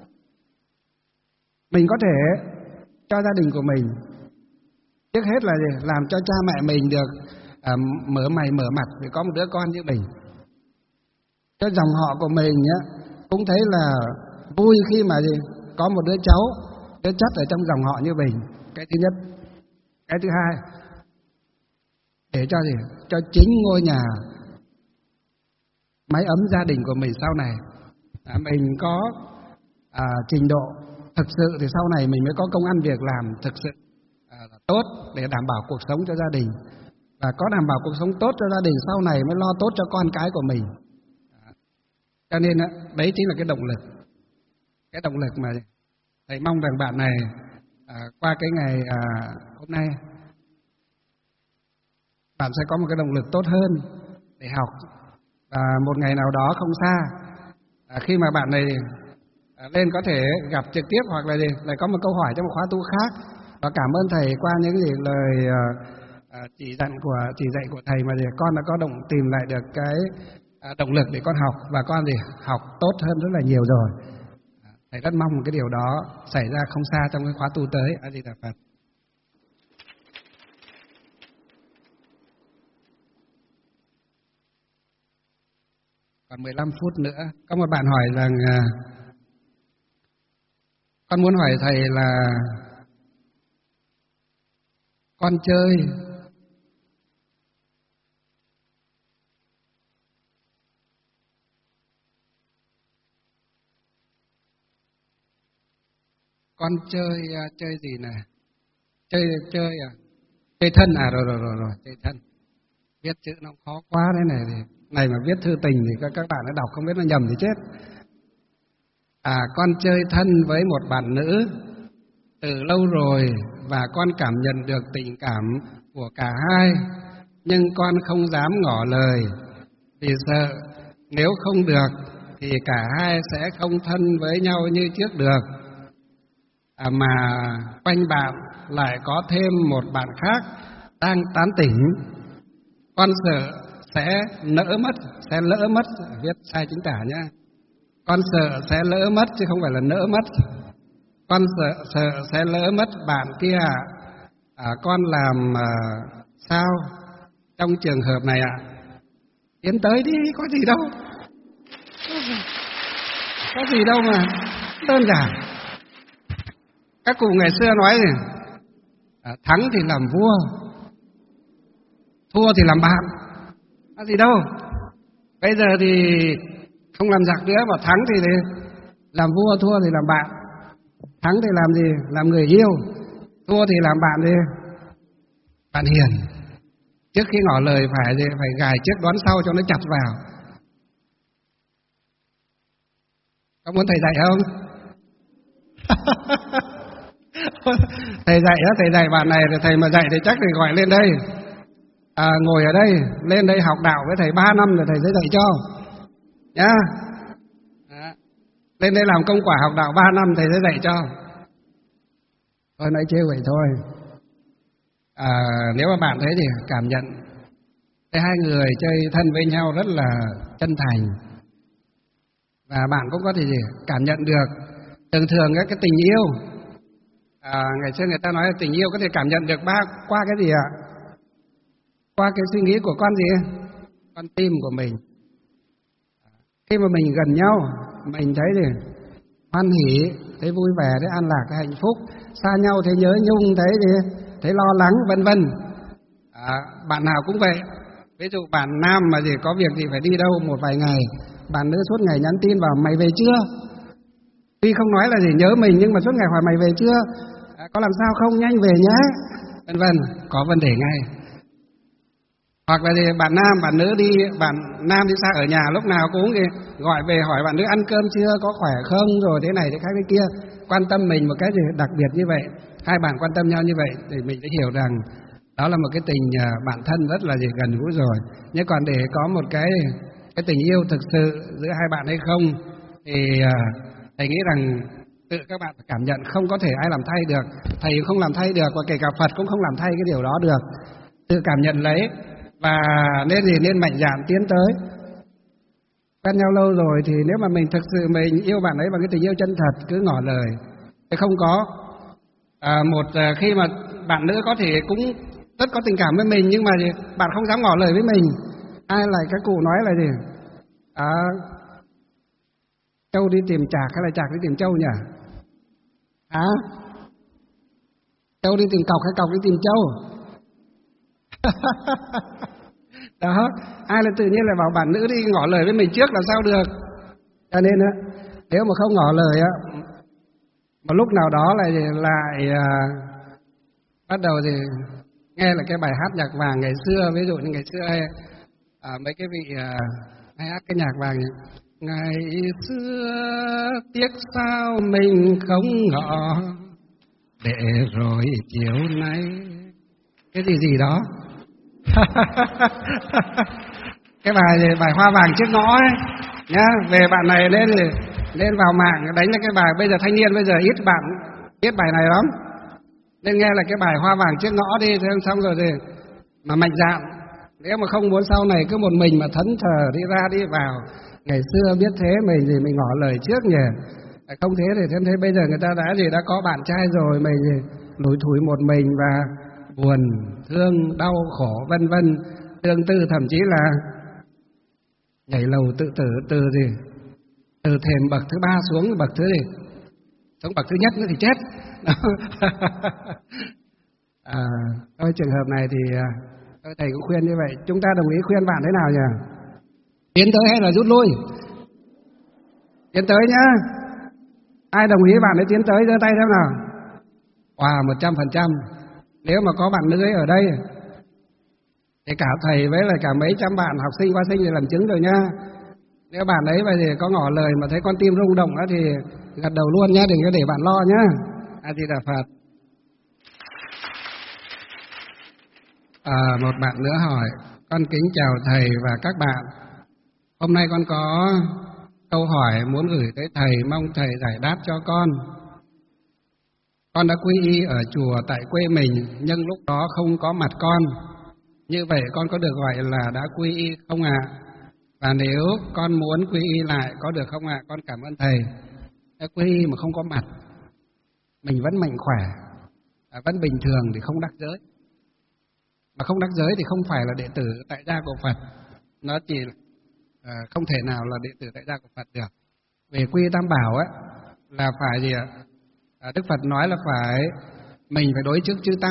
Mình có thể cho gia đình của mình, trước hết là gì? Làm cho cha mẹ mình được à, mở mày mở mặt để có một đứa con như mình. Cho dòng họ của mình nhá, cũng thấy là vui khi mà gì? Có một đứa cháu, đứa chất ở trong dòng họ như mình. Cái thứ nhất. Cái thứ hai, để cho gì? Cho chính ngôi nhà, mái ấm gia đình của mình sau này à, mình có à, trình độ thực sự thì sau này mình mới có công ăn việc làm thực sự à, tốt để đảm bảo cuộc sống cho gia đình. Và có đảm bảo cuộc sống tốt cho gia đình sau này mới lo tốt cho con cái của mình. À, cho nên đấy chính là cái động lực. Cái động lực mà thầy mong rằng bạn này à, qua cái ngày à, hôm nay bạn sẽ có một cái động lực tốt hơn để học. Và một ngày nào đó không xa, à, khi mà bạn này à, lên có thể gặp trực tiếp hoặc là gì, lại có một câu hỏi trong một khóa tu khác. Và cảm ơn thầy qua những gì lời à, à, chỉ dặn của chỉ dạy của thầy mà gì con đã có động tìm lại được cái à, động lực để con học, và con gì học tốt hơn rất là nhiều rồi. À, thầy rất mong một cái điều đó xảy ra không xa trong cái khóa tu tới. A Di Đà Phật. Còn mười lăm phút nữa, có một bạn hỏi rằng à, con muốn hỏi thầy là con chơi con chơi à, chơi gì nè, chơi chơi à, chơi thân à, rồi rồi rồi rồi chơi thân, viết chữ nó khó quá đấy này thì này mà viết thư tình thì các các bạn đã đọc không biết nó nhầm thì chết. À, con chơi thân với một bạn nữ từ lâu rồi và con cảm nhận được tình cảm của cả hai, nhưng con không dám ngỏ lời vì sợ nếu không được thì cả hai sẽ không thân với nhau như trước được. À, mà quanh bạn lại có thêm một bạn khác đang tán tỉnh, con sợ sẽ lỡ mất, sẽ lỡ mất, viết sai chính tả nhá. Con sợ sẽ lỡ mất chứ không phải là nỡ mất. Con sợ sợ sẽ lỡ mất bạn kia ạ. À, con làm à, sao trong trường hợp này ạ? À? Tiến tới đi, có gì đâu. Có gì đâu mà đơn giản. Các cụ ngày xưa nói gì? À, thắng thì làm vua, thua thì làm bạn. Có gì đâu. Bây giờ thì không làm giặc nữa, mà thắng thì làm vua, thua thì làm bạn. Thắng thì làm gì? Làm người yêu. Thua thì làm bạn gì? Bạn hiền. Trước khi ngỏ lời phải gì? Phải gài trước đón sau cho nó chặt vào. Có muốn thầy dạy không? Thầy dạy đó, thầy dạy bạn này, thầy mà dạy thì chắc thì gọi lên đây. À, ngồi ở đây, lên đây học đạo với thầy ba năm rồi thầy sẽ dạy cho nhá. Đó. Lên đây làm công quả học đạo ba năm thầy sẽ dạy cho. Thôi nói chơi vậy thôi. À, nếu mà bạn thấy thì cảm nhận thấy hai người chơi thân với nhau rất là chân thành, và bạn cũng có thể gì cảm nhận được. Thường thường cái, cái tình yêu à, ngày xưa người ta nói là tình yêu có thể cảm nhận được ba qua cái gì ạ? Qua cái suy nghĩ của con gì? Con tim của mình. Khi mà mình gần nhau, mình thấy gì? Hoan hỉ, thấy vui vẻ, thấy an lạc, thấy hạnh phúc. Xa nhau thấy nhớ nhung, thấy gì? Thấy lo lắng, vân vân. À, bạn nào cũng vậy. Ví dụ bạn nam mà gì có việc gì phải đi đâu một vài ngày, bạn nữ suốt ngày nhắn tin vào mày về chưa? Tuy không nói là gì nhớ mình, nhưng mà suốt ngày hỏi mày về chưa? À, có làm sao không, nhanh về nhé, vân vân. Có vấn đề ngay. Hoặc là gì bạn nam, bạn nữ đi, bạn nam đi xa ở nhà lúc nào cũng gì gọi về hỏi bạn nữ ăn cơm chưa, có khỏe không, rồi thế này thế khác thế kia, quan tâm mình một cái gì đặc biệt như vậy. Hai bạn quan tâm nhau như vậy thì mình sẽ hiểu rằng đó là một cái tình bạn thân rất là gì gần gũi rồi. Nhưng còn để có một cái cái tình yêu thực sự giữa hai bạn hay không thì thầy nghĩ rằng tự các bạn phải cảm nhận, không có thể ai làm thay được, thầy không làm thay được và kể cả Phật cũng không làm thay cái điều đó được. Tự cảm nhận lấy và nên gì nên mạnh dạn tiến tới. Quen nhau lâu rồi thì nếu mà mình thực sự mình yêu bạn ấy bằng cái tình yêu chân thật, cứ ngỏ lời. Thế không có à, một à, khi mà bạn nữ có thể cũng rất có tình cảm với mình nhưng mà gì, bạn không dám ngỏ lời với mình. Ai lại các cụ nói là gì? À, trâu đi tìm chạc hay là chạc đi tìm trâu nhỉ? Hả? À, trâu đi tìm cọc hay cọc đi tìm trâu? Đó, ai là tự nhiên lại bảo bạn nữ đi ngỏ lời với mình trước là sao được? Cho nên á, nếu mà không ngỏ lời á, một lúc nào đó lại lại à, bắt đầu thì nghe là cái bài hát nhạc vàng ngày xưa, ví dụ như ngày xưa hay à, mấy cái vị à, hay hát cái nhạc vàng này. Ngày xưa tiếc sao mình không ngỏ, để rồi chiều nay cái gì gì đó. Cái bài gì, bài hoa vàng chiếc ngõ ấy nhá. Về bạn này lên thì lên vào mạng đánh ra cái bài, bây giờ thanh niên bây giờ ít bạn biết bài này lắm, nên nghe là cái bài hoa vàng chiếc ngõ đi, thế xong rồi thì mà mạnh dạn. Nếu mà không muốn sau này cứ một mình mà thẫn thờ đi ra đi vào, ngày xưa biết thế mình thì mình ngỏ lời trước nhỉ. Không thế thì thêm thế bây giờ người ta đã gì đã có bạn trai rồi, mình thì lủi thủi một mình và buồn, thương, đau, khổ, vân vân, tương tư, thậm chí là nhảy lầu tự tử từ gì từ thềm bậc thứ ba xuống bậc thứ gì xuống bậc thứ nhất nữa thì chết. À, thôi trường hợp này thì thầy cũng khuyên như vậy. Chúng ta đồng ý khuyên bạn thế nào nhỉ? Tiến tới hay là rút lui? Tiến tới nhá. Ai đồng ý bạn ấy tiến tới giơ tay xem nào. Wow, một trăm phần trăm. Nếu mà có bạn nữ ấy ở đây thì cả thầy với lại cả mấy trăm bạn học sinh qua sinh thì làm chứng rồi nhá. Nếu bạn ấy bây giờ có ngỏ lời mà thấy con tim rung động đó thì gật đầu luôn nhá, đừng có để bạn lo nhá. A Di Đà Phật. À, một bạn nữa hỏi: con kính chào thầy và các bạn. Hôm nay con có câu hỏi muốn gửi tới thầy, mong thầy giải đáp cho con. Con đã quy y ở chùa tại quê mình, nhưng lúc đó không có mặt con. Như vậy con có được gọi là đã quy y không ạ? À? Và nếu con muốn quy y lại có được không ạ? À? Con cảm ơn thầy. Đã quy y mà không có mặt, mình vẫn mạnh khỏe, vẫn bình thường thì không đắc giới. Mà không đắc giới thì không phải là đệ tử tại gia của Phật. Nó chỉ à, không thể nào là đệ tử tại gia của Phật được. Về quy y Tam Bảo ấy là phải gì ạ? À, Đức Phật nói là phải mình phải đối trước chư tăng,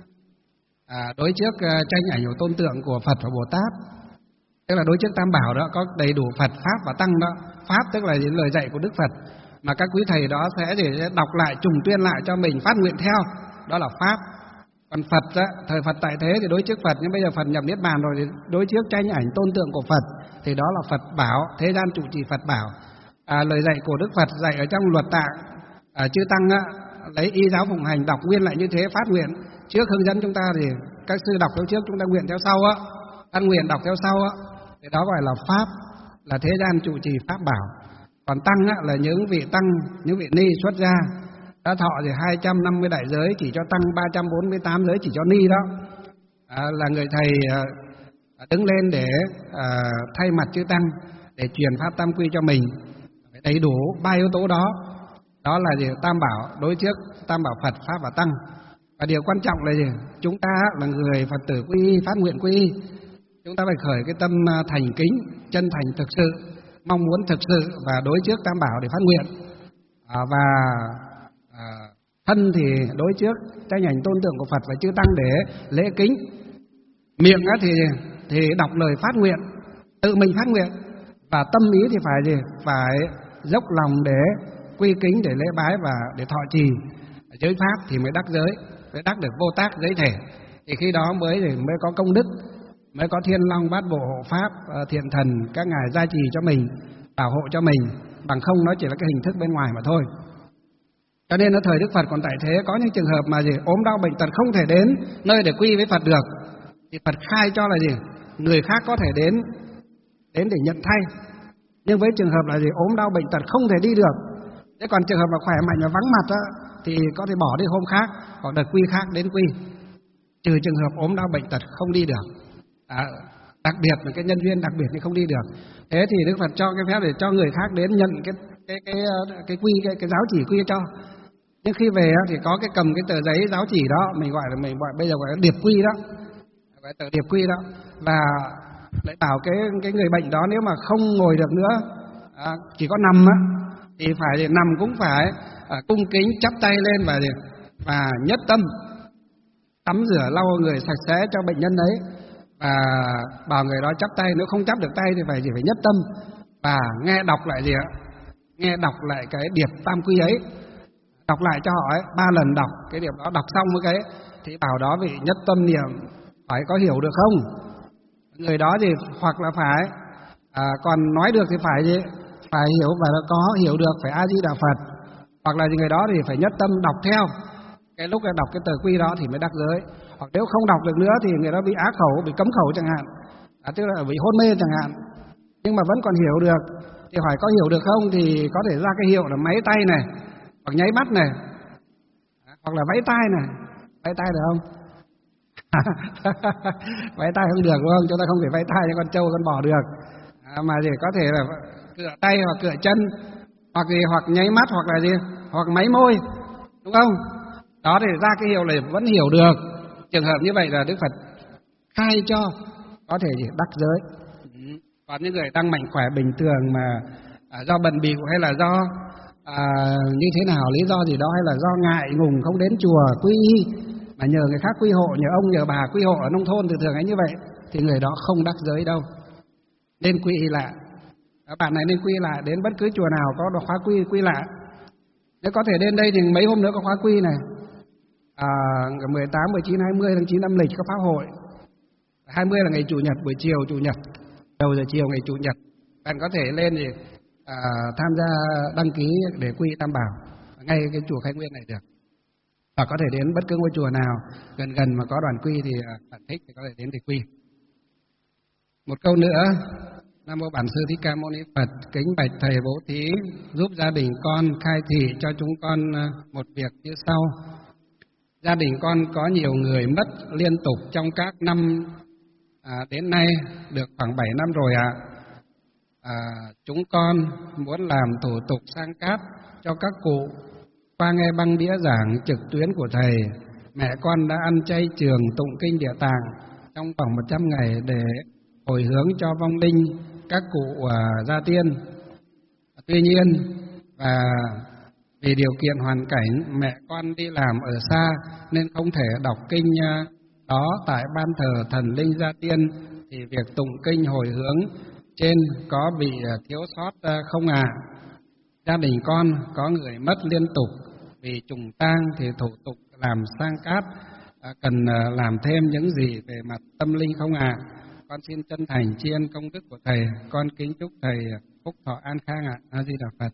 à, đối trước uh, tranh ảnh của tôn tượng của Phật và Bồ Tát. Tức là đối trước Tam Bảo đó có đầy đủ Phật, Pháp và Tăng đó. Pháp tức là những lời dạy của Đức Phật mà các quý thầy đó sẽ để đọc lại, trùng tuyên lại cho mình, phát nguyện theo. Đó là Pháp. Còn Phật á, thời Phật tại thế thì đối trước Phật, nhưng bây giờ Phật nhập Niết Bàn rồi thì đối trước tranh ảnh tôn tượng của Phật, thì đó là Phật Bảo, thế gian trụ trì Phật Bảo. À, lời dạy của Đức Phật dạy ở trong luật tạng, à, chư tăng á, lấy y giáo phụng hành, đọc nguyên lại như thế, phát nguyện trước hướng dẫn chúng ta, thì các sư đọc theo trước, chúng ta nguyện theo sau á, ăn nguyện đọc theo sau á, thì đó gọi là Pháp, là thế gian trụ trì Pháp Bảo. Còn Tăng á, là những vị tăng, những vị ni xuất gia đã thọ thì hai trăm năm mươi đại giới chỉ cho tăng, ba trăm bốn mươi tám giới chỉ cho ni đó. À, là người thầy à, đứng lên để à, thay mặt chư tăng để truyền pháp tam quy cho mình, phải đầy đủ ba yếu tố đó. Đó là gì? Tam Bảo, đối trước Tam Bảo Phật, Pháp và Tăng. Và điều quan trọng là gì? Chúng ta là người Phật tử quy y, phát nguyện quy y, chúng ta phải khởi cái tâm thành kính, chân thành thực sự, mong muốn thực sự và đối trước Tam Bảo để phát nguyện. À, và à, thân thì đối trước tranh ảnh tôn tượng của Phật và chư tăng để lễ kính. Miệng á thì thì đọc lời phát nguyện, tự mình phát nguyện, và tâm ý thì phải gì? Phải dốc lòng để quy kính, để lễ bái và để thọ trì giới pháp thì mới đắc giới, mới đắc được vô tác giới thể. Thì khi đó mới thì mới có công đức, mới có thiên long bát bộ hộ pháp, thiện thần các ngài gia trì cho mình, bảo hộ cho mình. Bằng không nó chỉ là cái hình thức bên ngoài mà thôi. Cho nên ở thời Đức Phật còn tại thế, có những trường hợp mà gì ốm đau bệnh tật không thể đến nơi để quy với Phật được, thì Phật khai cho là gì người khác có thể đến đến để nhận thay. Nhưng với trường hợp là gì ốm đau bệnh tật không thể đi được, Thế còn trường hợp mà khỏe mạnh và vắng mặt á, thì có thể bỏ đi hôm khác hoặc đợt quy khác đến quy, trừ trường hợp ốm đau bệnh tật không đi được. À, đặc biệt là cái nhân duyên đặc biệt thì không đi được. Thế thì Đức Phật cho cái phép để cho người khác đến nhận cái cái cái cái, cái quy cái, cái giáo chỉ quy cho. Nhưng khi về thì có cái cầm cái tờ giấy giáo chỉ đó, mình gọi là mình gọi bây giờ gọi là điệp quy đó, gọi tờ điệp quy đó, và lại bảo cái cái người bệnh đó nếu mà không ngồi được nữa, à, chỉ có nằm á, thì phải nằm cũng phải à, cung kính chắp tay lên và và nhất tâm tắm rửa lau người sạch sẽ cho bệnh nhân ấy, và bảo người đó chắp tay, nếu không chắp được tay thì phải chỉ phải nhất tâm và nghe đọc lại gì ạ, nghe đọc lại cái điệp tam quy ấy, đọc lại cho họ ấy, ba lần đọc cái điệp đó, đọc xong với cái thì bảo đó vị nhất tâm niệm phải có hiểu được không, người đó thì hoặc là phải à, còn nói được thì phải gì, phải hiểu và có hiểu được phải A Di Đà Phật, hoặc là người đó thì phải nhất tâm đọc theo. Cái lúc đọc cái tờ quy đó thì mới đắc giới. Hoặc nếu không đọc được nữa thì người đó bị ác khẩu, bị cấm khẩu chẳng hạn, à, tức là bị hôn mê chẳng hạn, nhưng mà vẫn còn hiểu được thì hỏi có hiểu được không, thì có thể ra cái hiệu là máy tay này, hoặc nháy mắt này, hoặc là vẫy tay này. Vẫy tay được không? Vẫy tay không được đúng không? Chúng ta không thể vẫy tay cho con trâu con bò được, à, mà thì có thể là cựa tay hoặc cựa chân, hoặc gì, hoặc nháy mắt, hoặc là gì, hoặc máy môi, đúng không? Đó thì ra cái hiệu là vẫn hiểu được. Trường hợp như vậy là Đức Phật khai cho có thể gì đắc giới. Còn những người đang mạnh khỏe bình thường mà à, do bận bịu hay là do à, như thế nào, lý do gì đó, hay là do ngại ngùng không đến chùa quy y mà nhờ người khác quy hộ, nhờ ông nhờ bà quy hộ ở nông thôn, thường thường ấy như vậy, thì người đó không đắc giới đâu. Nên quy y lại. Các bạn này nên quy lại, đến bất cứ chùa nào có khóa quy quy lại. Nếu có thể đến đây thì mấy hôm nữa có khóa quy này. À, mười tám, mười chín, hai mươi tháng chín âm lịch có pháp hội. hai mươi là ngày Chủ nhật, buổi chiều Chủ nhật, đầu giờ chiều ngày Chủ nhật. Bạn có thể lên thì à, tham gia đăng ký để quy Tam Bảo ngay cái chùa Khai Nguyên này được. Hoặc có thể đến bất cứ ngôi chùa nào gần gần mà có đoàn quy thì à, bạn thích thì có thể đến để quy. Một câu nữa. Nam mô Bản Sư Thích Ca Mâu Ni Phật. Kính bạch thầy Bố Thí giúp gia đình con khai thị cho chúng con một việc như sau. Gia đình con có nhiều người mất liên tục trong các năm à, đến nay được khoảng bảy năm rồi ạ. À. À, chúng con muốn làm thủ tục sang cát cho các cụ. Qua nghe băng đĩa giảng trực tuyến của thầy, mẹ con đã ăn chay trường tụng kinh Địa Tạng trong vòng một trăm ngày để hồi hướng cho vong linh các cụ à, gia tiên. Tuy nhiên và vì điều kiện hoàn cảnh mẹ con đi làm ở xa nên không thể đọc kinh đó tại ban thờ thần linh gia tiên, thì việc tụng kinh hồi hướng trên có bị thiếu sót không ạ? À? Gia đình con có người mất liên tục vì trùng tang thì thủ tục làm sang cát cần làm thêm những gì về mặt tâm linh không ạ? À? Con xin chân thành tri ân công đức của thầy. Con kính chúc thầy phúc thọ an khang ạ. A Di Đà Phật.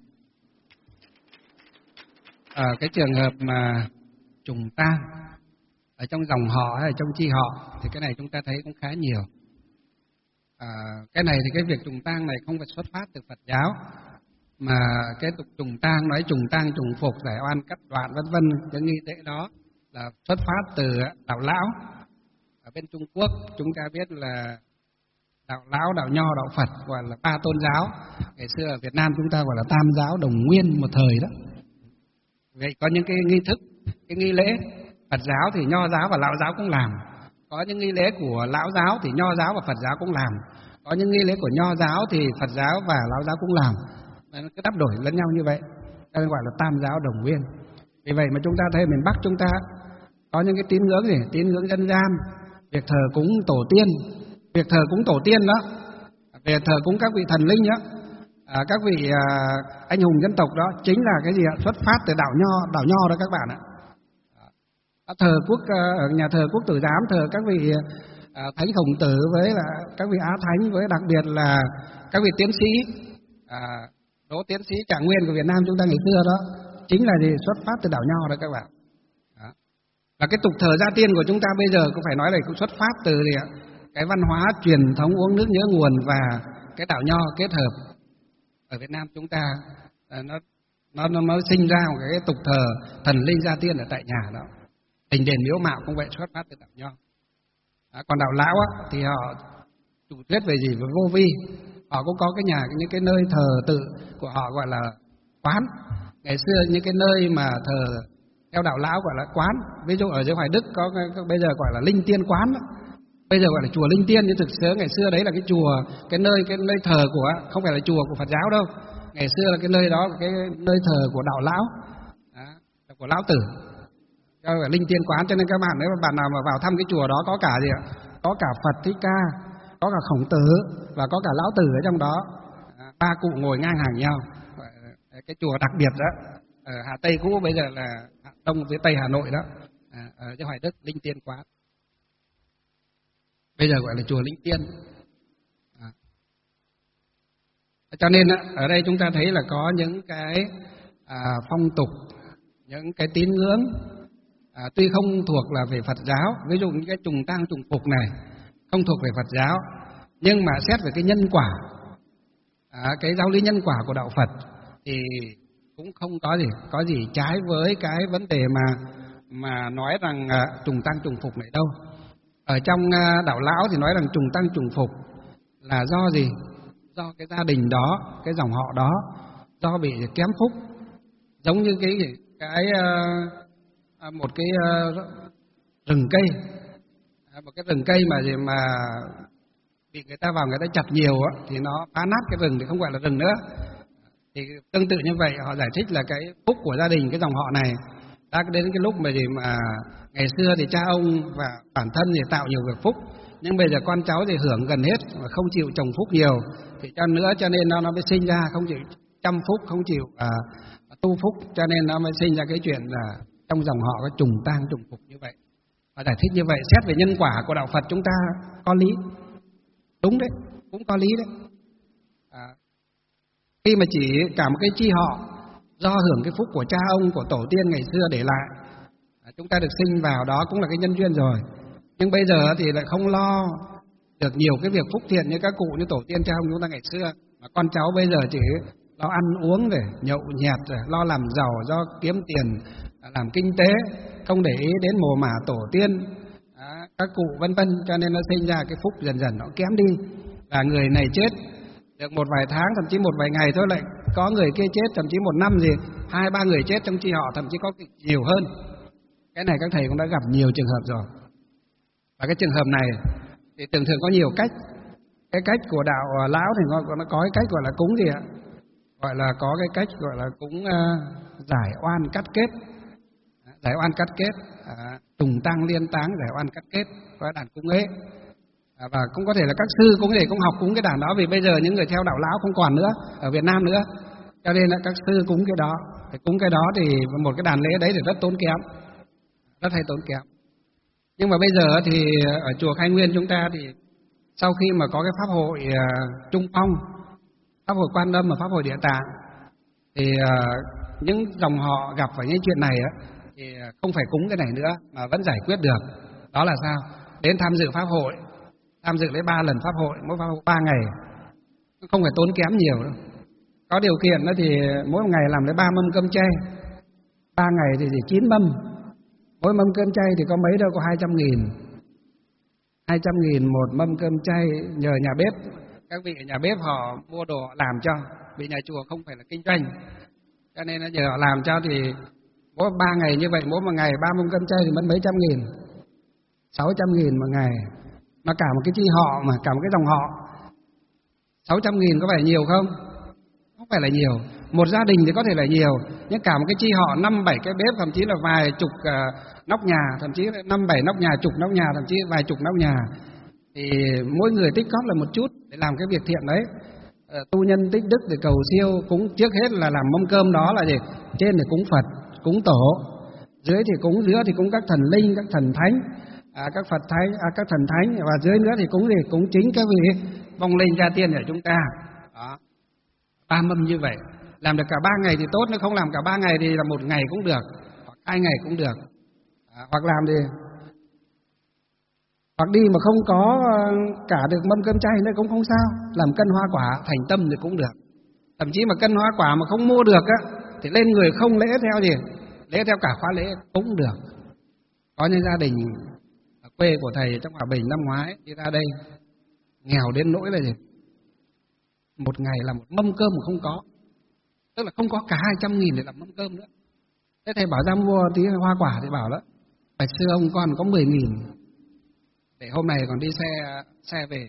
Ở cái trường hợp mà trùng tang ở trong dòng họ hay trong chi họ thì cái này chúng ta thấy cũng khá nhiều. À, cái này thì cái việc trùng tang này không phải xuất phát từ Phật giáo, mà cái tục trùng tang nói trùng tang trùng phục giải oan cắt đoạn vân vân những nghi lễ đó là xuất phát từ đạo lão. Ở bên Trung Quốc chúng ta biết là đạo lão, đạo nho, đạo Phật gọi là ba tôn giáo. Ngày xưa ở Việt Nam chúng ta gọi là tam giáo đồng nguyên một thời đó. Vậy có những cái nghi thức, cái nghi lễ Phật giáo thì nho giáo và lão giáo cũng làm. Có những nghi lễ của lão giáo thì nho giáo và Phật giáo cũng làm. Có những nghi lễ của nho giáo thì Phật giáo và lão giáo cũng làm. Nó cứ đắp đổi lẫn nhau như vậy, cho nên gọi là tam giáo đồng nguyên. Vì vậy mà chúng ta thấy miền Bắc chúng ta có những cái tín ngưỡng gì, tín ngưỡng dân gian, việc thờ cúng tổ tiên, việc thờ cúng tổ tiên đó, việc thờ cúng các vị thần linh đó, à, các vị à, anh hùng dân tộc đó, chính là cái gì ạ? Xuất phát từ đạo nho, đạo nho đó các bạn ạ. À, thờ quốc ở nhà thờ Quốc Tử Giám thờ các vị à, thánh Khổng Tử với là các vị Á Thánh, với đặc biệt là các vị tiến sĩ, à, Đỗ tiến sĩ Trạng Nguyên của Việt Nam chúng ta ngày xưa đó, chính là gì? Xuất phát từ đạo nho đó các bạn. Đó. Và cái tục thờ gia tiên của chúng ta bây giờ cũng phải nói là cũng xuất phát từ gì ạ? Cái văn hóa truyền thống uống nước nhớ nguồn và cái đạo nho kết hợp ở Việt Nam chúng ta, à, nó nó nó mới sinh ra một cái tục thờ thần linh gia tiên ở tại nhà đó. Đình đền miếu mạo cũng vậy, xuất phát từ đạo Nho. À, còn đạo Lão á, thì họ chủ thuyết về gì, về vô vi. Họ cũng có cái nhà, những cái nơi thờ tự của họ gọi là quán. Ngày xưa những cái nơi mà thờ theo đạo Lão gọi là quán. Ví dụ ở dưới Hoài Đức có, có bây giờ gọi là Linh Tiên quán đó. Bây giờ gọi là chùa Linh Tiên, nhưng thực sự ngày xưa đấy là cái chùa, cái nơi cái nơi thờ của, không phải là chùa của Phật giáo đâu. Ngày xưa là cái nơi đó là cái nơi thờ của đạo Lão, đó, của Lão Tử, gọi là Linh Tiên quán. Cho nên các bạn nếu mà bạn nào mà vào thăm cái chùa đó có cả gì ạ? Có cả Phật Thích Ca, có cả Khổng Tử và có cả Lão Tử ở trong đó. À, ba cụ ngồi ngang hàng nhau. Cái chùa đặc biệt đó ở Hà Tây cũ, bây giờ là Hà Đông phía Tây Hà Nội đó, à, ở dưới Hoài Đức Linh Tiên quán, bây giờ gọi là chùa Linh Tiên. À. Cho nên ở đây chúng ta thấy là có những cái à, phong tục, những cái tín ngưỡng à, tuy không thuộc là về Phật giáo, ví dụ như cái trùng tang trùng phục này không thuộc về Phật giáo, nhưng mà xét về cái nhân quả, à, cái giáo lý nhân quả của đạo Phật thì cũng không có gì có gì trái với cái vấn đề mà mà nói rằng à, trùng tang trùng phục này đâu. Ở trong à, đạo Lão thì nói rằng trùng tang trùng phục là do gì? Do cái gia đình đó, cái dòng họ đó do bị kém phúc, giống như cái cái à, một cái à, rừng cây, à, một cái rừng cây mà gì mà bị người ta vào người ta chặt nhiều á, thì nó phá nát cái rừng thì không gọi là rừng nữa. Thì tương tự như vậy, họ giải thích là cái phúc của gia đình, cái dòng họ này đã đến cái lúc mà gì mà ngày xưa thì cha ông và bản thân thì tạo nhiều việc phúc, nhưng bây giờ con cháu thì hưởng gần hết mà không chịu trồng phúc nhiều, thì cho nữa cho nên nó nó mới sinh ra không chịu chăm phúc, không chịu à, tu phúc, cho nên nó mới sinh ra cái chuyện là trong dòng họ có trùng tang trùng phục như vậy. Và giải thích như vậy, xét về nhân quả của đạo Phật chúng ta có lý, đúng đấy, cũng có lý đấy. À, khi mà chỉ cả một cái chi họ do hưởng cái phúc của cha ông, của tổ tiên ngày xưa để lại, à, chúng ta được sinh vào đó cũng là cái nhân duyên rồi. Nhưng bây giờ thì lại không lo được nhiều cái việc phúc thiện như các cụ, như tổ tiên cha ông chúng ta ngày xưa, mà con cháu bây giờ chỉ lo ăn uống rồi nhậu nhẹt rồi lo làm giàu, do kiếm tiền làm kinh tế, không để ý đến mồ mả tổ tiên, à, các cụ vân vân, cho nên nó sinh ra cái phúc dần dần nó kém đi, và người này chết được một vài tháng, thậm chí một vài ngày thôi lại có người kia chết, thậm chí một năm gì hai ba người chết trong chi họ, thậm chí có nhiều hơn. Cái này các thầy cũng đã gặp nhiều trường hợp rồi. Và cái trường hợp này thì thường thường có nhiều cách. Cái cách của đạo Lão thì nó, nó có cái cách gọi là cúng gì ạ? Gọi là có cái cách gọi là cúng uh, giải oan cắt kết. Giải oan cắt kết, à, trùng tang liên táng, giải oan cắt kết, có đàn cúng ấy. À, và cũng có thể là các sư cũng có thể cũng học cúng cái đàn đó, vì bây giờ những người theo đạo Lão không còn nữa ở Việt Nam nữa, cho nên là các sư cúng cái đó. Để cúng cái đó thì một cái đàn lễ đấy thì rất tốn kém, rất hay tốn kém. Nhưng mà bây giờ thì ở chùa Khai Nguyên chúng ta thì sau khi mà có cái pháp hội uh, Trung Phong, pháp hội Quan Âm và pháp hội Địa Tạng, thì uh, những dòng họ gặp phải những chuyện này á, thì không phải cúng cái này nữa mà vẫn giải quyết được. Đó là sao? Đến tham dự pháp hội, tham dự lấy ba lần pháp hội, mỗi pháp hội ba ngày, không phải tốn kém nhiều đâu. Có điều kiện đó thì mỗi ngày làm lấy ba mâm cơm chay, ba ngày thì chỉ chín mâm, mỗi mâm cơm chay thì có mấy đâu, có hai trăm nghìn, hai trăm nghìn một mâm cơm chay, nhờ nhà bếp, các vị ở nhà bếp họ mua đồ làm cho, vì nhà chùa không phải là kinh doanh, cho nên là nhờ họ làm cho, thì mỗi ba ngày như vậy, mỗi một ngày ba mâm cơm chay thì mất mấy trăm nghìn, sáu trăm nghìn một ngày, mà cả một cái chi họ, mà cả một cái dòng họ, sáu trăm nghìn có phải nhiều không? Không phải là nhiều. Một gia đình thì có thể là nhiều, nhưng cả một cái chi họ năm bảy cái bếp, thậm chí là vài chục uh, nóc nhà, thậm chí là năm bảy nóc nhà, chục nóc nhà, thậm chí vài chục nóc nhà, thì mỗi người tích góp là một chút để làm cái việc thiện đấy. Uh, tu nhân tích đức để cầu siêu, cúng trước hết là làm mâm cơm đó là gì? Trên thì cúng Phật, cúng tổ, dưới thì cúng giữa thì cúng các thần linh, các thần thánh, à, các Phật thánh, à, các thần thánh, và dưới nữa thì cúng gì? Cúng chính các vị vong linh gia tiên của chúng ta. Đó. Ba mâm như vậy, làm được cả ba ngày thì tốt, nếu không làm cả ba ngày thì là một ngày cũng được, hoặc hai ngày cũng được, à, hoặc làm thì hoặc đi mà không có cả được mâm cơm chay nữa cũng không sao, làm cân hoa quả thành tâm thì cũng được. Thậm chí mà cân hoa quả mà không mua được á, thì lên người không lễ theo gì, lễ theo cả khóa lễ cũng được. Có những gia đình ở quê của thầy trong Hòa Bình năm ngoái đi ra đây nghèo đến nỗi là gì, một ngày là một mâm cơm mà không có, tức là không có cả hai trăm nghìn để làm mâm cơm nữa. Thế thầy bảo ra mua tí hoa quả thì bảo đó, bạch sư ông con có mười nghìn để hôm nay còn đi xe xe về.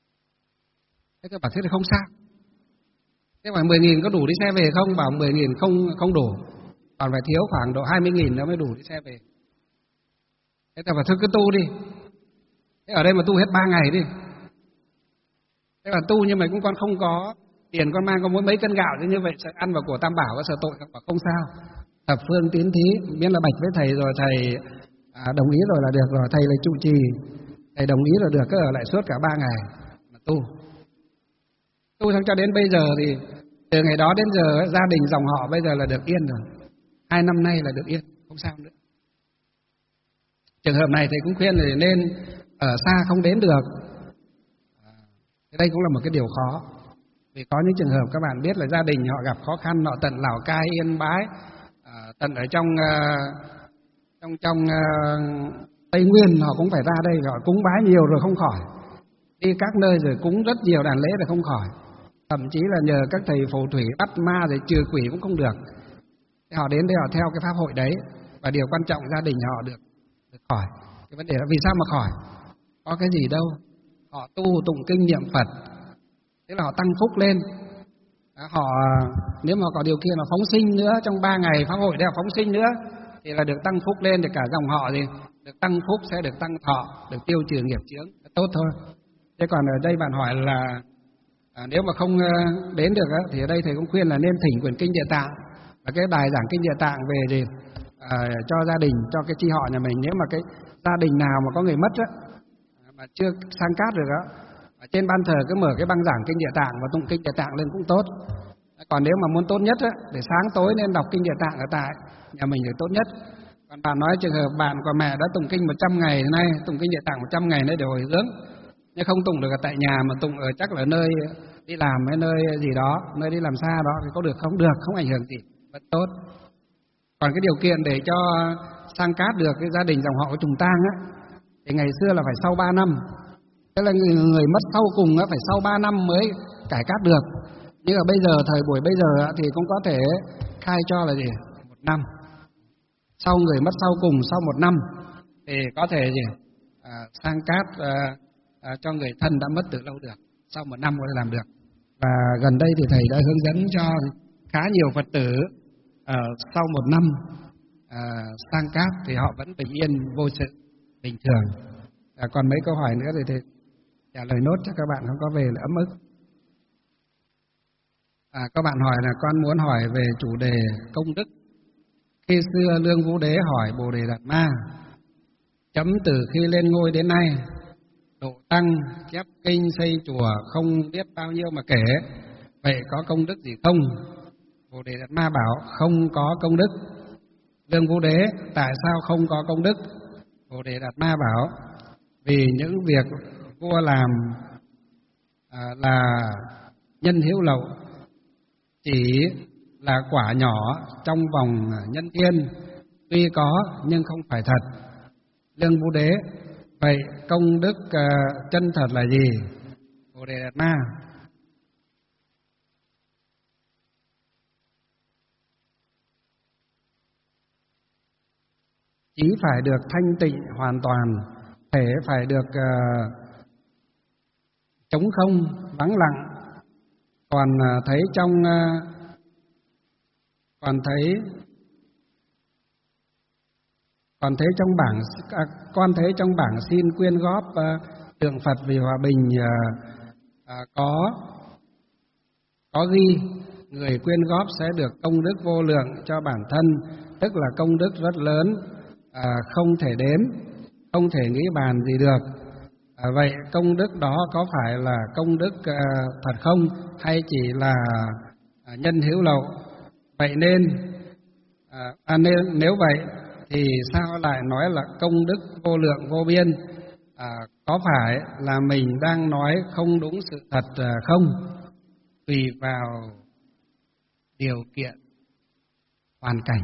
Thế tôi bảo thế thì không sao. Thế mà mười nghìn có đủ đi xe về không? Bảo mười nghìn không không đủ, còn phải thiếu khoảng độ hai mươi nghìn nữa mới đủ đi xe về. Thế tôi bảo thôi cứ tu đi. Thế ở đây mà tu hết ba ngày đi. Thế mà tu nhưng mà cũng con không có tiền, con mang có mỗi mấy cân gạo, thế như vậy sẽ ăn vào của Tam Bảo có sợ tội không? Bảo không sao. Thập phương tín thí, miễn là bạch với thầy rồi thầy à, đồng ý rồi là được rồi, thầy là trụ trì, thầy đồng ý rồi được, cứ ở lại suốt cả ba ngày mà tu. Tu xong cho đến bây giờ thì từ ngày đó đến giờ gia đình dòng họ bây giờ là được yên rồi. Hai năm nay là được yên, không sao nữa. Trường hợp này thầy cũng khuyên là nên ở xa không đến được. Đây cũng là một cái điều khó. Vì có những trường hợp các bạn biết là gia đình họ gặp khó khăn, họ tận Lào Cai, Yên Bái, tận ở trong trong trong Tây Nguyên họ cũng phải ra đây, họ cúng bái nhiều rồi không khỏi. Đi các nơi rồi cúng rất nhiều đàn lễ rồi không khỏi. Thậm chí là nhờ các thầy phù thủy bắt ma rồi trừ quỷ cũng không được. Thế họ đến đây họ theo cái pháp hội đấy, và điều quan trọng gia đình họ được được khỏi. Cái vấn đề là vì sao mà khỏi? Có cái gì đâu. Họ tu tụng kinh niệm Phật, thế là họ tăng phúc lên. Họ nếu mà có điều kiện là phóng sinh nữa, trong ba ngày pháp hội để họ phóng sinh nữa thì là được tăng phúc lên, để cả dòng họ gì được tăng phúc, sẽ được tăng thọ, được tiêu trừ nghiệp chướng, tốt thôi. Thế còn ở đây bạn hỏi là à, nếu mà không đến được á, thì ở đây thầy cũng khuyên là nên thỉnh quyển kinh Địa Tạng, và cái bài giảng kinh Địa Tạng về gì à, cho gia đình, cho cái chi họ nhà mình. Nếu mà cái gia đình nào mà có người mất á, mà chưa sang cát được á, ở trên ban thờ cứ mở cái băng giảng kinh Địa Tạng và tụng kinh Địa Tạng lên cũng tốt. Còn nếu mà muốn tốt nhất á, để sáng tối nên đọc kinh Địa Tạng ở tại nhà mình thì tốt nhất. Còn bạn nói trường hợp bạn của mẹ đã tụng kinh một trăm ngày nay, tụng kinh Địa Tạng một trăm ngày nay để hồi hướng, nhưng không tụng được ở tại nhà mà tụng ở chắc là nơi đi làm hay nơi gì đó, nơi đi làm xa đó thì có được không? Được, không ảnh hưởng gì, vẫn tốt. Còn cái điều kiện để cho sang cát được cái gia đình dòng họ của trùng tang á, thì ngày xưa là phải sau ba năm. Tức là người, người mất sau cùng á, phải sau ba năm mới cải cát được. Nhưng mà bây giờ, thời buổi bây giờ thì cũng có thể khai cho là gì? Một năm. Sau người mất sau cùng, sau một năm thì có thể gì? À, sang cát à, à, cho người thân đã mất từ lâu được. Sau một năm có thể làm được. Và gần đây thì thầy đã hướng dẫn cho khá nhiều Phật tử à, sau một năm à, sang cát thì họ vẫn bình yên, vô sự, bình thường. À, còn mấy câu hỏi nữa thì thầy trả lời nốt cho các bạn không có về là ấm ức. À, các bạn hỏi là con muốn hỏi về chủ đề công đức. Khi xưa Lương Vũ Đế hỏi Bồ Đề Đạt Ma, chấm từ khi lên ngôi đến nay, độ tăng, chép kinh, xây chùa không biết bao nhiêu mà kể, vậy có công đức gì không? Bồ Đề Đạt Ma bảo không có công đức. Lương Vũ Đế, tại sao không có công đức? Bồ Đề Đạt Ma bảo vì những việc vua làm à, là nhân hiếu lậu, chỉ là quả nhỏ trong vòng nhân thiên, tuy có nhưng không phải thật. Lương Vũ Đế, vậy công đức uh, chân thật là gì? Bồ Đề Đạt Ma, chỉ phải được thanh tịnh hoàn toàn, thể phải được uh, trống không, vắng lặng. Còn uh, thấy trong uh, còn thấy còn thấy trong bảng à, con thấy trong bảng xin quyên góp uh, tượng Phật vì hòa bình uh, uh, có có ghi người quyên góp sẽ được công đức vô lượng cho bản thân, tức là công đức rất lớn, uh, không thể đếm, không thể nghĩ bàn gì được. Uh, vậy công đức đó có phải là công đức uh, thật không, hay chỉ là uh, nhân hữu lậu? Vậy nên, à, à, nên nếu vậy thì sao lại nói là công đức vô lượng vô biên? À, có phải là mình đang nói không đúng sự thật à, không? Tùy vào điều kiện hoàn cảnh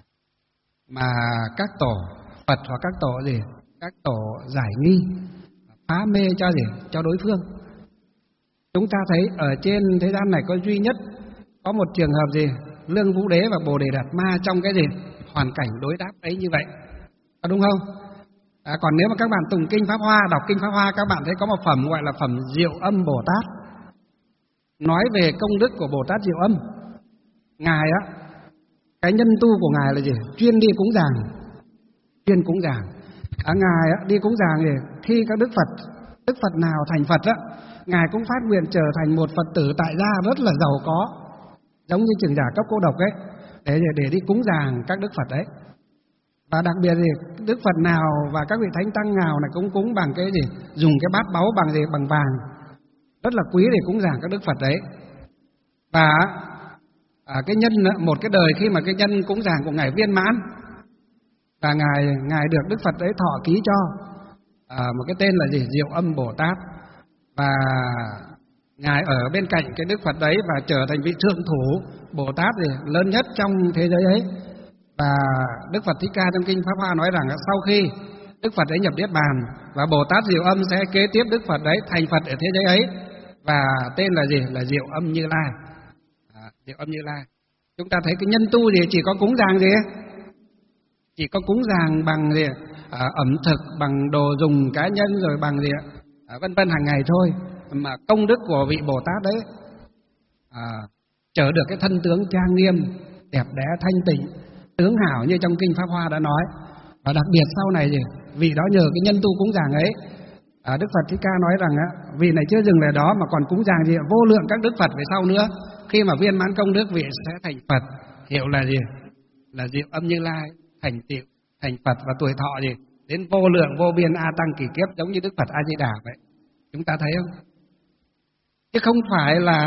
mà các tổ Phật hoặc các tổ gì, các tổ giải nghi, phá mê cho gì, cho đối phương. Chúng ta thấy ở trên thế gian này có duy nhất có một trường hợp gì, Lương Vũ Đế và Bồ Đề Đạt Ma trong cái gì hoàn cảnh đối đáp ấy như vậy, có đúng không? À, còn nếu mà các bạn tụng kinh Pháp Hoa, đọc kinh Pháp Hoa, các bạn thấy có một phẩm gọi là phẩm Diệu Âm Bồ Tát, nói về công đức của Bồ Tát Diệu Âm. Ngài á, cái nhân tu của ngài là gì? Chuyên đi cúng dường, chuyên cúng dường. À, ngài á, đi cúng dường thì khi các đức Phật, đức Phật nào thành Phật á, ngài cũng phát nguyện trở thành một Phật tử tại gia rất là giàu có, giống như trưởng giả cấp cô độc ấy, để để đi cúng dường các đức Phật đấy. Và đặc biệt thì đức Phật nào và các vị thánh tăng nào này cũng cúng bằng cái gì, dùng cái bát báu bằng gì, bằng vàng, rất là quý để cúng dường các đức Phật đấy. Và à, cái nhân một cái đời khi mà cái nhân cúng dường của ngài viên mãn, và ngài ngài được đức Phật đấy thọ ký cho à, một cái tên là gì, Diệu Âm Bồ Tát. Và ngài ở bên cạnh cái đức Phật đấy và trở thành vị thượng thủ Bồ Tát gì lớn nhất trong thế giới ấy. Và Đức Phật Thích Ca trong kinh Pháp Hoa nói rằng sau khi Đức Phật ấy nhập Niết Bàn, và Bồ Tát Diệu Âm sẽ kế tiếp Đức Phật đấy thành Phật ở thế giới ấy, và tên là gì, là Diệu Âm Như Lai. À, Diệu Âm Như Lai. Chúng ta thấy cái nhân tu gì chỉ có cúng dường gì, chỉ có cúng dường bằng gì, à, ẩm thực, bằng đồ dùng cá nhân, rồi bằng gì, à, vân vân hàng ngày thôi, mà công đức của vị Bồ Tát đấy à, trở được cái thân tướng trang nghiêm, đẹp đẽ, thanh tịnh, tướng hảo như trong kinh Pháp Hoa đã nói. Và đặc biệt sau này gì, vị đó nhờ cái nhân tu cúng dường ấy, à, Đức Phật Thích Ca nói rằng á, vị này chưa dừng lại đó mà còn cúng dường gì vô lượng các đức Phật về sau nữa. Khi mà viên mãn công đức, vị sẽ thành Phật, hiệu là gì, là Diệu Âm Như Lai, thành tựu thành Phật, và tuổi thọ gì đến vô lượng vô biên a tăng kỳ kiếp, giống như Đức Phật A Di Đà vậy. Chúng ta thấy không? Chứ không phải là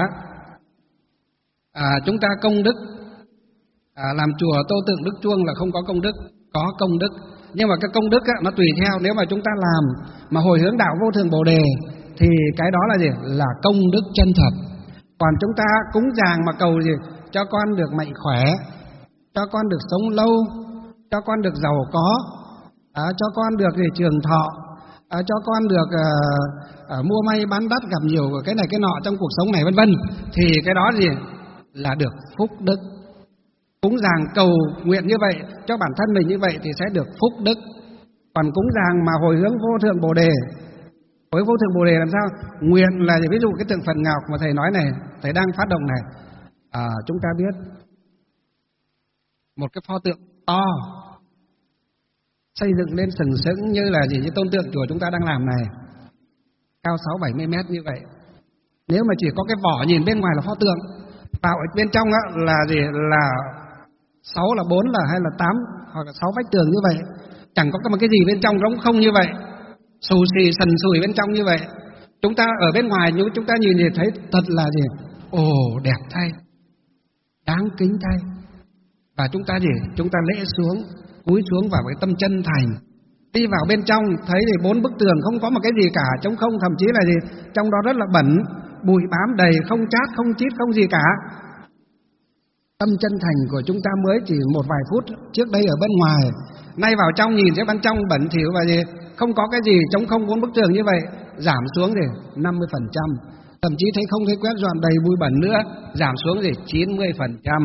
à, chúng ta công đức à, làm chùa tô tượng đức chuông là không có công đức, có công đức. Nhưng mà cái công đức á, nó tùy theo, nếu mà chúng ta làm mà hồi hướng đạo vô thường Bồ Đề thì cái đó là gì, là công đức chân thật. Còn chúng ta cúng dường mà cầu gì, cho con được mạnh khỏe, cho con được sống lâu, cho con được giàu có, à, cho con được gì, trường thọ, à, cho con được à, à, mua may bán đắt, gặp nhiều cái này cái nọ trong cuộc sống này vân vân, thì cái đó gì là được phúc đức. Cúng dường cầu nguyện như vậy cho bản thân mình như vậy thì sẽ được phúc đức. Còn cúng dường mà hồi hướng vô thượng Bồ Đề, hồi vô thượng Bồ Đề làm sao? Nguyện là ví dụ cái tượng Phật Ngọc mà thầy nói này, thầy đang phát động này, à, chúng ta biết một cái pho tượng to xây dựng lên sừng sững như là gì, như tôn tượng chùa chúng ta đang làm này, cao sáu bảy mươi mét như vậy. Nếu mà chỉ có cái vỏ nhìn bên ngoài là pho tượng, vào ở bên trong á, là gì, là sáu là bốn là hay là tám hoặc là sáu vách tường như vậy, chẳng có một cái gì bên trong trống không như vậy, xù xì sần sùi bên trong như vậy. Chúng ta ở bên ngoài nhưng chúng ta nhìn thì thấy thật là gì, ồ đẹp thay, đáng kính thay. Và chúng ta gì, chúng ta lễ xuống, cúi xuống vào cái tâm chân thành, đi vào bên trong thấy thì bốn bức tường không có một cái gì cả, trống không, thậm chí là gì, trong đó rất là bẩn, bụi bám đầy, không chát, không chít, không gì cả. Tâm chân thành của chúng ta mới chỉ một vài phút trước đây ở bên ngoài, nay vào trong nhìn thấy bên trong bẩn thỉu và gì, không có cái gì, trống không, bốn bức tường như vậy, giảm xuống thì năm mươi phần trăm, thậm chí thấy không thấy quét dọn đầy bụi bẩn nữa, giảm xuống thì chín mươi phần trăm,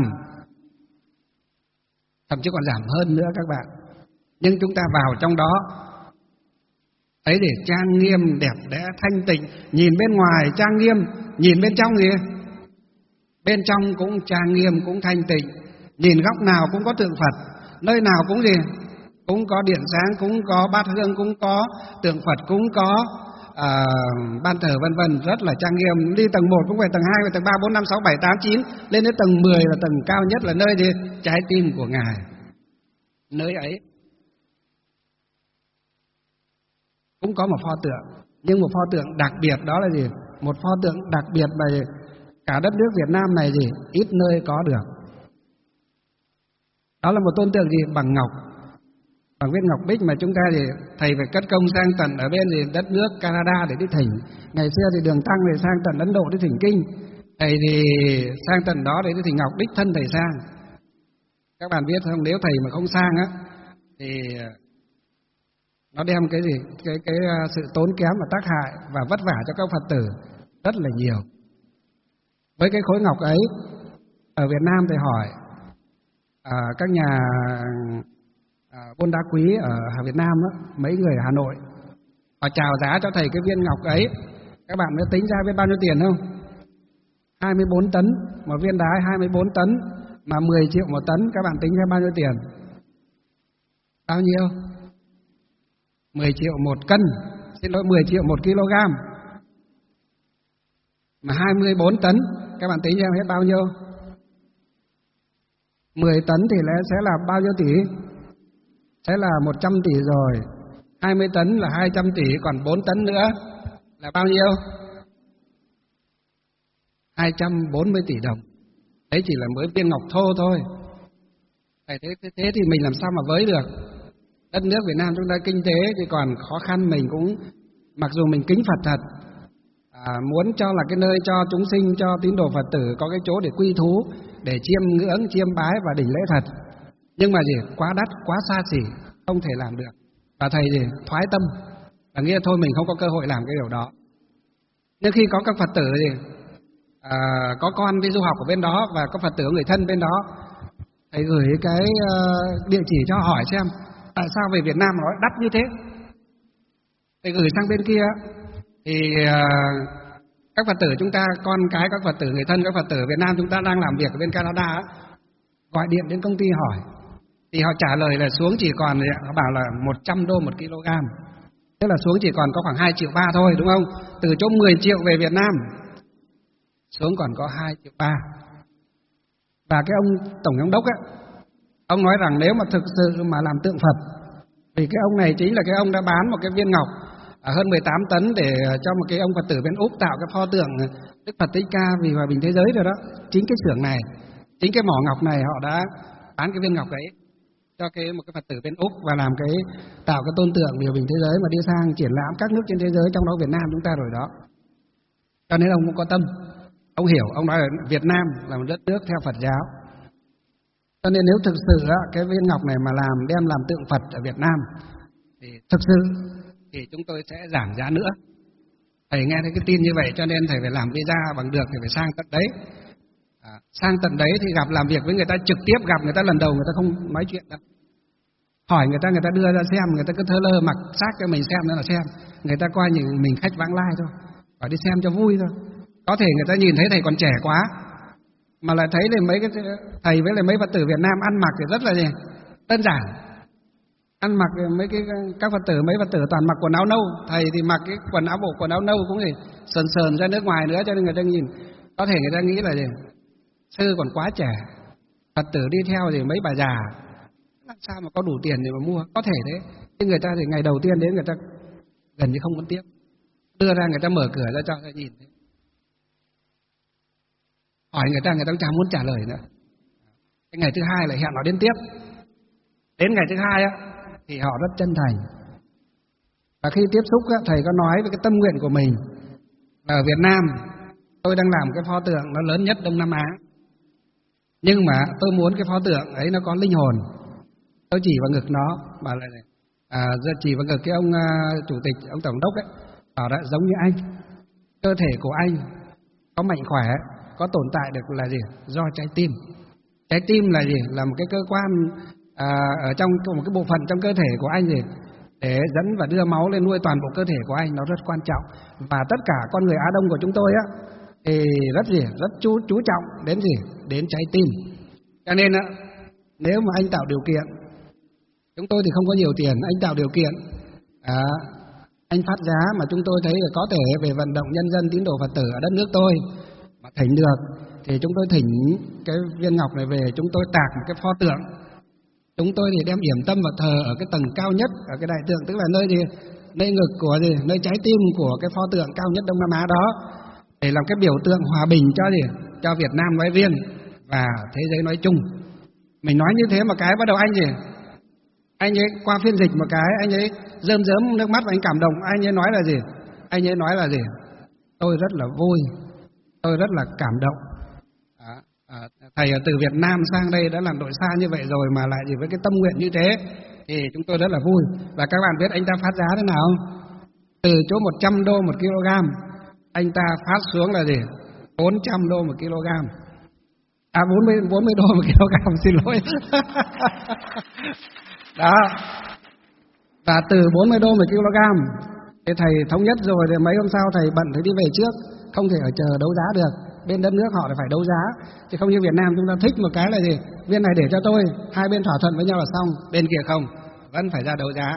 thậm chí còn giảm hơn nữa các bạn. Nhưng chúng ta vào trong đó ấy để trang nghiêm, đẹp đẽ, thanh tịnh, nhìn bên ngoài trang nghiêm, nhìn bên trong gì, bên trong cũng trang nghiêm, cũng thanh tịnh, nhìn góc nào cũng có tượng Phật, nơi nào cũng gì, cũng có điện sáng, cũng có bát hương, cũng có tượng Phật, cũng có à, ban thờ vân vân, rất là trang nghiêm. Đi tầng một cũng phải tầng hai, tầng ba, bốn, năm, sáu, bảy, tám, chín, lên đến tầng mười là tầng cao nhất, là nơi gì, trái tim của Ngài. Nơi ấy cũng có một pho tượng, nhưng một pho tượng đặc biệt đó là gì? Một pho tượng đặc biệt mà cả đất nước Việt Nam này gì ít nơi có được. Đó là một tôn tượng gì, bằng ngọc, bằng viên ngọc bích mà chúng ta thì thầy phải cất công sang tận ở bên gì đất nước Canada để đi thỉnh. Ngày xưa thì Đường Tăng thì sang tận Ấn Độ đi thỉnh kinh, thầy thì sang tận đó để đi thỉnh ngọc, đích thân thầy sang. Các bạn biết không, nếu thầy mà không sang á thì nó đem cái gì, cái cái sự tốn kém và tác hại và vất vả cho các Phật tử rất là nhiều. Với cái khối ngọc ấy, ở Việt Nam thầy hỏi à, các nhà à, buôn đá quý ở Việt Nam á, mấy người ở Hà Nội, họ chào giá cho thầy cái viên ngọc ấy, các bạn mới tính ra biết bao nhiêu tiền không? hai mươi bốn tấn, một viên đá hai mươi bốn tấn, mà mười triệu một tấn, các bạn tính ra bao nhiêu tiền? Bao nhiêu? mười triệu một cân, xin lỗi, mười triệu một kg. Mà hai mươi bốn tấn, các bạn tính ra hết bao nhiêu? mười tấn thì lẽ sẽ là bao nhiêu tỷ? Sẽ là một trăm tỷ rồi. hai mươi tấn là hai trăm tỷ, còn bốn tấn nữa là bao nhiêu? hai trăm bốn mươi tỷ đồng. Đấy chỉ là mới viên ngọc thô thôi. Thế, thế, thế thì mình làm sao mà với được? Đất nước Việt Nam chúng ta kinh tế thì còn khó khăn, mình cũng mặc dù mình kính Phật thật, à, muốn cho là cái nơi cho chúng sinh, cho tín đồ Phật tử có cái chỗ để quy thú, để chiêm ngưỡng, chiêm bái và đỉnh lễ thật. Nhưng mà gì? Quá đắt, quá xa xỉ, không thể làm được. Và thầy gì? Thoái tâm, và nghĩa thôi mình không có cơ hội làm cái điều đó. Nhưng khi có các Phật tử gì? À, có con đi du học ở bên đó và có Phật tử người thân bên đó, thầy gửi cái uh, địa chỉ cho hỏi xem tại sao về Việt Nam nó đắt như thế. Thầy gửi sang bên kia thì uh, các Phật tử chúng ta, con cái các Phật tử người thân các Phật tử Việt Nam chúng ta đang làm việc ở bên Canada, gọi điện đến công ty hỏi, thì họ trả lời là xuống chỉ còn, họ bảo là một trăm đô một kg, tức là xuống chỉ còn có khoảng hai triệu ba thôi, đúng không? Từ chỗ mười triệu về Việt Nam xuống còn có hai triệu ba. Và cái ông tổng giám đốc ấy, ông nói rằng nếu mà thực sự mà làm tượng Phật, vì cái ông này chính là cái ông đã bán một cái viên ngọc hơn mười tám tấn để cho một cái ông Phật tử bên Úc tạo cái pho tượng Đức Phật Thích Ca vì hòa bình thế giới rồi đó. Chính cái xưởng này, chính cái mỏ ngọc này họ đã bán cái viên ngọc ấy cho cái một cái Phật tử bên Úc và làm cái tạo cái tôn tượng vì hòa bình thế giới mà đi sang triển lãm các nước trên thế giới, trong đó Việt Nam chúng ta rồi đó. Cho nên ông cũng có tâm, ông hiểu, ông nói là Việt Nam là một đất nước theo Phật giáo. Cho nên nếu thực sự á, cái viên ngọc này mà làm đem làm tượng Phật ở Việt Nam thì thực sự thì chúng tôi sẽ giảm giá nữa. Thầy nghe thấy cái tin như vậy cho nên thầy phải làm visa bằng được thì phải sang tận đấy. À, sang tận đấy thì gặp làm việc với người ta trực tiếp, gặp người ta lần đầu người ta không nói chuyện đâu. Hỏi người ta, người ta đưa ra xem, người ta cứ thơ lơ mặc xác cho mình xem nữa là xem. Người ta coi như mình khách vãng lai thôi, phải đi xem cho vui thôi. Có thể người ta nhìn thấy thầy còn trẻ quá, mà lại thấy là mấy cái thầy với lại mấy Phật tử Việt Nam ăn mặc thì rất là gì? Đơn giản. Ăn mặc mấy cái các Phật tử mấy Phật tử toàn mặc quần áo nâu, thầy thì mặc cái quần áo bộ quần áo nâu cũng gì sờn sờn ra nước ngoài nữa, cho nên người ta nhìn có thể người ta nghĩ là gì? Sư còn quá trẻ, Phật tử đi theo thì mấy bà già, làm sao mà có đủ tiền để mà mua? Có thể thế, nhưng người ta thì ngày đầu tiên đến người ta gần như không muốn tiếp, đưa ra người ta mở cửa ra cho người ta nhìn thế. Hỏi người ta, người ta chẳng muốn trả lời nữa. Cái ngày thứ hai lại hẹn họ đến tiếp. Đến ngày thứ hai á thì họ rất chân thành. Và khi tiếp xúc á, thầy có nói với cái tâm nguyện của mình là ở Việt Nam tôi đang làm cái pho tượng nó lớn nhất Đông Nam Á, nhưng mà tôi muốn cái pho tượng ấy nó có linh hồn. Tôi chỉ vào ngực nó, bảo là à, chỉ vào ngực cái ông uh, chủ tịch, ông tổng đốc ấy, bảo là giống như anh, cơ thể của anh có mạnh khỏe, có tồn tại được là gì? Do trái tim. Trái tim là gì? Là một cái cơ quan à, ở trong một cái bộ phận trong cơ thể của anh gì? Để dẫn và đưa máu lên nuôi toàn bộ cơ thể của anh, nó rất quan trọng. Và tất cả con người Á Đông của chúng tôi á thì rất gì? Rất chú chú trọng đến gì? Đến trái tim. Cho nên á, nếu mà anh tạo điều kiện, chúng tôi thì không có nhiều tiền, anh tạo điều kiện, à, anh phát giá mà chúng tôi thấy là có thể về vận động nhân dân tín đồ Phật tử ở đất nước tôi mà thỉnh được, thì chúng tôi thỉnh cái viên ngọc này về, chúng tôi tạc một cái pho tượng. Chúng tôi thì đem yểm tâm và thờ ở cái tầng cao nhất, ở cái đại tượng, tức là nơi gì, nơi ngực của gì, nơi trái tim của cái pho tượng cao nhất Đông Nam Á đó, để làm cái biểu tượng hòa bình cho gì, cho Việt Nam nói riêng và thế giới nói chung. Mình nói như thế mà cái bắt đầu anh gì, anh ấy qua phiên dịch một cái, anh ấy rơm rớm nước mắt và anh cảm động. Anh ấy nói là gì? Anh ấy nói là gì? Tôi rất là vui, tôi rất là cảm động. À, à, thầy từ Việt Nam sang đây đã làm đội xa như vậy rồi mà lại chỉ với cái tâm nguyện như thế thì chúng tôi rất là vui. Và các bạn biết anh ta phát giá thế nào không? Từ chỗ một trăm đô một kg, anh ta phát xuống là gì? bốn trăm đô một kg. À bốn mươi, bốn mươi đô một kg, xin lỗi. Đó. Và từ bốn mươi đô một kg thì thầy thống nhất rồi, thì mấy hôm sau thầy bận thầy đi về trước, không thể ở chờ đấu giá được. Bên đất nước họ phải đấu giá, chứ không như Việt Nam chúng ta thích một cái là gì? Viên này để cho tôi, hai bên thỏa thuận với nhau là xong. Bên kia không, vẫn phải ra đấu giá.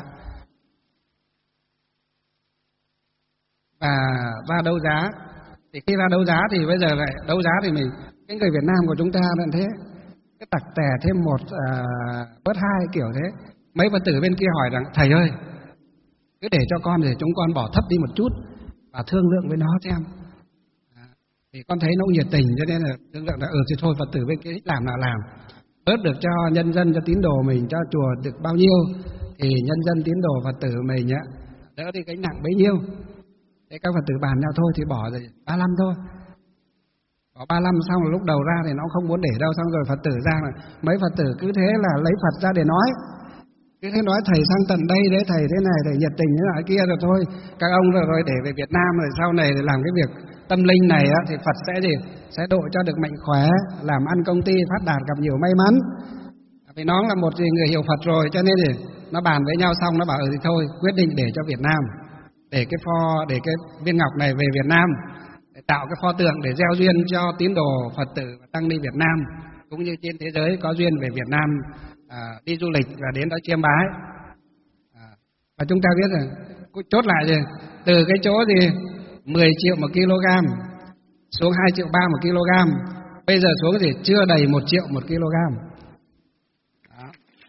Và ra đấu giá thì khi ra đấu giá thì bây giờ lại đấu giá thì mình, cái người Việt Nam của chúng ta là thế, cái tặc tè thêm một à, bớt hai kiểu thế. Mấy Phật tử bên kia hỏi rằng thầy ơi, cứ để cho con để chúng con bỏ thấp đi một chút và thương lượng với nó xem. À, thì con thấy nó nhiệt tình cho nên là thương lượng là ừ thì thôi Phật tử bên kia thích làm nào làm, bớt được cho nhân dân, cho tín đồ mình, cho chùa được bao nhiêu thì nhân dân tín đồ Phật tử mình á đỡ đi gánh nặng bấy nhiêu. Thế các Phật tử bàn nhau thôi thì bỏ rồi ba mươi lăm thôi. Có ba mươi lăm xong rồi lúc đầu ra thì nó không muốn để đâu, xong rồi Phật tử ra là mấy Phật tử cứ thế là lấy Phật ra để nói. Cứ thế nói thầy sang tận đây đấy, thầy thế này, thầy nhiệt tình thế này kia rồi thôi. Các ông rồi, rồi để về Việt Nam rồi sau này để làm cái việc tâm linh này á, thì Phật sẽ gì? Sẽ độ cho được mạnh khỏe, làm ăn công ty phát đạt gặp nhiều may mắn. Vì nó là một người hiểu Phật rồi cho nên thì nó bàn với nhau xong nó bảo ừ thì thôi quyết định để cho Việt Nam, để cái pho, để cái viên ngọc này về Việt Nam, để tạo cái pho tượng để gieo duyên cho tín đồ Phật tử và tăng ni Việt Nam cũng như trên thế giới có duyên về Việt Nam à, đi du lịch và đến đó chiêm bái. À, và chúng ta biết rồi, chốt lại rồi, từ cái chỗ gì mười triệu một kg xuống hai triệu ba một kg, bây giờ xuống thì chưa đầy một triệu một kg. Đó.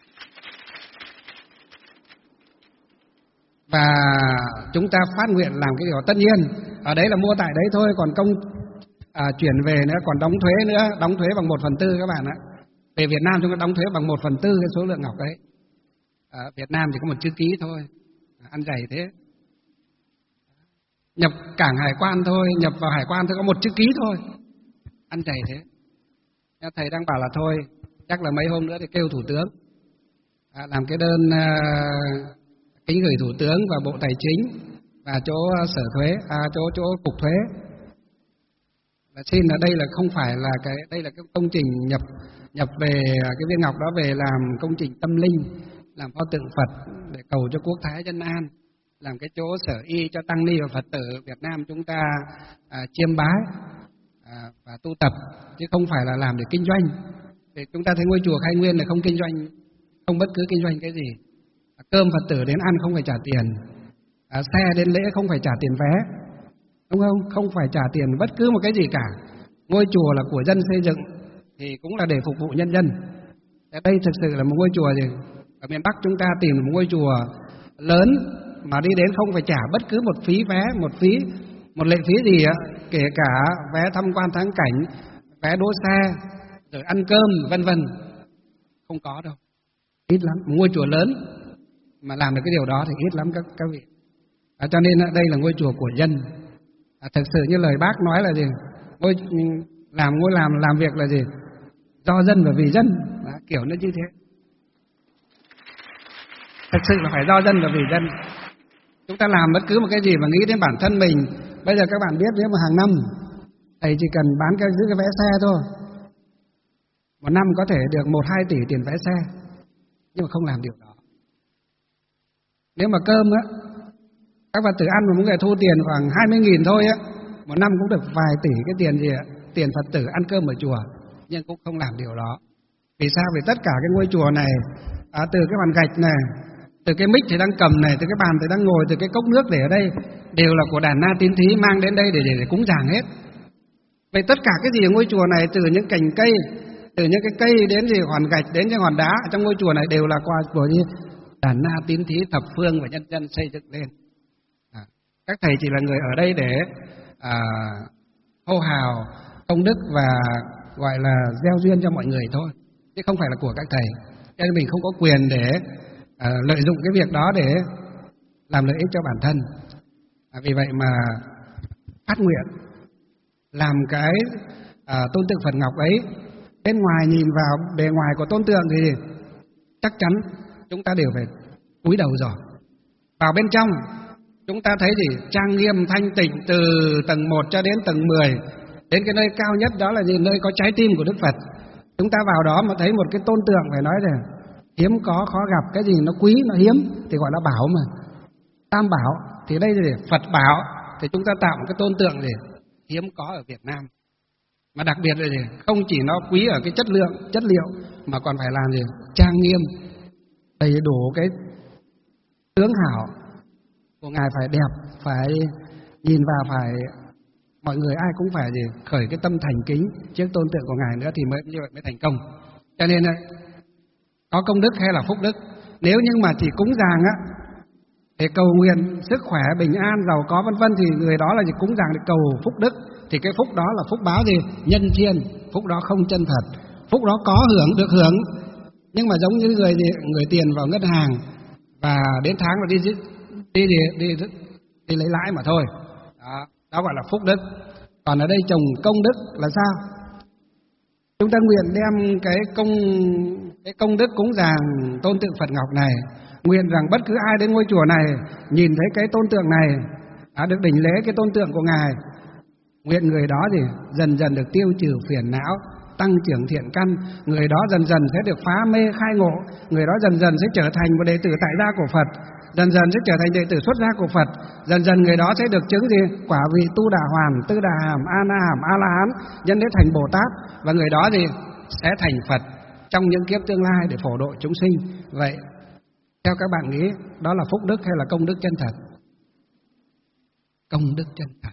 Và chúng ta phát nguyện làm cái điều tất nhiên, ở đấy là mua tại đấy thôi, còn công à, chuyển về nữa, còn đóng thuế nữa, đóng thuế bằng một phần tư các bạn ạ. Về Việt Nam chúng ta đóng thuế bằng một phần tư cái số lượng ngọc đấy. À, Việt Nam chỉ có một chữ ký thôi, à, ăn dày thế. Nhập cảng hải quan thôi, nhập vào hải quan thôi có một chữ ký thôi, ăn dày thế. Thầy đang bảo là thôi, chắc là mấy hôm nữa thì kêu thủ tướng à, làm cái đơn à, kính gửi thủ tướng và Bộ Tài chính và chỗ sở thuế, à, chỗ chỗ cục thuế. Là xin là đây là không phải là cái, đây là cái công trình nhập nhập về cái viên ngọc đó về làm công trình tâm linh, làm pho tượng Phật để cầu cho quốc thái dân an, làm cái chỗ sở y cho tăng ni và Phật tử Việt Nam chúng ta à, chiêm bái à, và tu tập, chứ không phải là làm để kinh doanh. Để chúng ta thấy ngôi chùa Khai Nguyên là không kinh doanh, không bất cứ kinh doanh cái gì. À, cơm Phật tử đến ăn không phải trả tiền, à, xe đến lễ không phải trả tiền vé, đúng không? Không phải trả tiền bất cứ một cái gì cả. Ngôi chùa là của dân xây dựng thì cũng là để phục vụ nhân dân. Đây thực sự là một ngôi chùa gì? Ở miền Bắc chúng ta tìm một ngôi chùa lớn mà đi đến không phải trả bất cứ một phí vé, một phí, một lệ phí gì á, kể cả vé tham quan thắng cảnh, vé đỗ xe, rồi ăn cơm, vân vân, không có đâu, ít lắm. Một ngôi chùa lớn mà làm được cái điều đó thì ít lắm các các vị. À, cho nên đây là ngôi chùa của dân. À, thực sự như lời bác nói là gì? Ngôi làm ngôi làm làm việc là gì? Do dân và vì dân, à, kiểu nó như thế. Thực sự là phải do dân và vì dân. Chúng ta làm bất cứ một cái gì mà nghĩ đến bản thân mình. Bây giờ các bạn biết nếu mà hàng năm thầy chỉ cần bán cái giữ cái vé xe thôi, một năm có thể được một hai tỷ tiền vé xe, nhưng mà không làm điều đó. Nếu mà cơm á, các Phật tử ăn mà muốn người thu tiền khoảng hai mươi nghìn thôi á, một năm cũng được vài tỷ cái tiền gì ạ, tiền Phật tử ăn cơm ở chùa, nhưng cũng không làm điều đó. Vì sao? Vì tất cả cái ngôi chùa này, à, từ cái bàn gạch này, từ cái mic thì đang cầm này, từ cái bàn thì đang ngồi, từ cái cốc nước để ở đây, đều là của Đàn Na Tín Thí mang đến đây để, để, để cúng dường hết. Vậy tất cả cái gì ở ngôi chùa này, từ những cành cây, từ những cái cây đến gì hòn gạch, đến những hòn đá trong ngôi chùa này đều là quà của như Đàn Na Tín Thí thập phương và nhân dân xây dựng lên. À, các thầy chỉ là người ở đây để à, hô hào công đức và gọi là gieo duyên cho mọi người thôi, chứ không phải là của các thầy. Cho nên mình không có quyền để à, lợi dụng cái việc đó để làm lợi ích cho bản thân. À, vì vậy mà phát nguyện làm cái à, tôn tượng Phật Ngọc ấy Bên ngoài nhìn vào bề ngoài của tôn tượng thì chắc chắn chúng ta đều phải cúi đầu rồi. Vào bên trong chúng ta thấy gì? Trang nghiêm thanh tịnh từ tầng một cho đến tầng mười, đến cái nơi cao nhất đó là gì? Nơi có trái tim của Đức Phật. Chúng ta vào đó mà thấy một cái tôn tượng phải nói là hiếm có, khó gặp. Cái gì nó quý, nó hiếm thì gọi là bảo mà. Tam bảo thì đây là Phật bảo, thì chúng ta tạo một cái tôn tượng gì hiếm có ở Việt Nam. Mà đặc biệt là gì? Không chỉ nó quý ở cái chất lượng, chất liệu, mà còn phải làm gì? Trang nghiêm, đầy đủ cái tướng hảo của Ngài phải đẹp, phải nhìn vào phải mọi người ai cũng phải gì? Khởi cái tâm thành kính trước tôn tượng của Ngài nữa thì mới như vậy mới thành công. Cho nên có công đức hay là phúc đức, nếu như mà chỉ cúng dường á để cầu nguyện sức khỏe, bình an, giàu có vân vân thì người đó là gì? Cúng dường để cầu phúc đức, thì cái phúc đó là phúc báo gì? Nhân thiên, phúc đó không chân thật. Phúc đó có hưởng, được hưởng, nhưng mà giống như người gì? Người tiền vào ngân hàng và đến tháng là đi đi đi đi, đi, đi lấy lãi mà thôi. Đó, đó gọi là phúc đức. Còn ở đây trồng công đức là sao? Chúng ta nguyện đem cái công cái công đức cúng dường tôn tượng Phật Ngọc này, nguyện rằng bất cứ ai đến ngôi chùa này nhìn thấy cái tôn tượng này, đã được đảnh lễ cái tôn tượng của Ngài, nguyện người đó thì dần dần được tiêu trừ phiền não, tăng trưởng thiện căn, người đó dần dần sẽ được phá mê khai ngộ, người đó dần dần sẽ trở thành một đệ tử tại gia của Phật, dần dần sẽ trở thành đệ tử xuất gia của Phật, dần dần người đó sẽ được chứng gì? Quả vị tu đà hoàn, tư đà hàm, a na hàm, a la hán, nhân đến thành Bồ Tát, và người đó thì sẽ thành Phật trong những kiếp tương lai để phổ độ chúng sinh. Vậy theo các bạn nghĩ đó là phúc đức hay là công đức chân thật? Công đức chân thật.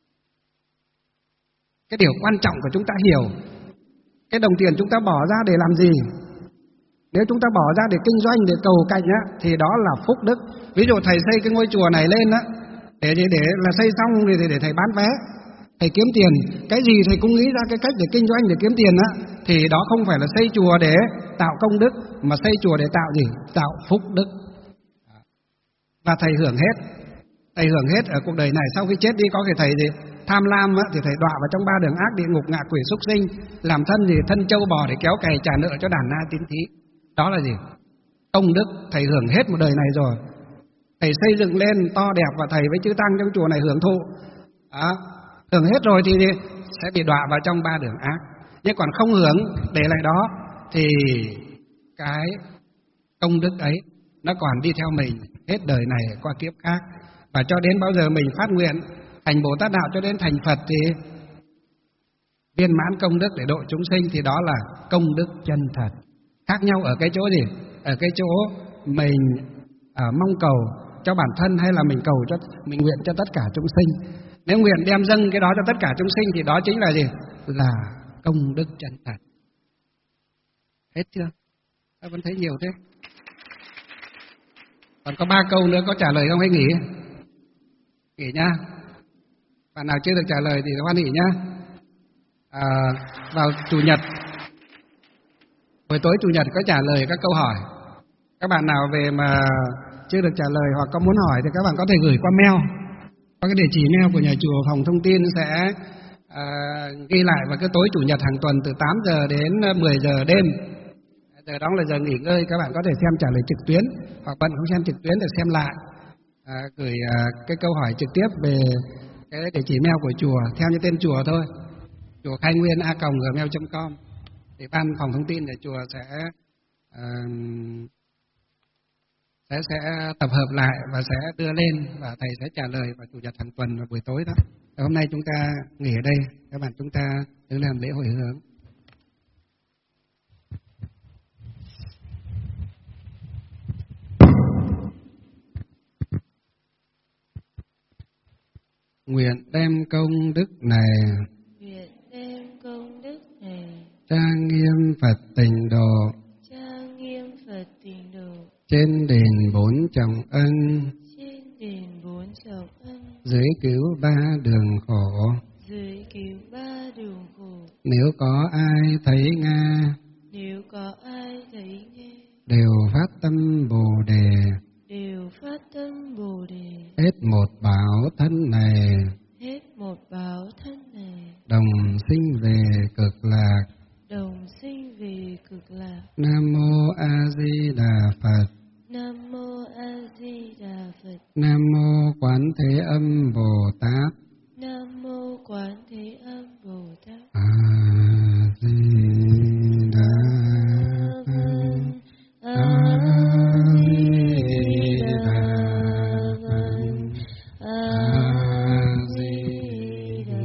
Cái điều quan trọng của chúng ta hiểu cái đồng tiền chúng ta bỏ ra để làm gì. Nếu chúng ta bỏ ra để kinh doanh, để cầu cạnh á, thì đó là phúc đức. Ví dụ thầy xây cái ngôi chùa này lên á, để, để, để là xây xong thì để, để thầy bán vé, thầy kiếm tiền. Cái gì thầy cũng nghĩ ra cái cách để kinh doanh, để kiếm tiền á, thì đó không phải là xây chùa để tạo công đức, mà xây chùa để tạo gì? Tạo phúc đức. Và thầy hưởng hết. Thầy hưởng hết ở cuộc đời này. Sau khi chết đi có thể thầy gì? Tham lam á, thì thầy đọa vào trong ba đường ác, địa ngục, ngạ quỷ, súc sinh, làm thân gì? Thân trâu bò để kéo cày trả nợ cho đàn na tín thí. Đó là gì? Công đức. Thầy hưởng hết một đời này rồi. Thầy xây dựng lên to đẹp và thầy với chư tăng trong chùa này hưởng thụ. Đó. Hưởng hết rồi thì sẽ bị đọa vào trong ba đường ác. Nhưng còn không hưởng để lại đó thì cái công đức ấy nó còn đi theo mình hết đời này qua kiếp khác. Và cho đến bao giờ mình phát nguyện thành Bồ Tát Đạo cho đến thành Phật thì viên mãn công đức để độ chúng sinh, thì đó là công đức chân thật. Khác nhau ở cái chỗ gì? Ở cái chỗ mình à, mong cầu cho bản thân hay là mình cầu cho mình nguyện cho tất cả chúng sinh. Nếu nguyện đem dâng cái đó cho tất cả chúng sinh thì đó chính là gì? Là công đức chân thật. Hết chưa? Các vẫn thấy nhiều thế. Còn có ba câu nữa, có trả lời không hay nghỉ? Nghỉ nha. Bạn nào chưa được trả lời thì hoan hỉ nhá. À, vào chủ nhật, buổi tối chủ nhật có trả lời các câu hỏi. Các bạn nào về mà chưa được trả lời hoặc có muốn hỏi thì các bạn có thể gửi qua mail. Có cái địa chỉ mail của nhà chùa, phòng thông tin sẽ à, ghi lại vào cái tối chủ nhật hàng tuần từ tám giờ đến mười giờ đêm. Giờ đó là giờ nghỉ ngơi, các bạn có thể xem trả lời trực tuyến, hoặc bận không xem trực tuyến để xem lại. À, gửi à, cái câu hỏi trực tiếp về cái địa chỉ mail của chùa theo như tên chùa thôi, chùa khai nguyên a còng gmail chấm com, thì ban phòng thông tin của chùa sẽ uh, sẽ sẽ tập hợp lại và sẽ đưa lên, và thầy sẽ trả lời vào chủ nhật hàng tuần vào buổi tối đó. Và hôm nay chúng ta nghỉ ở đây, các bạn chúng ta đứng làm lễ hồi hướng. Nguyện đem công đức này, nguyện đem công đức này, trang nghiêm Phật tịnh độ, trang nghiêm Phật tịnh độ, trên đền bốn trọng ân, trên đền bốn trọng ân, dưới cứu ba đường khổ, dưới cứu ba đường khổ. Nếu có ai thấy nghe, nếu có ai thấy nghe, đều phát tâm Bồ đề, đều phát tâm Bồ đề. Hết một bảo thân này, hết một báo thân này, đồng sinh về cực lạc, đồng sinh Quán Thế Âm Bồ Tát. A Di Đà Phật. A Di Đà Phật. A Di Đà.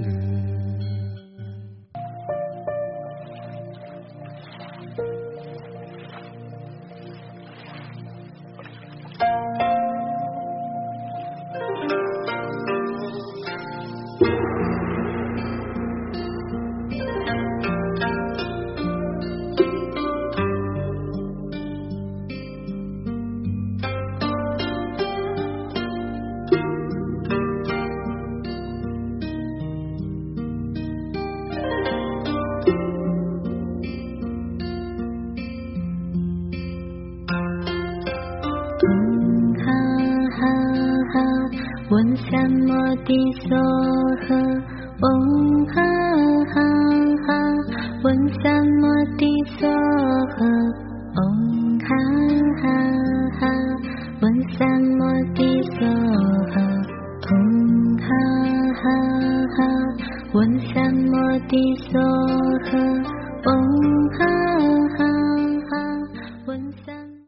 Om Samoti Soha. Om Ha Ha Ha. Om Samoti Soha. Om Ha Ha Ha. Om Samoti Soha. Om Ha Ha Ha. Om Samoti Soha. Om Ha